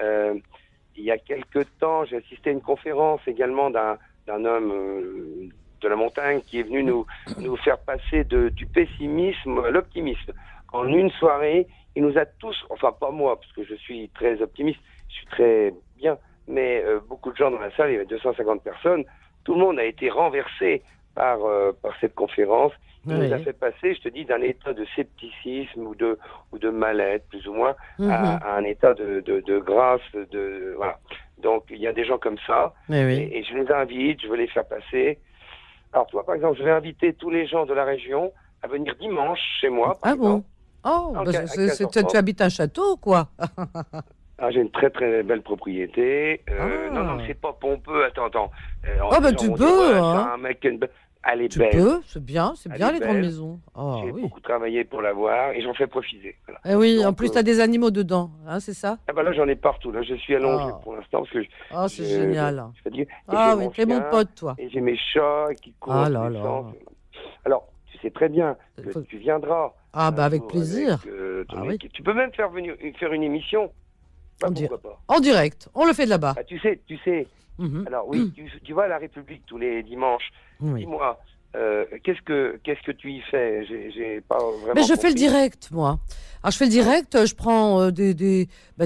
Il y a quelque temps, j'ai assisté à une conférence également d'un homme de la montagne qui est venu nous faire passer du pessimisme à l'optimisme. En une soirée, il nous a tous, enfin pas moi, parce que je suis très optimiste, je suis très bien, mais beaucoup de gens dans la salle, il y avait 250 personnes, tout le monde a été renversé par cette conférence. Il nous a fait passer, je te dis, d'un état de scepticisme ou de mal-être, plus ou moins, à un état de grâce, voilà. Donc, il y a des gens comme ça, et je les invite, je veux les faire passer. Alors, toi, par exemple, je vais inviter tous les gens de la région à venir dimanche chez moi. Ah bon? Oh, tu habites un château, quoi. J'ai une très très belle propriété. Non, c'est pas pompeux. Attends. Tu peux. Un mec, elle est belle. Tu peux, c'est bien les grandes maisons. J'ai beaucoup travaillé pour l'avoir et j'en fais profiter. Voilà. Et oui, donc, en plus, tu as des animaux dedans, c'est ça? Là, j'en ai partout. Là, je suis allongé pour l'instant parce que. C'est génial. T'es mon pote, toi. Et j'ai mes chats qui courent. Alors, tu sais très bien que tu viendras. Avec plaisir. Tu peux même faire une émission. Pourquoi pas. En direct, on le fait de là-bas. Tu sais. Alors oui, tu vas à la République tous les dimanches. Dis-moi, qu'est-ce que tu y fais? J'ai pas vraiment. Mais je fais le direct, moi. Alors je fais le direct, je prends des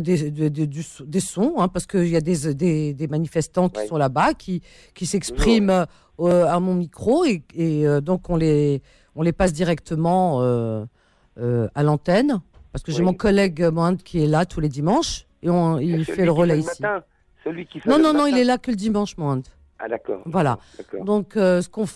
sons, parce qu'il y a des manifestants qui sont là-bas, qui s'expriment à mon micro et donc on les passe directement à l'antenne, parce que j'ai mon collègue Mohamed qui est là tous les dimanches. Et il fait le relais ici. Celui qui fait non, il est là que le dimanche, Mohamed. Ah d'accord. Voilà. D'accord. Donc ce qu'on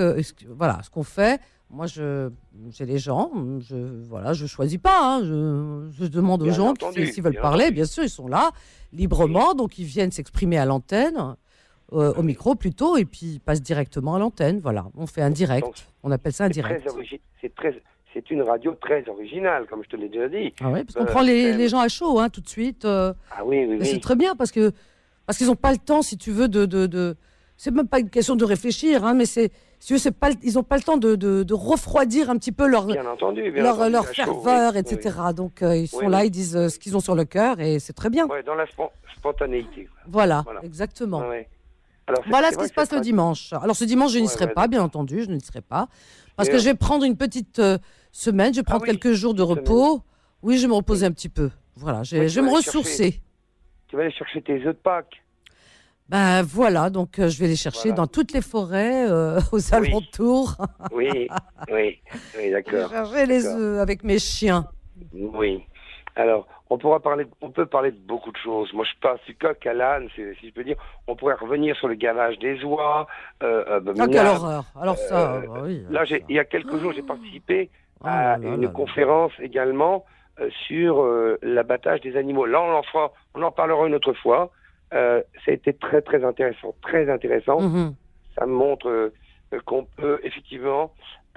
fait, moi j'ai les gens, je choisis pas, je demande aux gens s'ils veulent parler, bien sûr, ils sont là librement, donc ils viennent s'exprimer à l'antenne, au micro plutôt, et puis ils passent directement à l'antenne. Voilà, on fait un direct. Donc, on appelle ça un direct. C'est une radio très originale, comme je te l'ai déjà dit. Ah oui, parce qu'on prend les gens à chaud, tout de suite. Oui. C'est très bien, parce qu'ils n'ont pas le temps, si tu veux, c'est même pas une question de réfléchir, mais ils n'ont pas le temps de refroidir un petit peu leur ferveur, etc. Oui. Donc, ils sont là, ils disent ce qu'ils ont sur le cœur, et c'est très bien. Ouais, dans la spontanéité. Voilà, exactement. Alors, voilà ce qui se passe le dimanche. Alors, ce dimanche, je n'y serai pas, bien entendu, je n'y serai pas. Parce que je vais prendre une petite semaine, je vais prendre quelques jours de repos. Oui, je vais me reposer un petit peu. Voilà, je vais me ressourcer. Tu vas aller chercher tes œufs de Pâques. Voilà, donc je vais les chercher dans toutes les forêts, aux alentours. Oui, d'accord. Je vais chercher les œufs avec mes chiens. Oui. Alors, On peut parler de beaucoup de choses. Moi, je passe du coq à l'âne, si je peux dire. On pourrait revenir sur le gavage des oies. Quelle horreur. Alors ça, oui. Là, il y a quelques jours, j'ai participé à une conférence également sur l'abattage des animaux. Là, on en parlera une autre fois. Ça a été très, très intéressant. Très intéressant. Mm-hmm. Ça me montre qu'on peut effectivement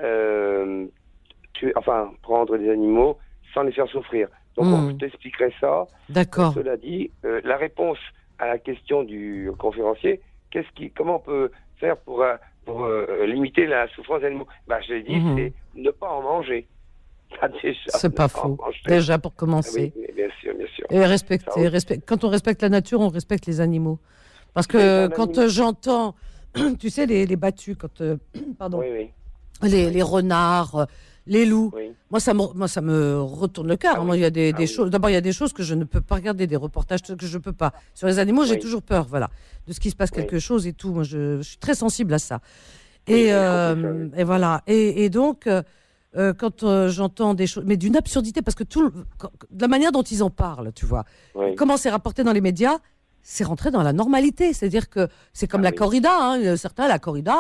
prendre des animaux sans les faire souffrir. Donc, je t'expliquerai ça. D'accord. Cela dit, la réponse à la question du conférencier, comment on peut faire pour limiter la souffrance des animaux? Je l'ai dit, c'est ne pas en manger. C'est pas faux. Déjà, pour commencer. Oui, bien sûr. Et respecter. Quand on respecte la nature, on respecte les animaux. Parce que quand j'entends, tu sais, les battus, pardon, les renards, les loups, moi ça me retourne le cœur. Moi, il y a des choses. D'abord, il y a des choses que je ne peux pas regarder, des reportages que je ne peux pas. Sur les animaux, j'ai toujours peur, de ce qui se passe quelque chose et tout. Moi, je suis très sensible à ça. Et voilà. Et donc, quand j'entends des choses, mais d'une absurdité, parce que de la manière dont ils en parlent, tu vois, comment c'est rapporté dans les médias, c'est rentré dans la normalité. C'est-à-dire que c'est comme la corrida. Certains, la corrida,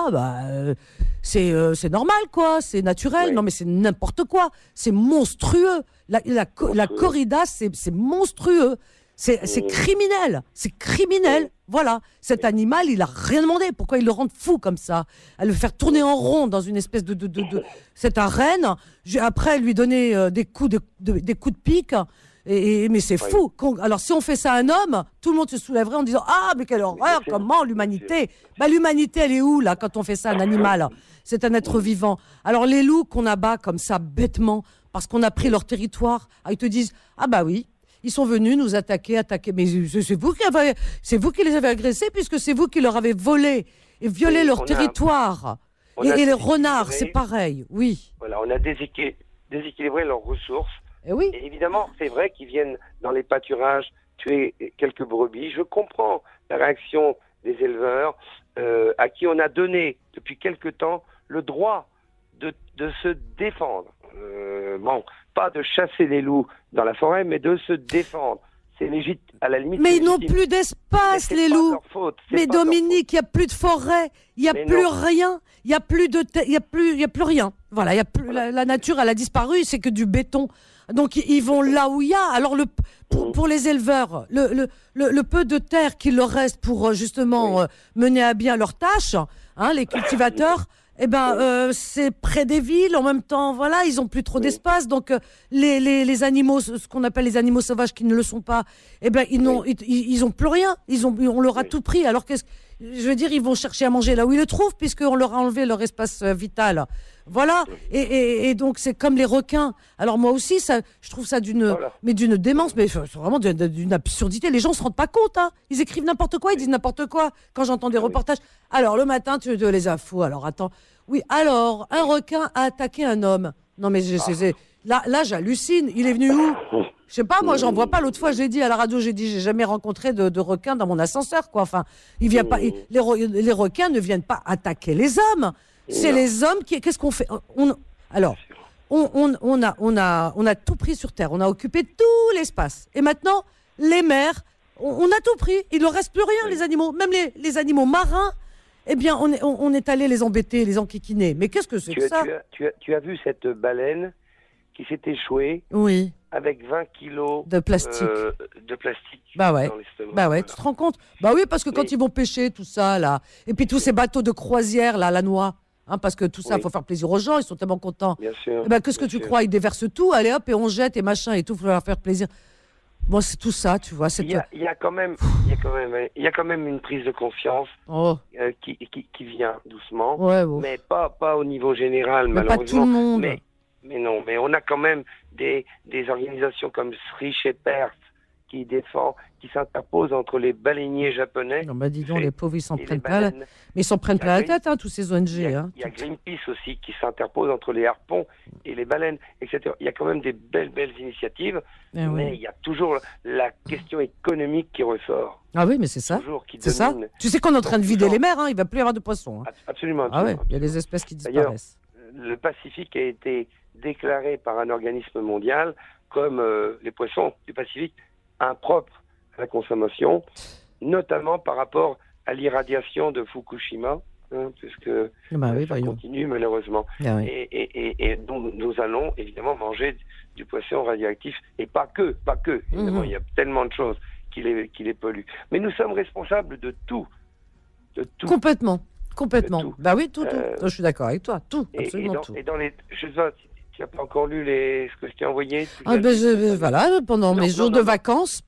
c'est normal, quoi. C'est naturel. Non, mais c'est n'importe quoi. C'est monstrueux. La corrida, c'est monstrueux. C'est criminel. C'est criminel. Voilà. Cet animal, il a rien demandé. Pourquoi ils le rendent fou comme ça? À le faire tourner en rond dans une espèce de cette arène. Après, lui donner des coups de pique. Mais c'est fou. Alors, si on fait ça à un homme, tout le monde se soulèverait en disant « Ah, mais quelle horreur, comment l'humanité ?» L'humanité, elle est où, là, quand on fait ça à un animal? C'est un être vivant. Alors, les loups qu'on abat comme ça, bêtement, parce qu'on a pris leur territoire, ils te disent « Ah bah oui, ils sont venus nous attaquer. Mais c'est vous qui les avez agressés, puisque c'est vous qui leur avez volé et violé leur territoire. » Et les renards, c'est pareil, oui. Voilà, on a déséquilibré leurs ressources. Oui. Et évidemment, c'est vrai qu'ils viennent dans les pâturages tuer quelques brebis. Je comprends la réaction des éleveurs à qui on a donné depuis quelque temps le droit de se défendre. Pas de chasser les loups dans la forêt, mais de se défendre. C'est légitime, à la limite. Mais ils n'ont plus d'espace, les loups. Mais Dominique, il n'y a plus de forêt, il n'y a plus rien, il n'y a plus de il y a plus rien. Voilà, il y a plus la nature, elle a disparu, c'est que du béton. Donc ils vont là où il y a. Alors pour les éleveurs, le peu de terre qu'il leur reste pour justement mener à bien leurs tâches, les cultivateurs. C'est près des villes, en même temps, voilà, ils ont plus trop d'espace, donc les animaux, ce qu'on appelle les animaux sauvages qui ne le sont pas, ils ont plus rien, on leur a tout pris. Alors je veux dire, ils vont chercher à manger là où ils le trouvent, puisqu'on leur a enlevé leur espace vital. Voilà, et donc c'est comme les requins. Alors moi aussi, je trouve ça d'une démence, mais c'est vraiment d'une absurdité. Les gens se rendent pas compte, Ils écrivent n'importe quoi, ils disent n'importe quoi. Quand j'entends des reportages, alors le matin tu veux les infos. Alors attends, oui, alors un requin a attaqué un homme. Non mais là j'hallucine. Il est venu où? Je sais pas, moi j'en vois pas. L'autre fois j'ai dit à la radio, j'ai jamais rencontré de requin dans mon ascenseur, quoi. Enfin, il vient pas. Les requins ne viennent pas attaquer les hommes. C'est les hommes qui. Qu'est-ce qu'on fait? On a tout pris sur Terre. On a occupé tout l'espace. Et maintenant, les mers, on a tout pris. Il ne reste plus rien, les animaux. Même les animaux marins, on est allé les embêter, les enquiquiner. Mais qu'est-ce que c'est que ça? Tu as vu cette baleine qui s'est échouée? Oui. Avec 20 kilos de plastique. Dans l'estomac. Tu te rends compte? Bah oui, parce que quand ils vont pêcher, tout ça, là, et puis tous ces bateaux de croisière, là, la noix. Parce que tout ça, il faut faire plaisir aux gens, ils sont tellement contents. Bien sûr. Qu'est-ce que tu crois? Ils déversent tout, allez hop, et on jette et machin et tout, il faut leur faire plaisir. Bon, c'est tout ça, tu vois. Il y a quand même une prise de confiance qui vient doucement, mais pas au niveau général, mais malheureusement. Pas tout le monde. Mais on a quand même des organisations comme Sri Shepherd qui s'interposent entre les baleiniers japonais. Non, dis donc, les pauvres, ils s'en prennent plein la... Mais ils s'en prennent plein la tête, tous ces ONG. Il y a Greenpeace aussi qui s'interpose entre les harpons et les baleines, etc. Il y a quand même des belles initiatives, mais il y a toujours la question économique qui ressort. Ah oui, mais c'est ça. C'est ça. Tu sais qu'on est en train de vider les mers, il ne va plus y avoir de poissons. Absolument. Ah ouais, il y a des espèces qui disparaissent. Le Pacifique a été déclaré par un organisme mondial comme les poissons du Pacifique, impropres à la consommation, notamment par rapport à l'irradiation de Fukushima, puisque ça continue malheureusement. Et donc nous allons évidemment manger du poisson radioactif, et pas que. Évidemment, il y a tellement de choses qui les polluent. Mais nous sommes responsables de tout. Complètement. Bah oui, tout. Je suis d'accord avec toi, tout, absolument tout. Et dans les... Je sais pas, tu n'as pas encore lu ce que je t'ai envoyé? Voilà, pendant mes jours de vacances.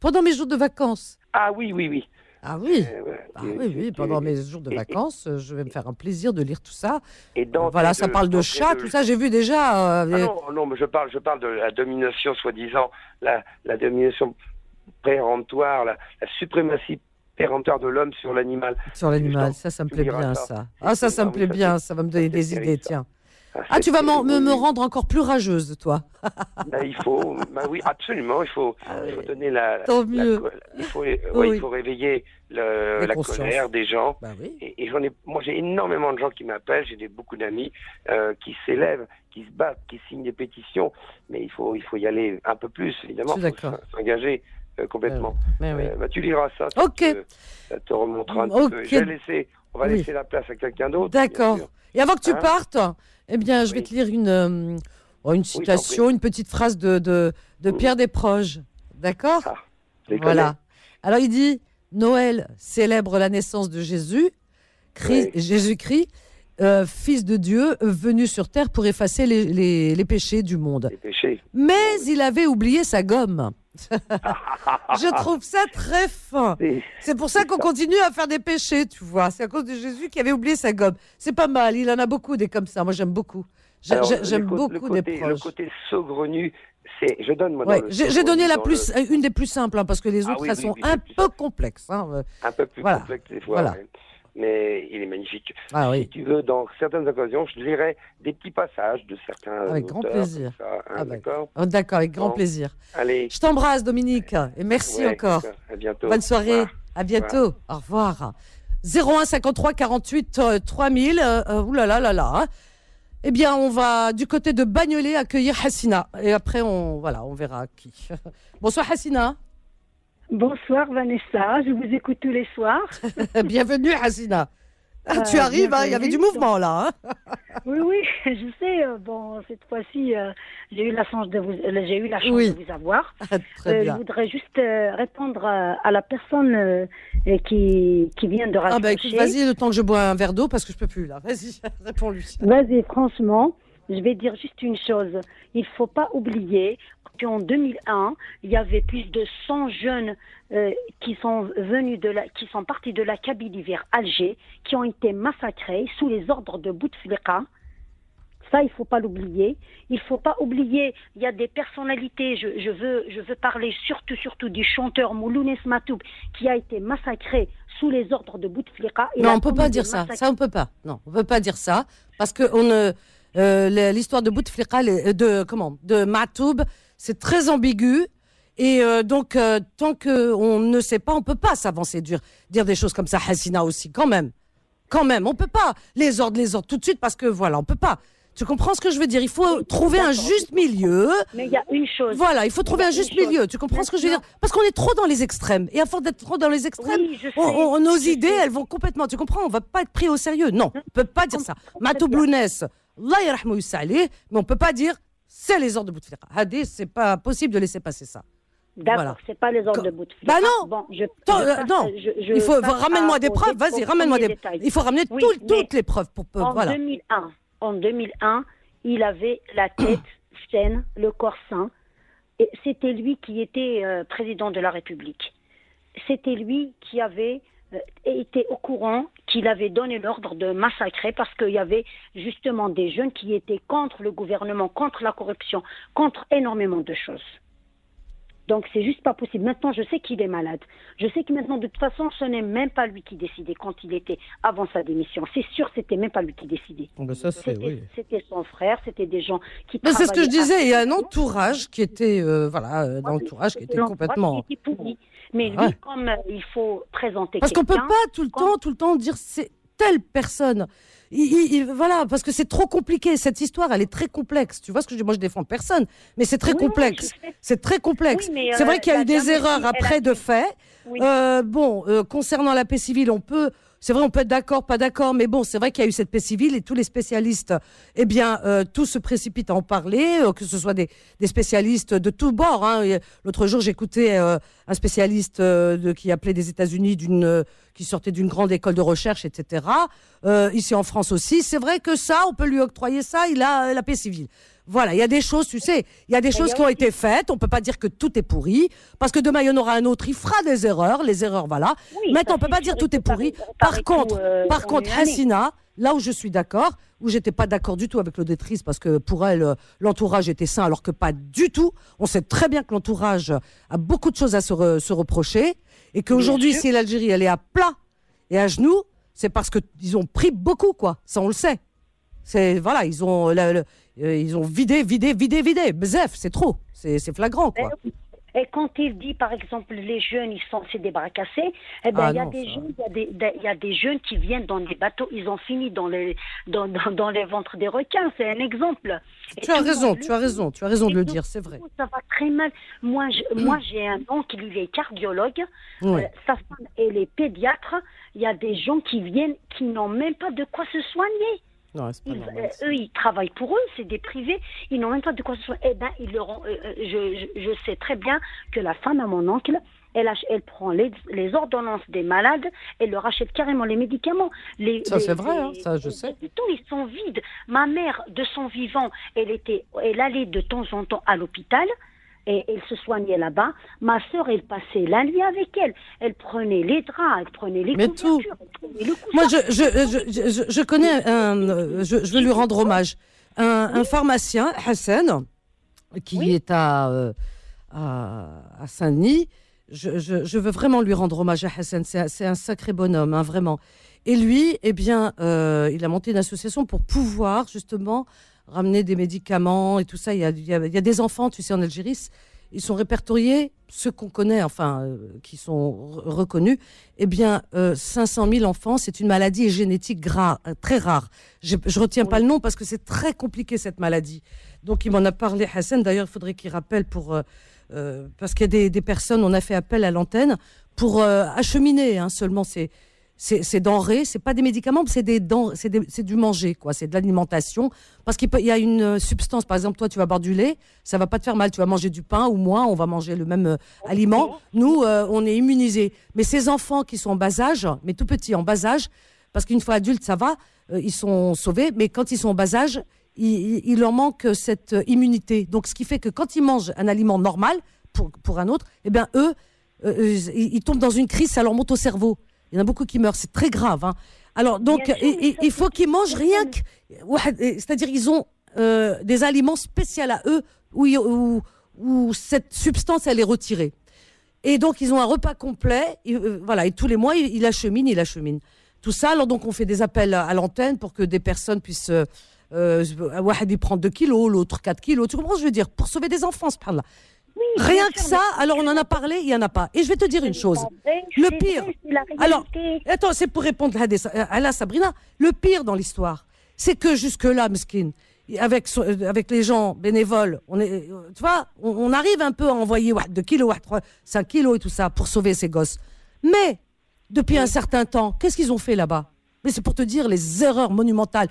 Ah oui. Ah oui, pendant mes jours de vacances, je vais me faire un plaisir de lire tout ça. Voilà, ça parle de chats, tout ça, j'ai vu déjà. Non, mais je parle de la domination, soi-disant, la domination péremptoire, la suprématie péremptoire de l'homme sur l'animal. Sur l'animal, ça me plaît bien, ça. Ça me plaît bien, ça va me donner des idées, tiens. Tu vas me rendre encore plus rageuse, toi. Il faut, oui, absolument, il faut donner il faut réveiller la colère des gens. Et moi j'ai énormément de gens qui m'appellent, j'ai beaucoup d'amis qui s'élèvent, qui se battent, qui signent des pétitions, mais il faut y aller un peu plus, évidemment, il faut s'engager complètement. Tu liras ça, ça te remontera un petit peu. On va laisser la place à quelqu'un d'autre. D'accord. Et avant que tu partes, je vais te lire une citation, une petite phrase de Pierre Desproges. D'accord ? Voilà. Alors il dit, Noël célèbre la naissance de Jésus-Christ, fils de Dieu, venu sur terre pour effacer les péchés du monde. Mais il avait oublié sa gomme. Je trouve ça très fin. C'est pour ça qu'on continue à faire des péchés, tu vois. C'est à cause de Jésus qui avait oublié sa gomme. C'est pas mal, il en a beaucoup des comme ça. Moi, j'aime beaucoup. J'aime beaucoup des proches. Le côté saugrenu, je donne moi. J'ai donné une des plus simples, parce que les autres, elles sont un peu complexes. Un peu plus complexes des fois. Voilà. Mais il est magnifique. Si tu veux, dans certaines occasions, je lirai des petits passages de certains avec auteurs. Grand plaisir. D'accord. D'accord, avec grand plaisir. Allez. Je t'embrasse, Dominique, et merci encore. À bientôt. Bonne soirée. À bientôt. Au revoir. 01 53 48 3000. Oulala. Eh bien, on va du côté de Bagnolet accueillir Hassina. Et après, on verra qui. Bonsoir, Hassina. Bonsoir Vanessa, je vous écoute tous les soirs. Bienvenue Hassina. Tu arrives, il y avait du mouvement là. Oui, je sais. Cette fois-ci, j'ai eu la chance de vous avoir. Très bien. Je voudrais juste répondre à la personne qui vient de raccrocher. Écoute, vas-y, le temps que je bois un verre d'eau parce que je peux plus là. Vas-y, réponds-lui. Vas-y, franchement, je vais dire juste une chose. Il faut pas oublier qu'en 2001, il y avait plus de 100 jeunes qui sont partis de la Kabylie vers Alger, qui ont été massacrés sous les ordres de Bouteflika. Ça, il faut pas l'oublier. Il faut pas oublier, il y a des personnalités, je veux parler surtout du chanteur Moulones Matoub, qui a été massacré sous les ordres de Bouteflika. Non, on peut pas dire ça. Ça, on peut pas. Non, on peut pas dire ça. Parce que l'histoire de Bouteflika, de Matoub, c'est très ambigu. Et donc, tant qu'on ne sait pas, on peut pas s'avancer, dire des choses comme ça. Hassina aussi, quand même, on peut pas les ordres tout de suite parce que voilà, on peut pas. Tu comprends ce que je veux dire? Il faut trouver un juste milieu. Mais il y a une chose. Voilà, il faut trouver un juste milieu. Tu comprends ce que je veux dire? Parce qu'on est trop dans les extrêmes. Et à force d'être trop dans les extrêmes, nos idées, elles vont complètement. Tu comprends? On va pas être pris au sérieux. Non, on peut pas dire ça. Matoub Lounès, Allah yarhamou yussalih, mais on peut pas dire c'est les ordres de Bouteflika. Hadi, c'est pas possible de laisser passer ça. D'accord, voilà. C'est pas les ordres de Bouteflika. Bah non. Il faut ramène-moi des preuves. Vas-y, ramène-moi des. Il faut ramener toutes les preuves pour. Voilà. En 2001, il avait la tête saine, le corps sain. Et c'était lui qui était président de la République. C'était lui qui avait été au courant qu'il avait donné l'ordre de massacrer parce qu'il y avait justement des jeunes qui étaient contre le gouvernement, contre la corruption, contre énormément de choses. Donc, c'est juste pas possible. Maintenant, je sais qu'il est malade. Je sais que maintenant, de toute façon, ce n'est même pas lui qui décidait quand il était avant sa démission. C'est sûr, c'était même pas lui qui décidait. C'était son frère, c'était des gens qui travaillaient. C'est ce que je disais. Il y a un entourage qui était, l'entourage qui était complètement. Qui était pourri. Mais lui, comme il faut présenter. Parce qu'on peut pas tout le temps dire c'est telle personne. Voilà, parce que c'est trop compliqué. Cette histoire, elle est très complexe. Tu vois ce que je dis? Moi, je défends personne, mais c'est très complexe. C'est très complexe. Oui, c'est vrai qu'il y a eu des erreurs après de fait. Oui. Concernant la paix civile, c'est vrai, on peut être d'accord, pas d'accord, mais bon, c'est vrai qu'il y a eu cette paix civile et tous les spécialistes, tous se précipitent à en parler, que ce soit des spécialistes de tous bords. Hein. L'autre jour, j'écoutais un spécialiste qui appelait des États-Unis, qui sortait d'une grande école de recherche, etc. Ici en France aussi, c'est vrai que ça, on peut lui octroyer ça. Il a la paix civile. Voilà, il y a des choses, tu sais, il y a des choses qui ont été faites. On peut pas dire que tout est pourri, parce que demain il y en aura un autre, il fera des erreurs. Les erreurs, voilà. Oui, maintenant, on peut pas dire tout est pourri. Par contre, Hassina, là où je suis d'accord, où j'étais pas d'accord du tout avec l'auditrice, parce que pour elle, l'entourage était sain, alors que pas du tout. On sait très bien que l'entourage a beaucoup de choses à se reprocher, et qu'aujourd'hui, si l'Algérie elle est à plat et à genoux, c'est parce que ils ont pris beaucoup, quoi. Ça, on le sait. Voilà, ils ont vidé. Bzef, c'est trop. C'est flagrant, quoi. Et quand il dit, par exemple, les jeunes, c'est des bras cassés, il y a des jeunes qui viennent dans des bateaux, ils ont fini dans les ventres des requins. C'est un exemple. Tu as raison de le dire, c'est vrai. Ça va très mal. Moi, j'ai un oncle, il est cardiologue. Ouais. Sa femme, elle est pédiatre. Il y a des gens qui viennent, qui n'ont même pas de quoi se soigner. Non, eux, ils travaillent pour eux, c'est des privés, ils n'ont même pas de quoi se soigner. Ils leur ont, je sais très bien que la femme à mon oncle, elle prend les ordonnances des malades, elle leur achète carrément les médicaments. C'est vrai, hein, ça je sais. Les hôpitaux, ils sont vides. Ma mère, de son vivant, elle allait de temps en temps à l'hôpital. Et elle se soignait là-bas. Ma sœur, elle passait la nuit avec elle. Elle prenait les draps, elle prenait les couvertures. Moi, je connais je veux lui rendre hommage. Un pharmacien, Hassan, qui est à Saint-Denis. Je veux vraiment lui rendre hommage à Hassan. C'est un sacré bonhomme, hein, vraiment. Et lui, il a monté une association pour pouvoir, justement, ramener des médicaments et tout ça. Il y a des enfants, tu sais, en Algérie, ils sont répertoriés, ceux qu'on connaît, qui sont reconnus. 500 000 enfants, c'est une maladie génétique très rare. Je retiens pas le nom parce que c'est très compliqué, cette maladie. Donc, il m'en a parlé, Hassan. D'ailleurs, il faudrait qu'il rappelle parce qu'il y a des personnes, on a fait appel à l'antenne pour acheminer, hein, seulement ces denrées, c'est pas des médicaments, c'est du manger, quoi. C'est de l'alimentation, parce qu'il y a une substance. Par exemple, toi, tu vas boire du lait, ça va pas te faire mal. Tu vas manger du pain, ou moi, on va manger le même aliment. Nous, on est immunisés. Mais ces enfants qui sont en bas âge, mais tout petits, en bas âge, parce qu'une fois adultes, ça va, ils sont sauvés. Mais quand ils sont en bas âge, il leur manque cette immunité. Donc, ce qui fait que quand ils mangent un aliment normal pour un autre, eux, ils tombent dans une crise, ça leur monte au cerveau. Il y en a beaucoup qui meurent, c'est très grave. Hein. Alors, donc, il faut qu'ils mangent rien que... C'est-à-dire, ils ont des aliments spéciaux à eux où cette substance, elle est retirée. Et donc, ils ont un repas complet. Et tous les mois, il achemine. Tout ça, alors donc, on fait des appels à l'antenne pour que des personnes puissent... il prend 2 kilos, l'autre 4 kilos. Tu comprends ce que je veux dire? Pour sauver des enfants, ce par-là. Oui, rien que ça, alors on en a parlé, il n'y en a pas. Et je vais te dire une chose. Le pire, alors, attends, c'est pour répondre à la Sabrina. Le pire dans l'histoire, c'est que jusque-là, Meskin, avec les gens bénévoles, tu vois, on arrive un peu à envoyer 2 kilos, 5 kilos et tout ça pour sauver ces gosses. Mais, depuis un certain temps, qu'est-ce qu'ils ont fait là-bas? Mais c'est pour te dire les erreurs monumentales.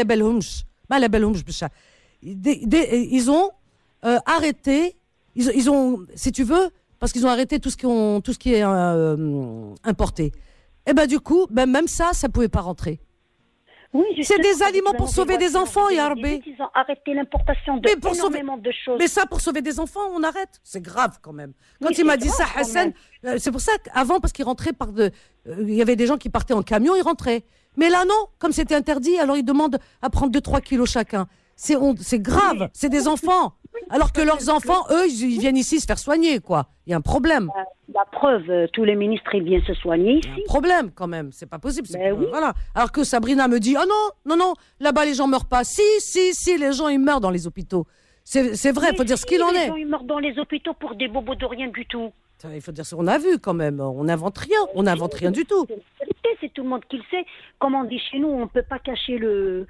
Ils ont arrêté. Ils ont, si tu veux, parce qu'ils ont arrêté tout ce qui est importé. Et du coup, même ça pouvait pas rentrer. Oui, c'est des aliments pour sauver des enfants, Yarbé. Ils ont arrêté l'importation d'énormément de choses. Mais ça, pour sauver des enfants, on arrête. C'est grave quand même. Quand il m'a dit ça, Hassan, c'est pour ça qu'avant, parce qu'il rentrait il y avait des gens qui partaient en camion, ils rentraient. Mais là, non, comme c'était interdit, alors ils demandent à prendre 2-3 kilos chacun. C'est grave, c'est des enfants. Alors que leurs enfants, eux, ils viennent ici se faire soigner, quoi. Il y a un problème. La preuve, tous les ministres, ils viennent se soigner ici. Il y a un problème, quand même. C'est pas possible. Oui. Voilà. Alors que Sabrina me dit, non, là-bas, les gens meurent pas. Si, les gens, ils meurent dans les hôpitaux. C'est vrai, il faut dire ce qu'il en est. Les gens, ils meurent dans les hôpitaux pour des bobos de rien du tout. Il faut dire ce qu'on a vu, quand même. On n'invente rien. On n'invente rien du tout. c'est tout le monde qui le sait. Comme on dit chez nous, on ne peut pas cacher le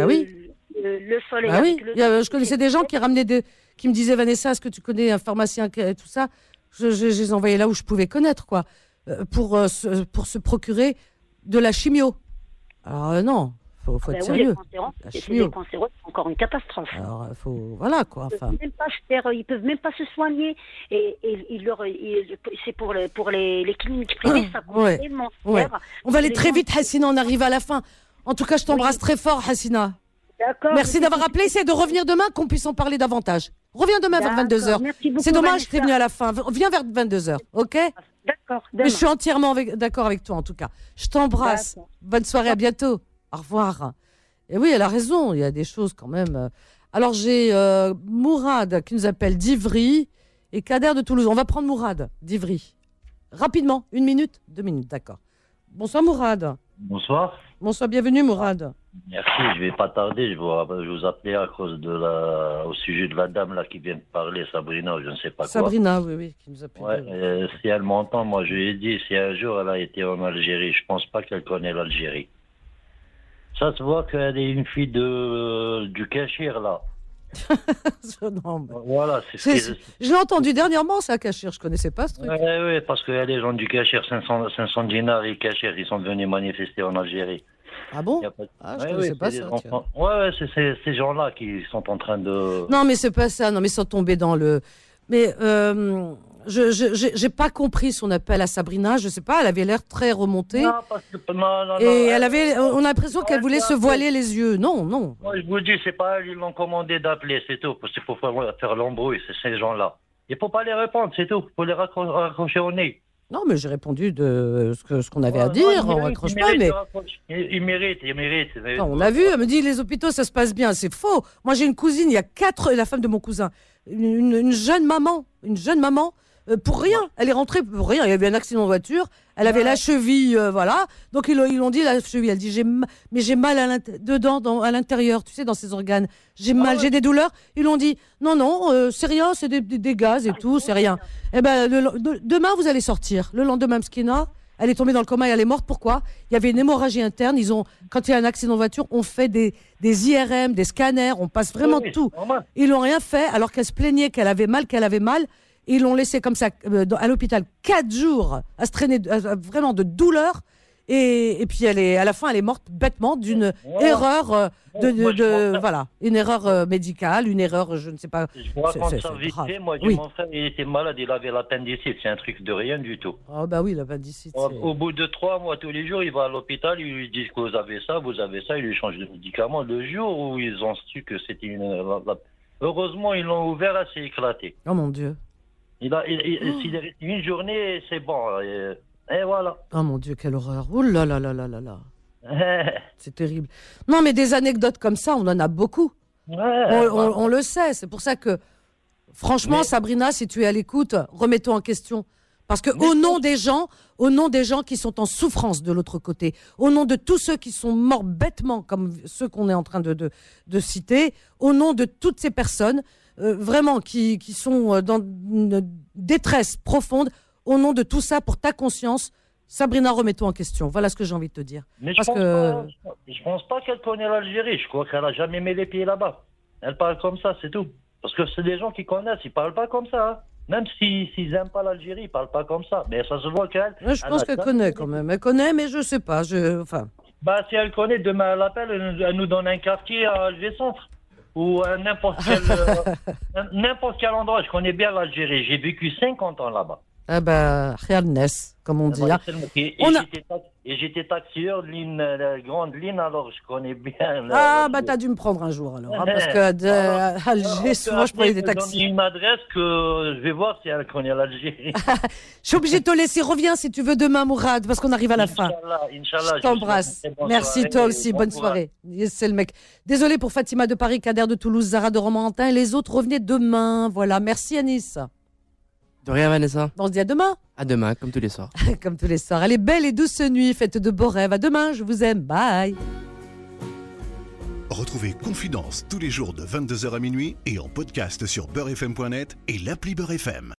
soleil. Bah oui. avec Je connaissais des gens qui ramenaient qui me disaient, Vanessa, est-ce que tu connais un pharmacien et tout ça? Je les envoyais là où je pouvais connaître, quoi, pour se procurer de la chimio. Alors non, faut être sérieux. Les cancéreux, c'est encore une catastrophe. Alors voilà quoi. Enfin. Ils peuvent même pas se soigner et c'est pour les cliniques privées, ça coûte tellement cher. On va aller très vite, Hassina, on arrive à la fin. En tout cas, je t'embrasse très fort, Hassina. D'accord. Merci d'avoir appelé. Essaye de revenir demain, qu'on puisse en parler davantage. Reviens demain vers 22h. C'est dommage que tu es venu à la fin. Viens vers 22h, ok? D'accord. Mais je suis entièrement d'accord avec toi, en tout cas. Je t'embrasse. D'accord. Bonne soirée, à bientôt. Au revoir. Et oui, elle a raison, il y a des choses quand même. Alors, j'ai Mourad qui nous appelle d'Ivry et Kader de Toulouse. On va prendre Mourad d'Ivry. Rapidement, 1 minute, 2 minutes, d'accord. Bonsoir Mourad. Bonsoir. Bonsoir, bienvenue Mourad. Merci, je vais pas tarder, je vous appelais à cause au sujet de la dame là qui vient de parler, Sabrina, je ne sais pas quoi. Sabrina, oui, qui nous appelle. Si elle m'entend, moi je lui ai dit, si un jour elle a été en Algérie, je pense pas qu'elle connaît l'Algérie. Ça se voit qu'elle est une fille du Cachir là. Non, mais... Voilà, je l'ai entendu dernièrement, ça, Cachir, je connaissais pas ce truc. Oui, parce qu'il y a des gens du Cachir, 500 dinars et Cachir, ils sont venus manifester en Algérie. Ah bon? Je connaissais pas ça. C'est ces gens-là qui sont en train de... Non, mais c'est pas ça, non, mais sans tomber dans le... Mais j'ai pas compris son appel à Sabrina, je sais pas, elle avait l'air très remontée. Non, parce que... Non, et on a l'impression qu'elle voulait se voiler les yeux. Non. Moi, je vous dis, c'est pas elles, ils l'ont commandé d'appeler, c'est tout. C'est pour faire l'embrouille, c'est ces gens-là. Il faut pas les répondre, c'est tout. Il faut les raccrocher au nez. Non, mais j'ai répondu de ce qu'on avait à dire, on raccroche pas, mais... Il mérite. Non, on a vu, elle me dit, les hôpitaux, ça se passe bien, c'est faux. Moi, j'ai une cousine, il y a 4, la femme de mon cousin, une jeune maman, pour rien, elle est rentrée pour rien, il y avait un accident de voiture, elle avait la cheville, voilà, donc ils l'ont dit, la cheville, elle dit, j'ai mal à l'intérieur, tu sais, dans ses organes, j'ai des douleurs, ils l'ont dit, non, c'est rien, c'est des gaz et tout, c'est rien. Eh ben, demain, vous allez sortir, le lendemain, Mskina, elle est tombée dans le coma et elle est morte, pourquoi? Il y avait une hémorragie interne, quand il y a un accident de voiture, on fait des IRM, des scanners, on passe vraiment tout. Ils l'ont rien fait, alors qu'elle se plaignait qu'elle avait mal, ils l'ont laissée comme ça à l'hôpital 4 jours à se traîner vraiment de douleur et puis à la fin elle est morte bêtement d'une erreur une erreur médicale, une erreur je ne sais pas. Je vous raconte ça vite fait, moi mon frère il était malade, il avait l'appendicite, c'est un truc de rien du tout. Ah bah oui, l'appendicite. Au bout de 3 mois tous les jours il va à l'hôpital, ils lui disent que vous avez ça, ils lui changent de médicaments. Le jour où ils ont su que c'était heureusement ils l'ont ouvert, elle s'est éclatée. Oh mon Dieu. S'il est resté une journée, c'est bon. Et voilà. Oh mon Dieu, quelle horreur. Ouh là là là là là là. C'est terrible. Non, mais des anecdotes comme ça, on en a beaucoup. On le sait. C'est pour ça que, franchement, Sabrina, si tu es à l'écoute, remettons en question. Parce que au nom des gens qui sont en souffrance de l'autre côté, au nom de tous ceux qui sont morts bêtement, comme ceux qu'on est en train de citer, au nom de toutes ces personnes, vraiment qui sont dans une détresse profonde, au nom de tout ça, pour ta conscience, Sabrina, remettons en question. Voilà ce que j'ai envie de te dire. Mais je pense pas qu'elle connaît l'Algérie. Je crois qu'elle a jamais mis les pieds là-bas. Elle parle comme ça, c'est tout. Parce que c'est des gens qui connaissent, ils parlent pas comme ça. Hein. Même s'ils aiment pas l'Algérie, ils parlent pas comme ça. Mais ça se voit qu'elle... Je pense qu'elle connaît quand même. Elle connaît, mais je sais pas. Si elle connaît, demain elle appelle, elle nous donne un quartier à Alger-Centre. Ou à n'importe quel endroit. Je connais bien l'Algérie. J'ai vécu 50 ans là-bas. Ah bah, Ness, comme on dit. Et j'étais taxieur, la grande ligne, alors je connais bien. T'as dû me prendre un jour alors. Parce que Alger, souvent je prenais des taxis. Une adresse que je vais voir si elle connaît l'Algérie. Je suis obligée de te laisser. Reviens si tu veux demain, Mourad, parce qu'on arrive à la fin. Inch'Allah. Je t'embrasse. Merci, toi aussi. Bonne soirée. C'est le mec. Désolé pour Fatima de Paris, Kader de Toulouse, Zara de Romantin et les autres. Revenez demain. Voilà. Merci, Anis. De rien, Vanessa. On se dit à demain. À demain, comme tous les soirs. Comme tous les soirs. Allez, belle et douce nuit. Faites de beaux rêves. À demain. Je vous aime. Bye. Retrouvez Confidence tous les jours de 22h à minuit et en podcast sur beurrefm.net et l'appli Beurre FM.